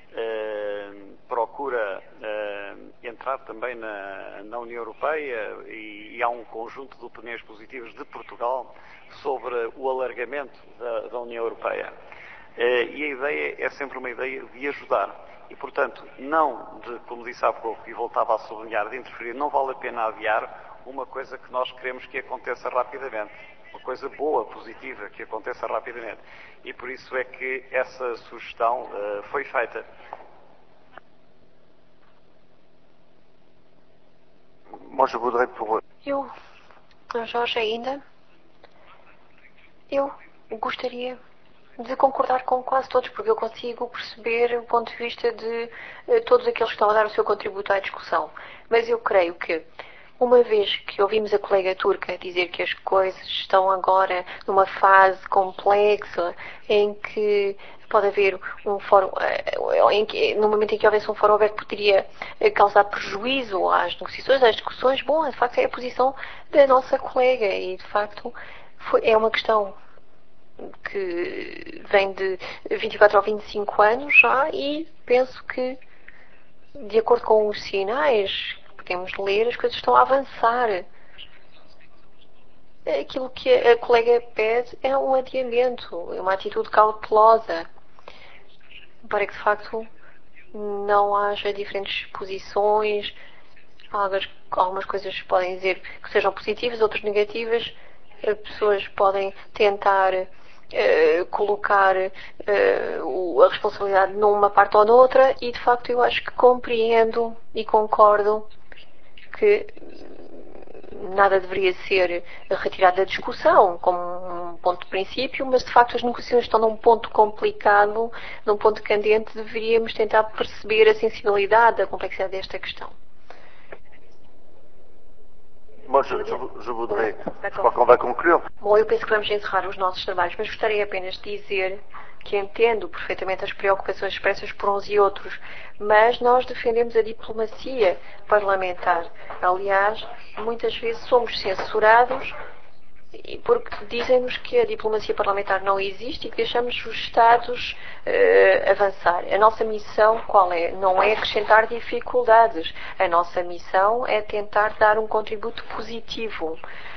procura entrar também na União Europeia e há um conjunto de opiniões positivas de Portugal sobre o alargamento da União Europeia. E a ideia é sempre uma ideia de ajudar. E, portanto, não de, como disse há pouco, e voltava a sublinhar, de interferir, não vale a pena adiar uma coisa que nós queremos que aconteça rapidamente. Uma coisa boa, positiva, que aconteça rapidamente. E por isso é que essa sugestão foi feita. Jorge, ainda, eu gostaria de concordar com quase todos, porque eu consigo perceber o ponto de vista de todos aqueles que estão a dar o seu contributo à discussão. Mas eu creio que uma vez que ouvimos a colega turca dizer que as coisas estão agora numa fase complexa, em que pode haver um fórum, no momento em que houvesse um fórum aberto poderia causar prejuízo às negociações, às discussões, bom, de facto é a posição da nossa colega e de facto é uma questão que vem de 24 ou 25 anos já e penso que, de acordo com os sinais que podemos ler, as coisas estão a avançar. Aquilo que a colega pede é um adiamento, é uma atitude cautelosa, para que de facto não haja diferentes posições. Algumas coisas podem dizer que sejam positivas, outras negativas. Pessoas podem tentar colocar a responsabilidade numa parte ou noutra e de facto eu acho que compreendo e concordo que nada deveria ser retirado da discussão como um ponto de princípio, mas de facto as negociações estão num ponto complicado, num ponto candente, deveríamos tentar perceber a sensibilidade, a complexidade desta questão. Moi, je voudrais, je crois qu'on va conclure. Bom, eu penso que vamos encerrar os nossos trabalhos, mas gostaria apenas de dizer que entendo perfeitamente as preocupações expressas por uns e outros, mas nós defendemos a diplomacia parlamentar. Aliás, muitas vezes somos censurados porque dizem-nos que a diplomacia parlamentar não existe e que deixamos os Estados avançar. A nossa missão qual é? Não é acrescentar dificuldades. A nossa missão é tentar dar um contributo positivo.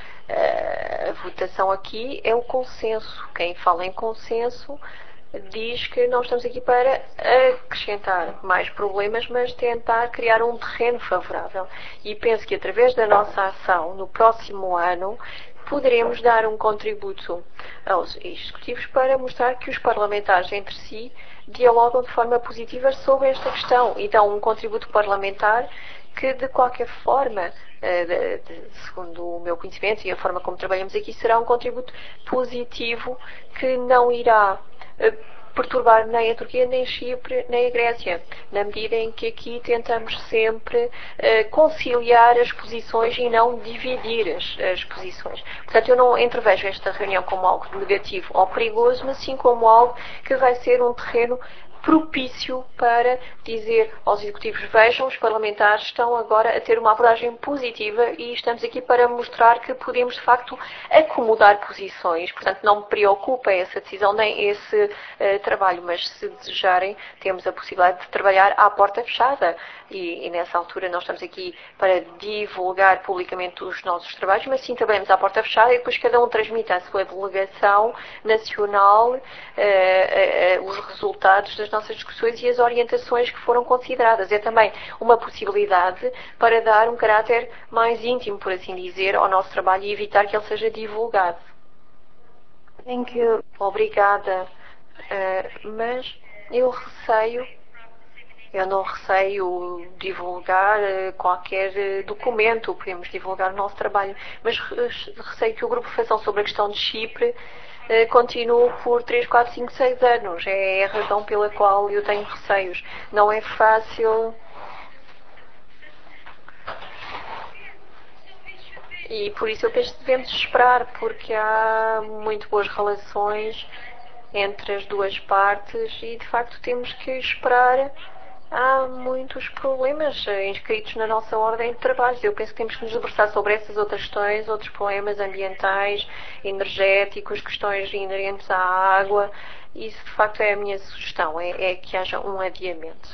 A votação aqui é o consenso. Quem fala em consenso diz que não estamos aqui para acrescentar mais problemas, mas tentar criar um terreno favorável. E penso que através da nossa ação no próximo ano poderemos dar um contributo aos executivos para mostrar que os parlamentares entre si dialogam de forma positiva sobre esta questão e dão um contributo parlamentar que, de qualquer forma, segundo o meu conhecimento e a forma como trabalhamos aqui, será um contributo positivo que não irá perturbar nem a Turquia, nem Chipre, nem a Grécia, na medida em que aqui tentamos sempre conciliar as posições e não dividir as posições. Portanto, eu não entrevejo esta reunião como algo negativo ou perigoso, mas sim como algo que vai ser um terreno propício para dizer aos executivos: vejam, os parlamentares estão agora a ter uma abordagem positiva e estamos aqui para mostrar que podemos de facto acomodar posições. Portanto, não me preocupa essa decisão nem esse trabalho, mas se desejarem temos a possibilidade de trabalhar à porta fechada e nessa altura nós estamos aqui para divulgar publicamente os nossos trabalhos, mas sim trabalhamos à porta fechada e depois cada um transmite à sua delegação nacional os resultados das nossas discussões e as orientações que foram consideradas. É também uma possibilidade para dar um caráter mais íntimo, por assim dizer, ao nosso trabalho e evitar que ele seja divulgado. Thank you. Obrigada. Mas eu não receio divulgar qualquer documento, podemos divulgar o nosso trabalho, mas receio que o grupo de reflexão sobre a questão de Chipre continue por 3, 4, 5, 6 anos. É a razão pela qual eu tenho receios. Não é fácil. E por isso eu penso que devemos esperar, porque há muito boas relações entre as duas partes e de facto temos que esperar. Há muitos problemas inscritos na nossa ordem de trabalhos. Eu penso que temos que nos debruçar sobre essas outras questões, outros problemas ambientais, energéticos, questões inerentes à água. Isso de facto é a minha sugestão, é que haja um adiamento.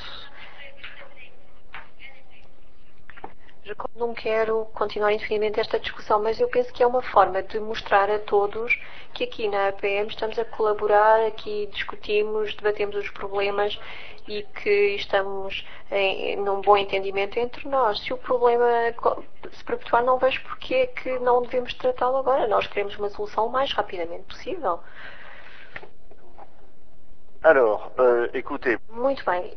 Não quero continuar indefinidamente esta discussão, mas eu penso que é uma forma de mostrar a todos que aqui na APM estamos a colaborar, aqui discutimos, debatemos os problemas e que estamos num bom entendimento entre nós. Se o problema se perpetuar, não vejo porque é que não devemos tratá-lo agora. Nós queremos uma solução o mais rapidamente possível. Alors, écoutez. Muito bem,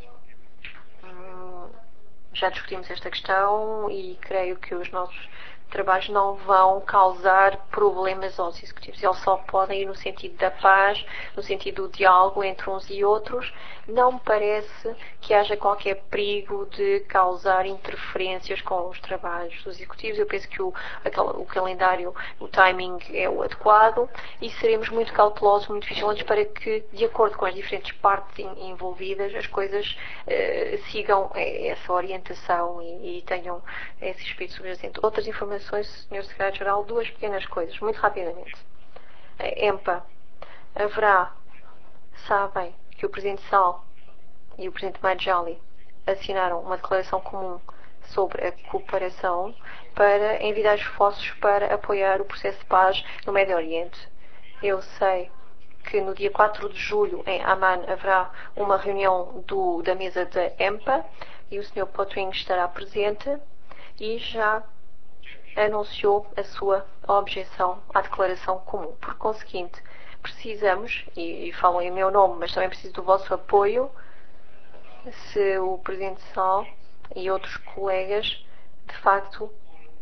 já discutimos esta questão e creio que os nossos trabalhos não vão causar problemas aos executivos. Eles só podem ir no sentido da paz, no sentido do diálogo entre uns e outros. Não me parece que haja qualquer perigo de causar interferências com os trabalhos dos executivos. Eu penso que o calendário, o timing é o adequado e seremos muito cautelosos, muito vigilantes para que, de acordo com as diferentes partes envolvidas, as coisas sigam essa orientação e tenham esse espírito subjacente. Outras informações, Sr. Secretário-Geral, duas pequenas coisas, muito rapidamente. A EMPA sabem que o Presidente Sall e o Presidente Majali assinaram uma declaração comum sobre a cooperação para envidar esforços para apoiar o processo de paz no Médio Oriente. Eu sei que no dia 4 de julho, em Amman, haverá uma reunião da mesa da EMPA e o Sr. Pottering estará presente e já anunciou a sua objeção à declaração comum. Por conseguinte, precisamos, e falo em meu nome, mas também preciso do vosso apoio, se o Presidente Sall e outros colegas, de facto,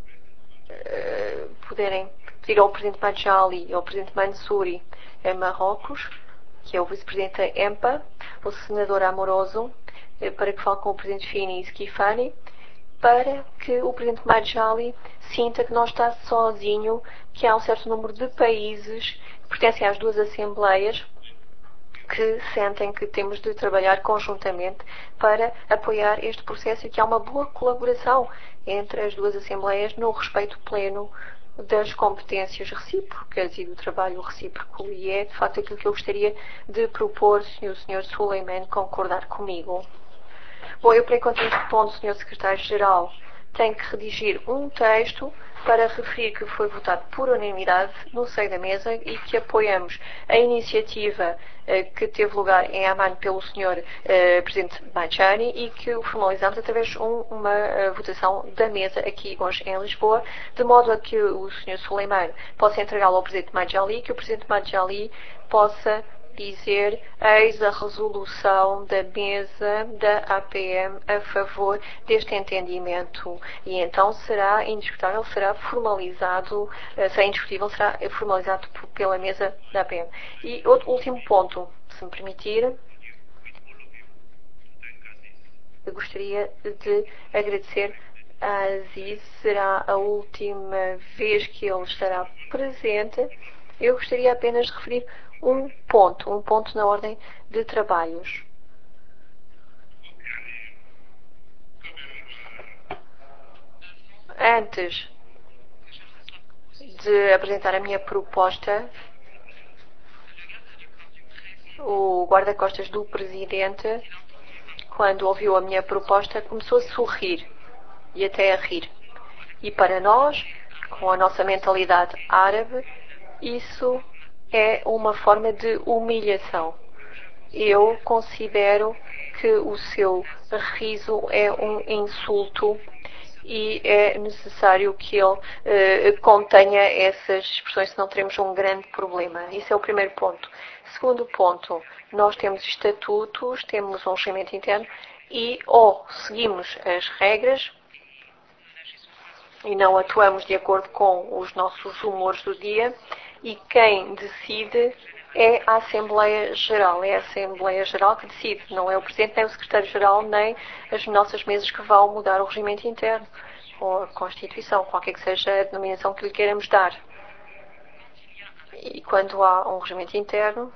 puderem pedir ao Presidente Majali e ao Presidente Mansouri em Marrocos, que é o Vice-Presidente da EMPA, o Senador Amoroso, para que fale com o Presidente Fini e Schifani, para que o Presidente Majali sinta que não está sozinho, que há um certo número de países que pertencem às duas assembleias que sentem que temos de trabalhar conjuntamente para apoiar este processo e que há uma boa colaboração entre as duas assembleias no respeito pleno das competências recíprocas e do trabalho recíproco. E é, de facto, aquilo que eu gostaria de propor se o Sr. Suleiman concordar comigo. Bom, eu, para enquanto este ponto, Sr. Secretário-Geral, tenho que redigir um texto para referir que foi votado por unanimidade no seio da mesa e que apoiamos a iniciativa que teve lugar em Amman pelo Sr. Presidente Majani e que o formalizamos através de uma votação da mesa aqui hoje em Lisboa, de modo a que o Sr. Suleiman possa entregá-lo ao Presidente Majali e que o Presidente Majali possa dizer: eis a resolução da mesa da APM a favor deste entendimento. E então será indiscutível, será formalizado, será indiscutível, será formalizado pela mesa da APM. E outro último ponto, se me permitir, eu gostaria de agradecer a Aziz, será a última vez que ele estará presente. Eu gostaria apenas de referir um ponto na ordem de trabalhos. Antes de apresentar a minha proposta, o guarda-costas do Presidente, quando ouviu a minha proposta, começou a sorrir e até a rir. E para nós, com a nossa mentalidade árabe, isso é uma forma de humilhação. Eu considero que o seu riso é um insulto e é necessário que ele contenha essas expressões, senão teremos um grande problema. Isso é o primeiro ponto. Segundo ponto, nós temos estatutos, temos um regimento interno e ou seguimos as regras e não atuamos de acordo com os nossos humores do dia, e quem decide é a Assembleia Geral. É a Assembleia Geral que decide, não é o Presidente, nem o Secretário-Geral, nem as nossas mesas que vão mudar o regimento interno ou a Constituição, qualquer que seja a denominação que lhe queiramos dar. E quando há um regimento interno,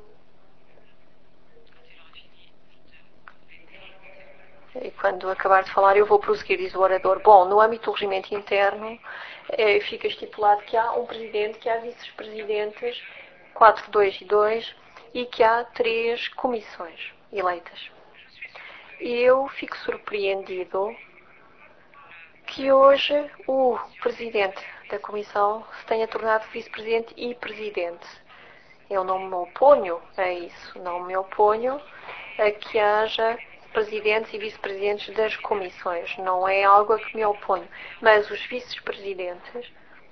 e quando acabar de falar eu vou prosseguir, diz o orador. Bom, no âmbito do regimento interno fica estipulado que há um Presidente, que há Vice-Presidentes, 4, 2 e 2, e que há 3 comissões eleitas. E eu fico surpreendido que hoje o Presidente da Comissão se tenha tornado Vice-Presidente e Presidente. Eu não me oponho a isso, não me oponho a que haja presidentes e vice-presidentes das comissões. Não é algo a que me oponho. Mas os vice-presidentes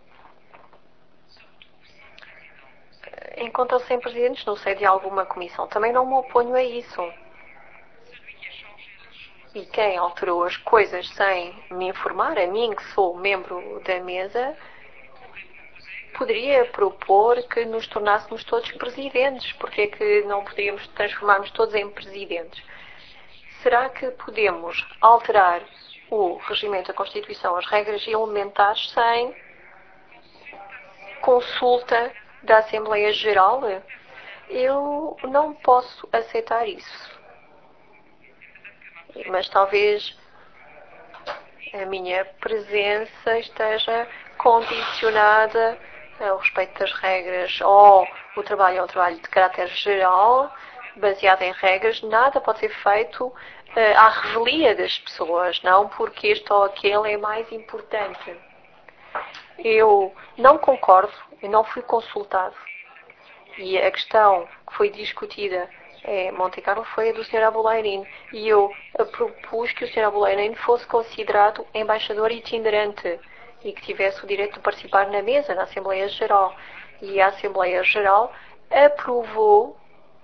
encontram-se em presidentes no seio de alguma comissão. Também não me oponho a isso. e quem alterou as coisas sem me informar, a mim que sou membro da mesa, poderia propor que nos tornássemos todos presidentes. Porque é que não poderíamos transformar-nos todos em presidentes? Será que podemos alterar o regimento da Constituição, as regras elementares, sem consulta da Assembleia Geral? Eu não posso aceitar isso. Mas talvez a minha presença esteja condicionada ao respeito das regras, ou o trabalho é um trabalho de caráter geral, baseado em regras. Nada pode ser feito à revelia das pessoas, não porque este ou aquele é mais importante. Eu não concordo, eu não fui consultado. E a questão que foi discutida em Monte Carlo foi a do Sr. Abuleirin. E eu propus que o Sr. Abuleirin fosse considerado embaixador itinerante e que tivesse o direito de participar na mesa, na Assembleia Geral. E a Assembleia Geral aprovou,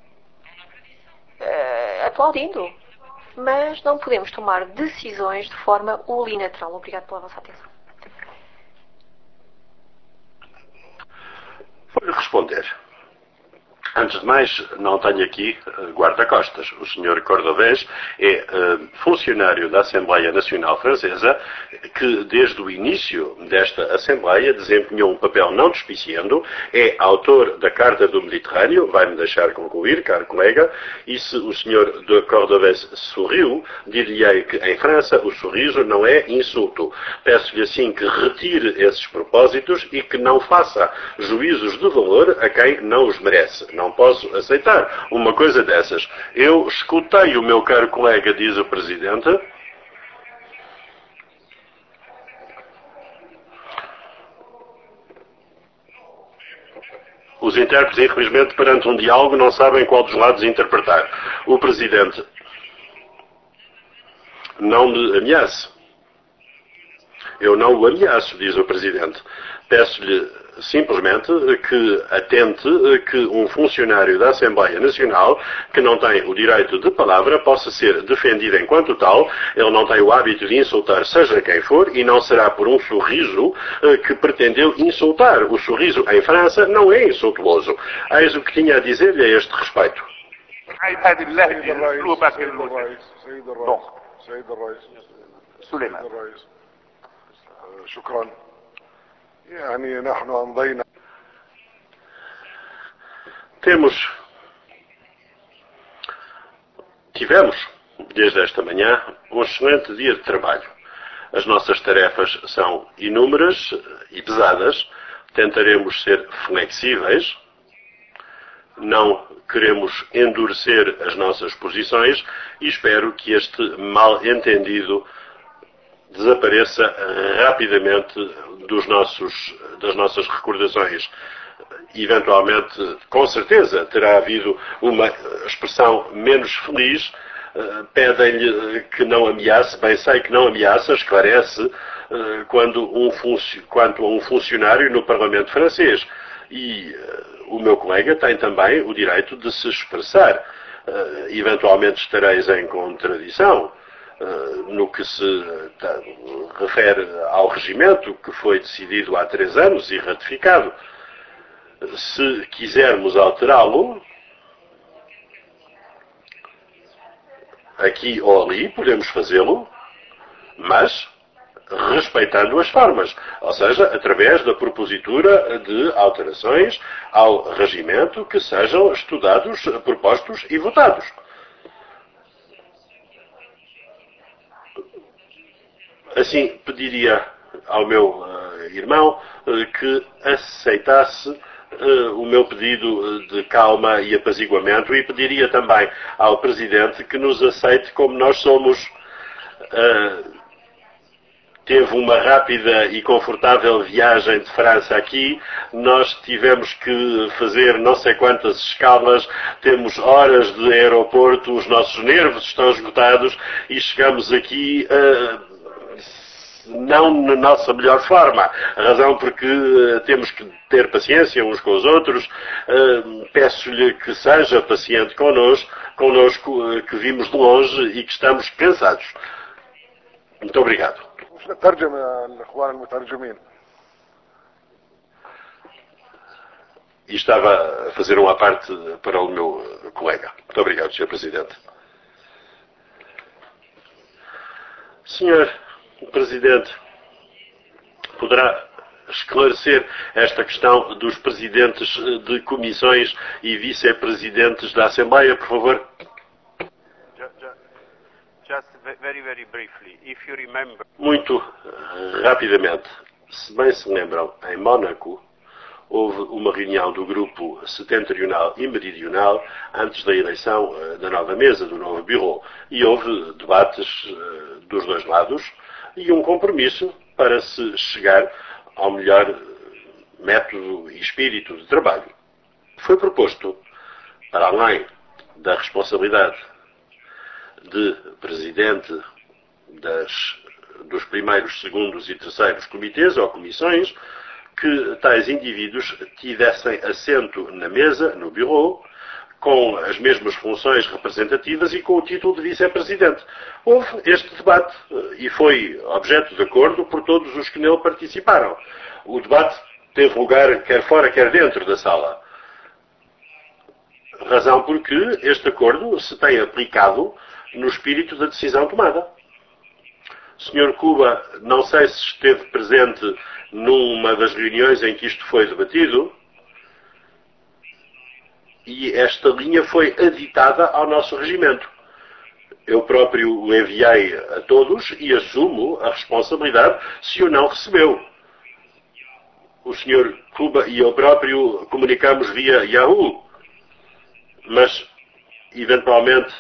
aplaudindo. Mas não podemos tomar decisões de forma unilateral. Obrigado pela vossa atenção. Vou-lhe responder. Antes de mais, não tenho aqui guarda-costas. O Sr. Cordovez é funcionário da Assembleia Nacional Francesa que, desde o início desta Assembleia, desempenhou um papel não despiciando, é autor da Carta do Mediterrâneo, vai-me deixar concluir, caro colega, e se o Sr. de Cordovez sorriu, dir-lhe-ei que, em França, o sorriso não é insulto. Peço-lhe assim que retire esses propósitos e que não faça juízos de valor a quem não os merece. Não posso aceitar uma coisa dessas. Eu escutei o meu caro colega, diz o Presidente. Os intérpretes, infelizmente, perante um diálogo, não sabem qual dos lados interpretar. O Presidente não me ameace. Eu não o ameaço, diz o Presidente. Peço-lhe simplesmente que atente que um funcionário da Assembleia Nacional que não tem o direito de palavra possa ser defendido enquanto tal. Ele não tem o hábito de insultar seja quem for e não será por um sorriso que pretendeu insultar. O sorriso em França não é insultuoso. Eis o que tinha a dizer-lhe a este respeito. شكرا. يعني نحن أمضينا. Tivemos, desde esta manhã, um excelente dia de trabalho. As nossas tarefas são inúmeras e pesadas. Tentaremos ser flexíveis. Não queremos endurecer as nossas posições e espero que este mal-entendido desapareça rapidamente das nossas recordações. Eventualmente, com certeza, terá havido uma expressão menos feliz. Pedem-lhe que não ameace, bem sei que não ameaça, esclarece quanto a um funcionário no Parlamento francês. E o meu colega tem também o direito de se expressar. Eventualmente estareis em contradição no que se refere ao regimento que foi decidido há 3 anos e ratificado. Se quisermos alterá-lo, aqui ou ali, podemos fazê-lo, mas respeitando as formas, ou seja, através da propositura de alterações ao regimento que sejam estudados, propostos e votados. Assim, pediria ao meu irmão que aceitasse o meu pedido de calma e apaziguamento e pediria também ao Presidente que nos aceite como nós somos. Teve uma rápida e confortável viagem de França aqui. Nós tivemos que fazer não sei quantas escalas, temos horas de aeroporto, os nossos nervos estão esgotados e chegamos aqui não na nossa melhor forma. A razão porque temos que ter paciência uns com os outros. Peço-lhe que seja paciente connosco que vimos de longe e que estamos cansados. Muito obrigado. نترجم يا الإخوان المترجمين. E estava a fazer uma parte para o meu colega. Muito obrigado, Sr. Presidente. Sr. Presidente, poderá esclarecer esta questão dos presidentes de comissões e vice-presidentes da Assembleia, por favor? Just very, very briefly, if you remember... Muito rapidamente, se bem se lembram, em Mónaco houve uma reunião do grupo setentrional e meridional antes da eleição da nova mesa, do novo bureau, e houve debates dos dois lados e um compromisso para se chegar ao melhor método e espírito de trabalho. Foi proposto, para além da responsabilidade de presidente dos primeiros, segundos e terceiros comitês ou comissões, que tais indivíduos tivessem assento na mesa, no bureau, com as mesmas funções representativas e com o título de vice-presidente. Houve este debate e foi objeto de acordo por todos os que nele participaram. O debate teve lugar quer fora, quer dentro da sala. Razão porque este acordo se tem aplicado no espírito da decisão tomada. O Sr. Cuba, não sei se esteve presente numa das reuniões em que isto foi debatido, e esta linha foi aditada ao nosso regimento. Eu próprio o enviei a todos e assumo a responsabilidade se o não recebeu. O Sr. Cuba e eu próprio comunicamos via Yahoo, mas, eventualmente,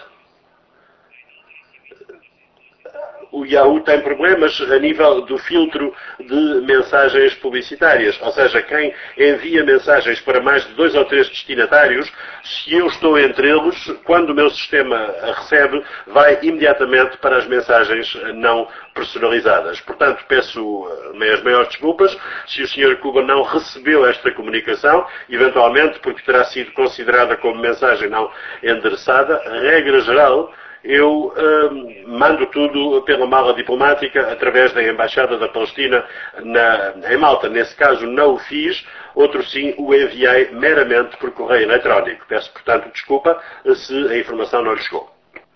o Yahoo tem problemas a nível do filtro de mensagens publicitárias. Ou seja, quem envia mensagens para mais de 2 ou 3 destinatários, se eu estou entre eles, quando o meu sistema a recebe, vai imediatamente para as mensagens não personalizadas. Portanto, peço as maiores desculpas se o Sr. Cuba não recebeu esta comunicação, eventualmente porque terá sido considerada como mensagem não endereçada. Regra geral, eu mando tudo pela mala diplomática através da Embaixada da Palestina em Malta. Nesse caso não o fiz, outro sim o enviei meramente por correio eletrónico. Peço, portanto, desculpa se a informação não lhe chegou.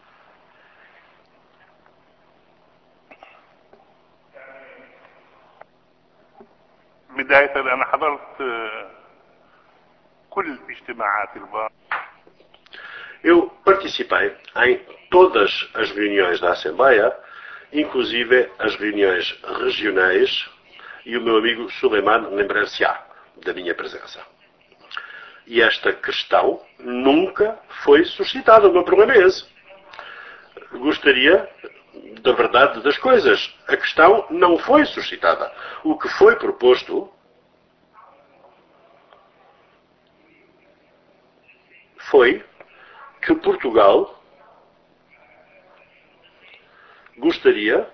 بداية أنا حضرت كل اجتماعات البار. Eu participei em todas as reuniões da Assembleia, inclusive as reuniões regionais, e o meu amigo Suleiman lembrar-se-á da minha presença. E esta questão nunca foi suscitada. O meu problema é esse. Gostaria da verdade das coisas. A questão não foi suscitada. O que foi proposto foi que Portugal gostaria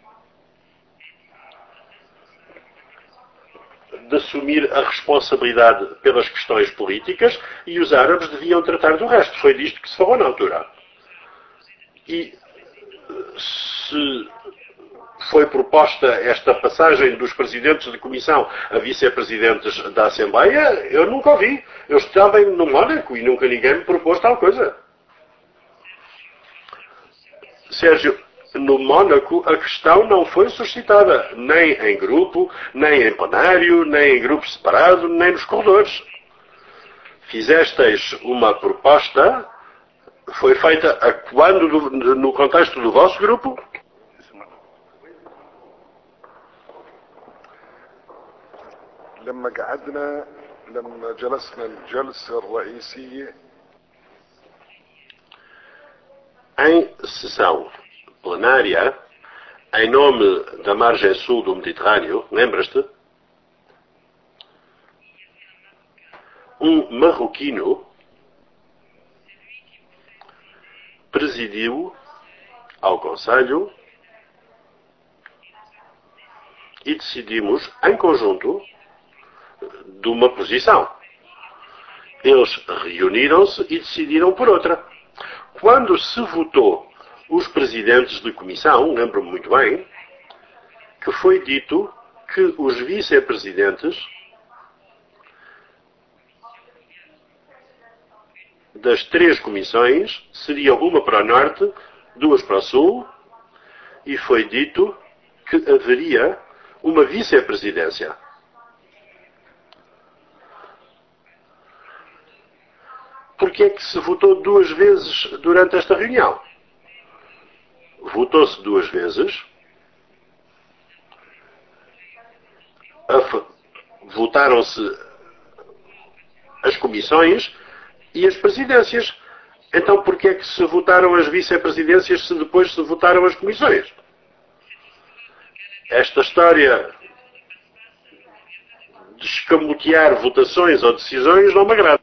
de assumir a responsabilidade pelas questões políticas e os árabes deviam tratar do resto. Foi disto que se falou na altura. E se foi proposta esta passagem dos presidentes de comissão a vice-presidentes da Assembleia, eu nunca ouvi. Eu estava no Mónaco e nunca ninguém me propôs tal coisa. Sérgio, no Mónaco a questão não foi suscitada, nem em grupo, nem em plenário, nem em grupo separado, nem nos corredores. Fizesteis uma proposta, foi feita a quando no contexto do vosso grupo? لما جلسنا الجلسة الرئيسية em sessão plenária, em nome da margem sul do Mediterrâneo, lembras-te? Um marroquino presidiu ao Conselho e decidimos, em conjunto, de uma posição. Eles reuniram-se e decidiram por outra. Quando se votou os presidentes de comissão, lembro-me muito bem, que foi dito que os vice-presidentes das 3 comissões seriam uma para o norte, 2 para o sul, e foi dito que haveria uma vice-presidência. Porque é que se votou 2 vezes durante esta reunião? Votou-se 2 vezes. Votaram-se as comissões e as presidências. Então, porquê é que se votaram as vice-presidências se depois se votaram as comissões? Esta história de escamotear votações ou decisões não me agrada.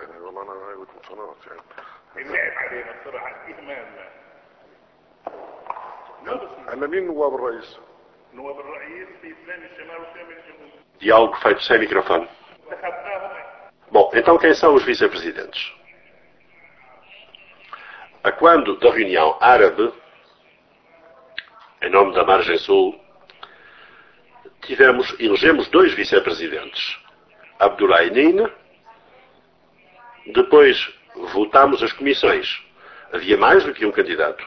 على مين نواب الرئيس؟ نواب الرئيس في فلان الشمال وفلان الجنوب. Diálogo feito sem microfone. Bom, então quem são os vice-presidentes? A quando da reunião árabe, em nome da Margem Sul, elegemos 2 vice-presidentes. Abdullah Nin, depois votámos as comissões. Havia mais do que um candidato.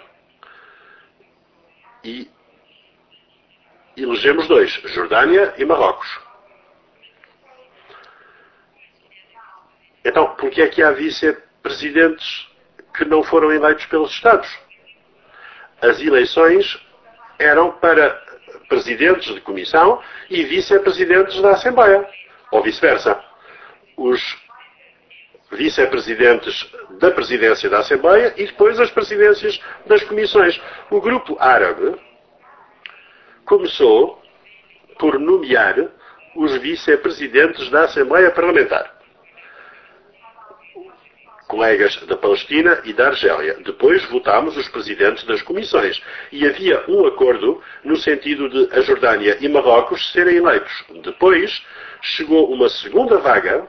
E elegemos 2, Jordânia e Marrocos. Então, por que é que há vice-presidentes que não foram eleitos pelos Estados? As eleições eram para presidentes de comissão e vice-presidentes da Assembleia, ou vice-versa. Os vice-presidentes da presidência da Assembleia e depois as presidências das comissões. O grupo árabe começou por nomear os vice-presidentes da Assembleia Parlamentar. Colegas da Palestina e da Argélia. Depois votámos os presidentes das comissões. E havia um acordo no sentido de a Jordânia e Marrocos serem eleitos. Depois chegou uma segunda vaga.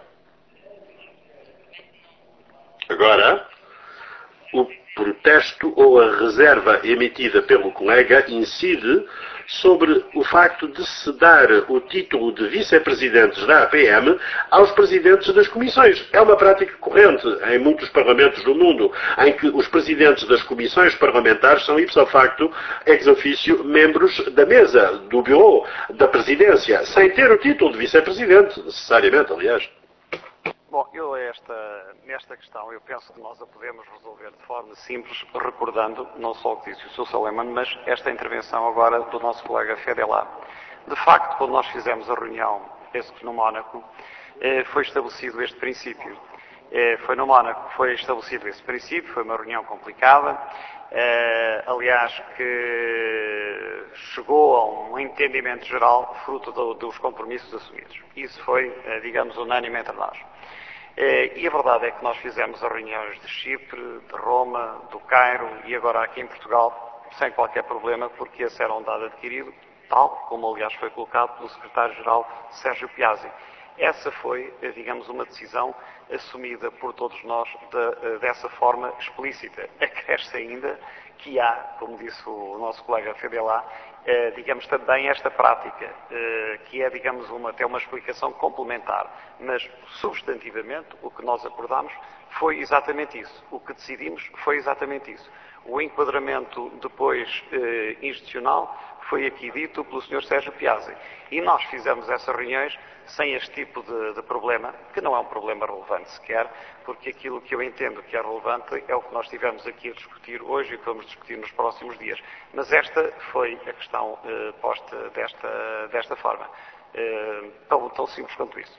Agora, o protesto ou a reserva emitida pelo colega incide sobre o facto de se dar o título de vice-presidentes da APM aos presidentes das comissões. É uma prática corrente em muitos parlamentos do mundo, em que os presidentes das comissões parlamentares são ipso facto, ex officio, membros da mesa, do bureau, da presidência, sem ter o título de vice-presidente, necessariamente, aliás. Bom, nesta questão, eu penso que nós a podemos resolver de forma simples, recordando não só o que disse o Sr. Suleiman, mas esta intervenção agora do nosso colega Fedela. De facto, quando nós fizemos a reunião, penso que no Mónaco, foi estabelecido este princípio. Foi no Mónaco que foi estabelecido esse princípio, foi uma reunião complicada, aliás, que chegou a um entendimento geral, fruto dos compromissos assumidos. Isso foi, digamos, unânime entre nós. E a verdade é que nós fizemos as reuniões de Chipre, de Roma, do Cairo e agora aqui em Portugal, sem qualquer problema, porque esse era um dado adquirido, tal como aliás foi colocado pelo secretário-geral Sérgio Piazzi. Essa foi, digamos, uma decisão assumida por todos nós dessa forma explícita. Acresce ainda que há, como disse o nosso colega Fedela, digamos também esta prática, que é, digamos, até uma explicação complementar, mas substantivamente o que nós acordámos foi exatamente isso. O que decidimos foi exatamente isso. O enquadramento depois institucional foi aqui dito pelo Sr. Sérgio Piazzi. E nós fizemos essas reuniões sem este tipo de problema, que não é um problema relevante sequer, porque aquilo que eu entendo que é relevante é o que nós estivemos aqui a discutir hoje e que vamos discutir nos próximos dias. Mas esta foi a questão posta desta forma. Tão simples quanto isso.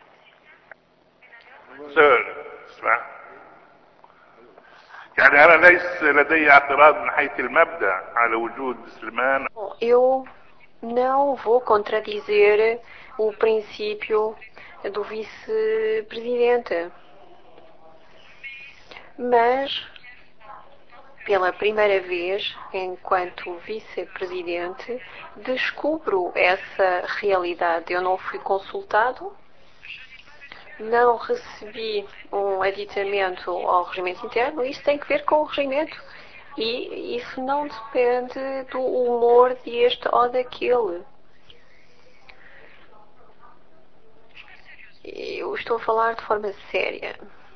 يعني أنا ليس لدي اعتراض من حيث المبدأ على وجود سلمان. Eu não vou contradizer o princípio do vice-presidente, mas Pela primeira vez, enquanto vice-presidente, descubro essa realidade. Eu não fui consultado, não recebi um aditamento ao regimento interno. Isso tem que ver com o regimento. E isso não depende do humor deste ou daquele. Eu estou a falar de forma séria.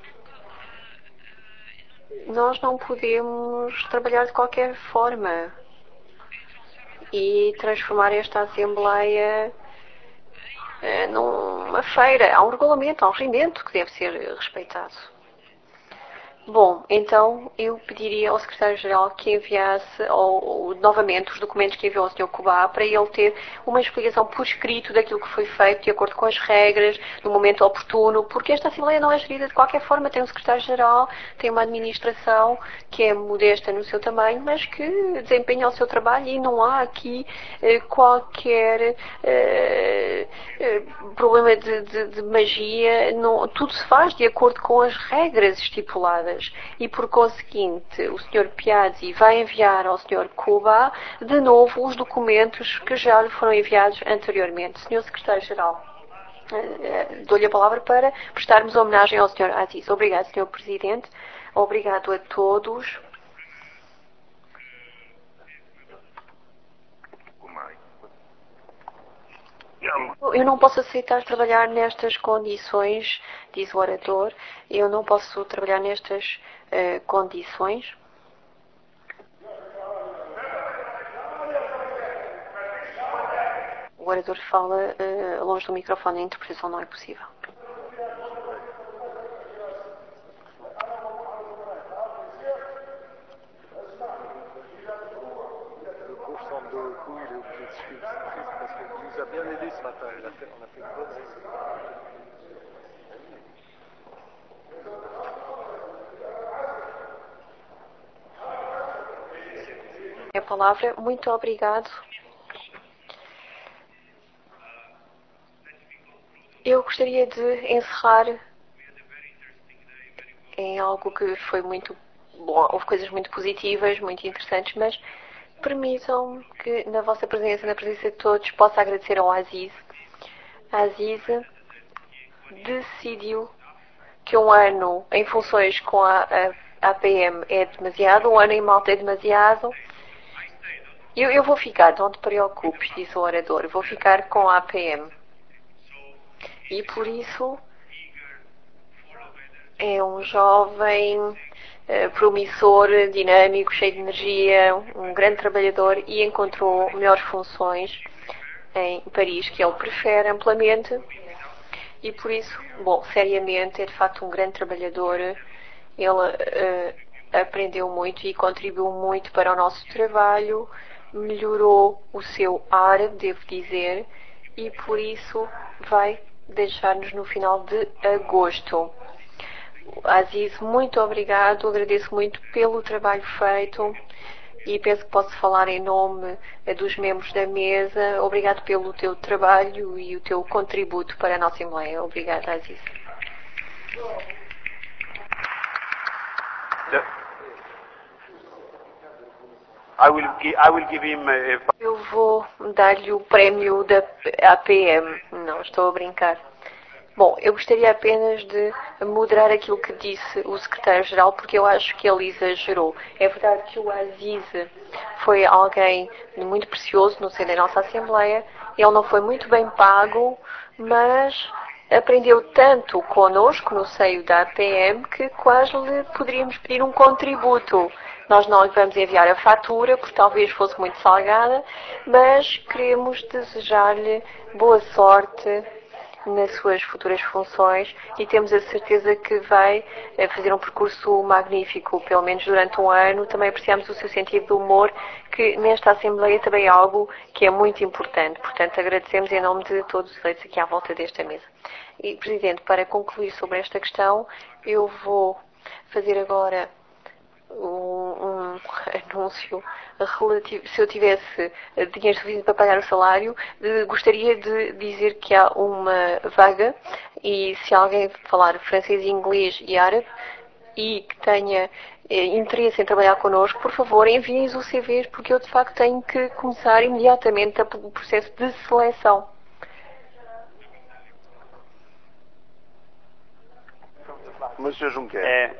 Nós não podemos trabalhar de qualquer forma e transformar esta Assembleia numa feira. Há um regulamento, há um regimento que deve ser respeitado. Bom, então eu pediria ao Secretário-Geral que enviasse novamente os documentos que enviou ao Sr. Cobá para ele ter uma explicação por escrito daquilo que foi feito de acordo com as regras, no momento oportuno, porque esta Assembleia não é gerida de qualquer forma. Tem um Secretário-Geral, tem uma administração que é modesta no seu tamanho, mas que desempenha o seu trabalho e não há aqui qualquer problema de magia. Não, tudo se faz de acordo com as regras estipuladas. E, por conseguinte, o Sr. Piazzi vai enviar ao Sr. Cuba de novo os documentos que já lhe foram enviados anteriormente. Sr. Secretário-Geral, dou-lhe a palavra para prestarmos homenagem ao Sr. Aziz. Obrigado, Sr. Presidente. Obrigado a todos. Eu não posso aceitar trabalhar nestas condições, diz o orador. Eu não posso trabalhar nestas condições. O orador fala longe do microfone, a interpretação não é possível. A palavra, muito obrigado. Eu gostaria de encerrar em algo que foi muito bom. Houve coisas muito positivas, muito interessantes, mas permitam que na vossa presença, na presença de todos, possa agradecer ao Aziz. A Aziz decidiu que um ano em funções com a APM é demasiado, um ano em Malta é demasiado. Eu vou ficar, não te preocupes, disse o orador, vou ficar com a APM. E por isso é um jovem promissor, dinâmico, cheio de energia, um grande trabalhador e encontrou melhores funções em Paris, que ele prefere amplamente. E por isso, bom, seriamente, é de facto um grande trabalhador. Ele aprendeu muito e contribuiu muito para o nosso trabalho, melhorou o seu ar, devo dizer, e por isso vai deixar-nos no final de agosto. Aziz, muito obrigado, agradeço muito pelo trabalho feito e penso que posso falar em nome dos membros da mesa. Obrigado pelo teu trabalho e o teu contributo para a nossa Assembleia. Obrigada, Aziz. Eu vou dar-lhe o prémio da APM. Não, estou a brincar. Bom, eu gostaria apenas de moderar aquilo que disse o secretário-geral, porque eu acho que ele exagerou. É verdade que o Aziz foi alguém muito precioso no seio da nossa Assembleia. Ele não foi muito bem pago, mas aprendeu tanto connosco no seio da APM que quase lhe poderíamos pedir um contributo. Nós não lhe vamos enviar a fatura, porque talvez fosse muito salgada, mas queremos desejar-lhe boa sorte nas suas futuras funções e temos a certeza que vai fazer um percurso magnífico, pelo menos durante um ano. Também apreciamos o seu sentido de humor, que nesta Assembleia também é algo que é muito importante. Portanto, agradecemos em nome de todos os eleitos aqui à volta desta mesa. E, Presidente, para concluir sobre esta questão, eu vou fazer agora um anúncio relativo. Se eu tivesse dinheiro suficiente para pagar o salário, gostaria de dizer que há uma vaga e se alguém falar francês, inglês e árabe e que tenha interesse em trabalhar connosco, por favor, enviem-nos o CV, porque eu de facto tenho que começar imediatamente o processo de seleção. Monsieur Juncker.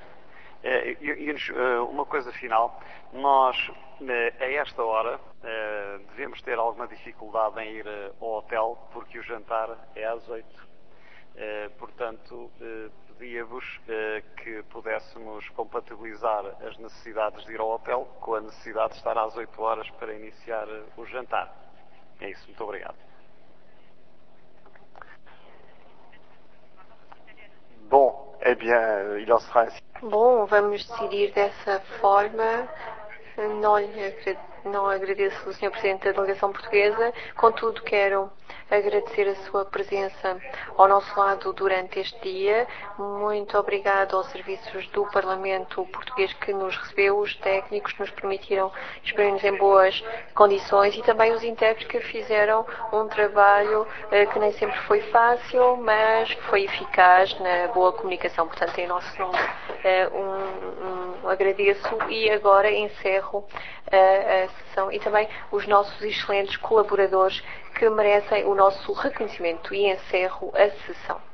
Uma coisa final, nós a esta hora devemos ter alguma dificuldade em ir ao hotel porque o jantar é às 8. Portanto, pedia-vos que pudéssemos compatibilizar as necessidades de ir ao hotel com a necessidade de estar às 8 horas para iniciar o jantar. É isso, muito obrigado. Bom, eh bien, il en sera ainsi. Bom, vamos decidir dessa forma. Não agradeço o Sr. Presidente da Delegação Portuguesa, contudo quero agradecer a sua presença ao nosso lado durante este dia. Muito obrigado aos serviços do Parlamento Português que nos recebeu, os técnicos que nos permitiram exprimir-nos em boas condições e também os intérpretes que fizeram um trabalho que nem sempre foi fácil, mas que foi eficaz na boa comunicação. Portanto, em nosso nome, agradeço e agora encerro a sessão e também os nossos excelentes colaboradores que merecem o nosso reconhecimento e encerro a sessão.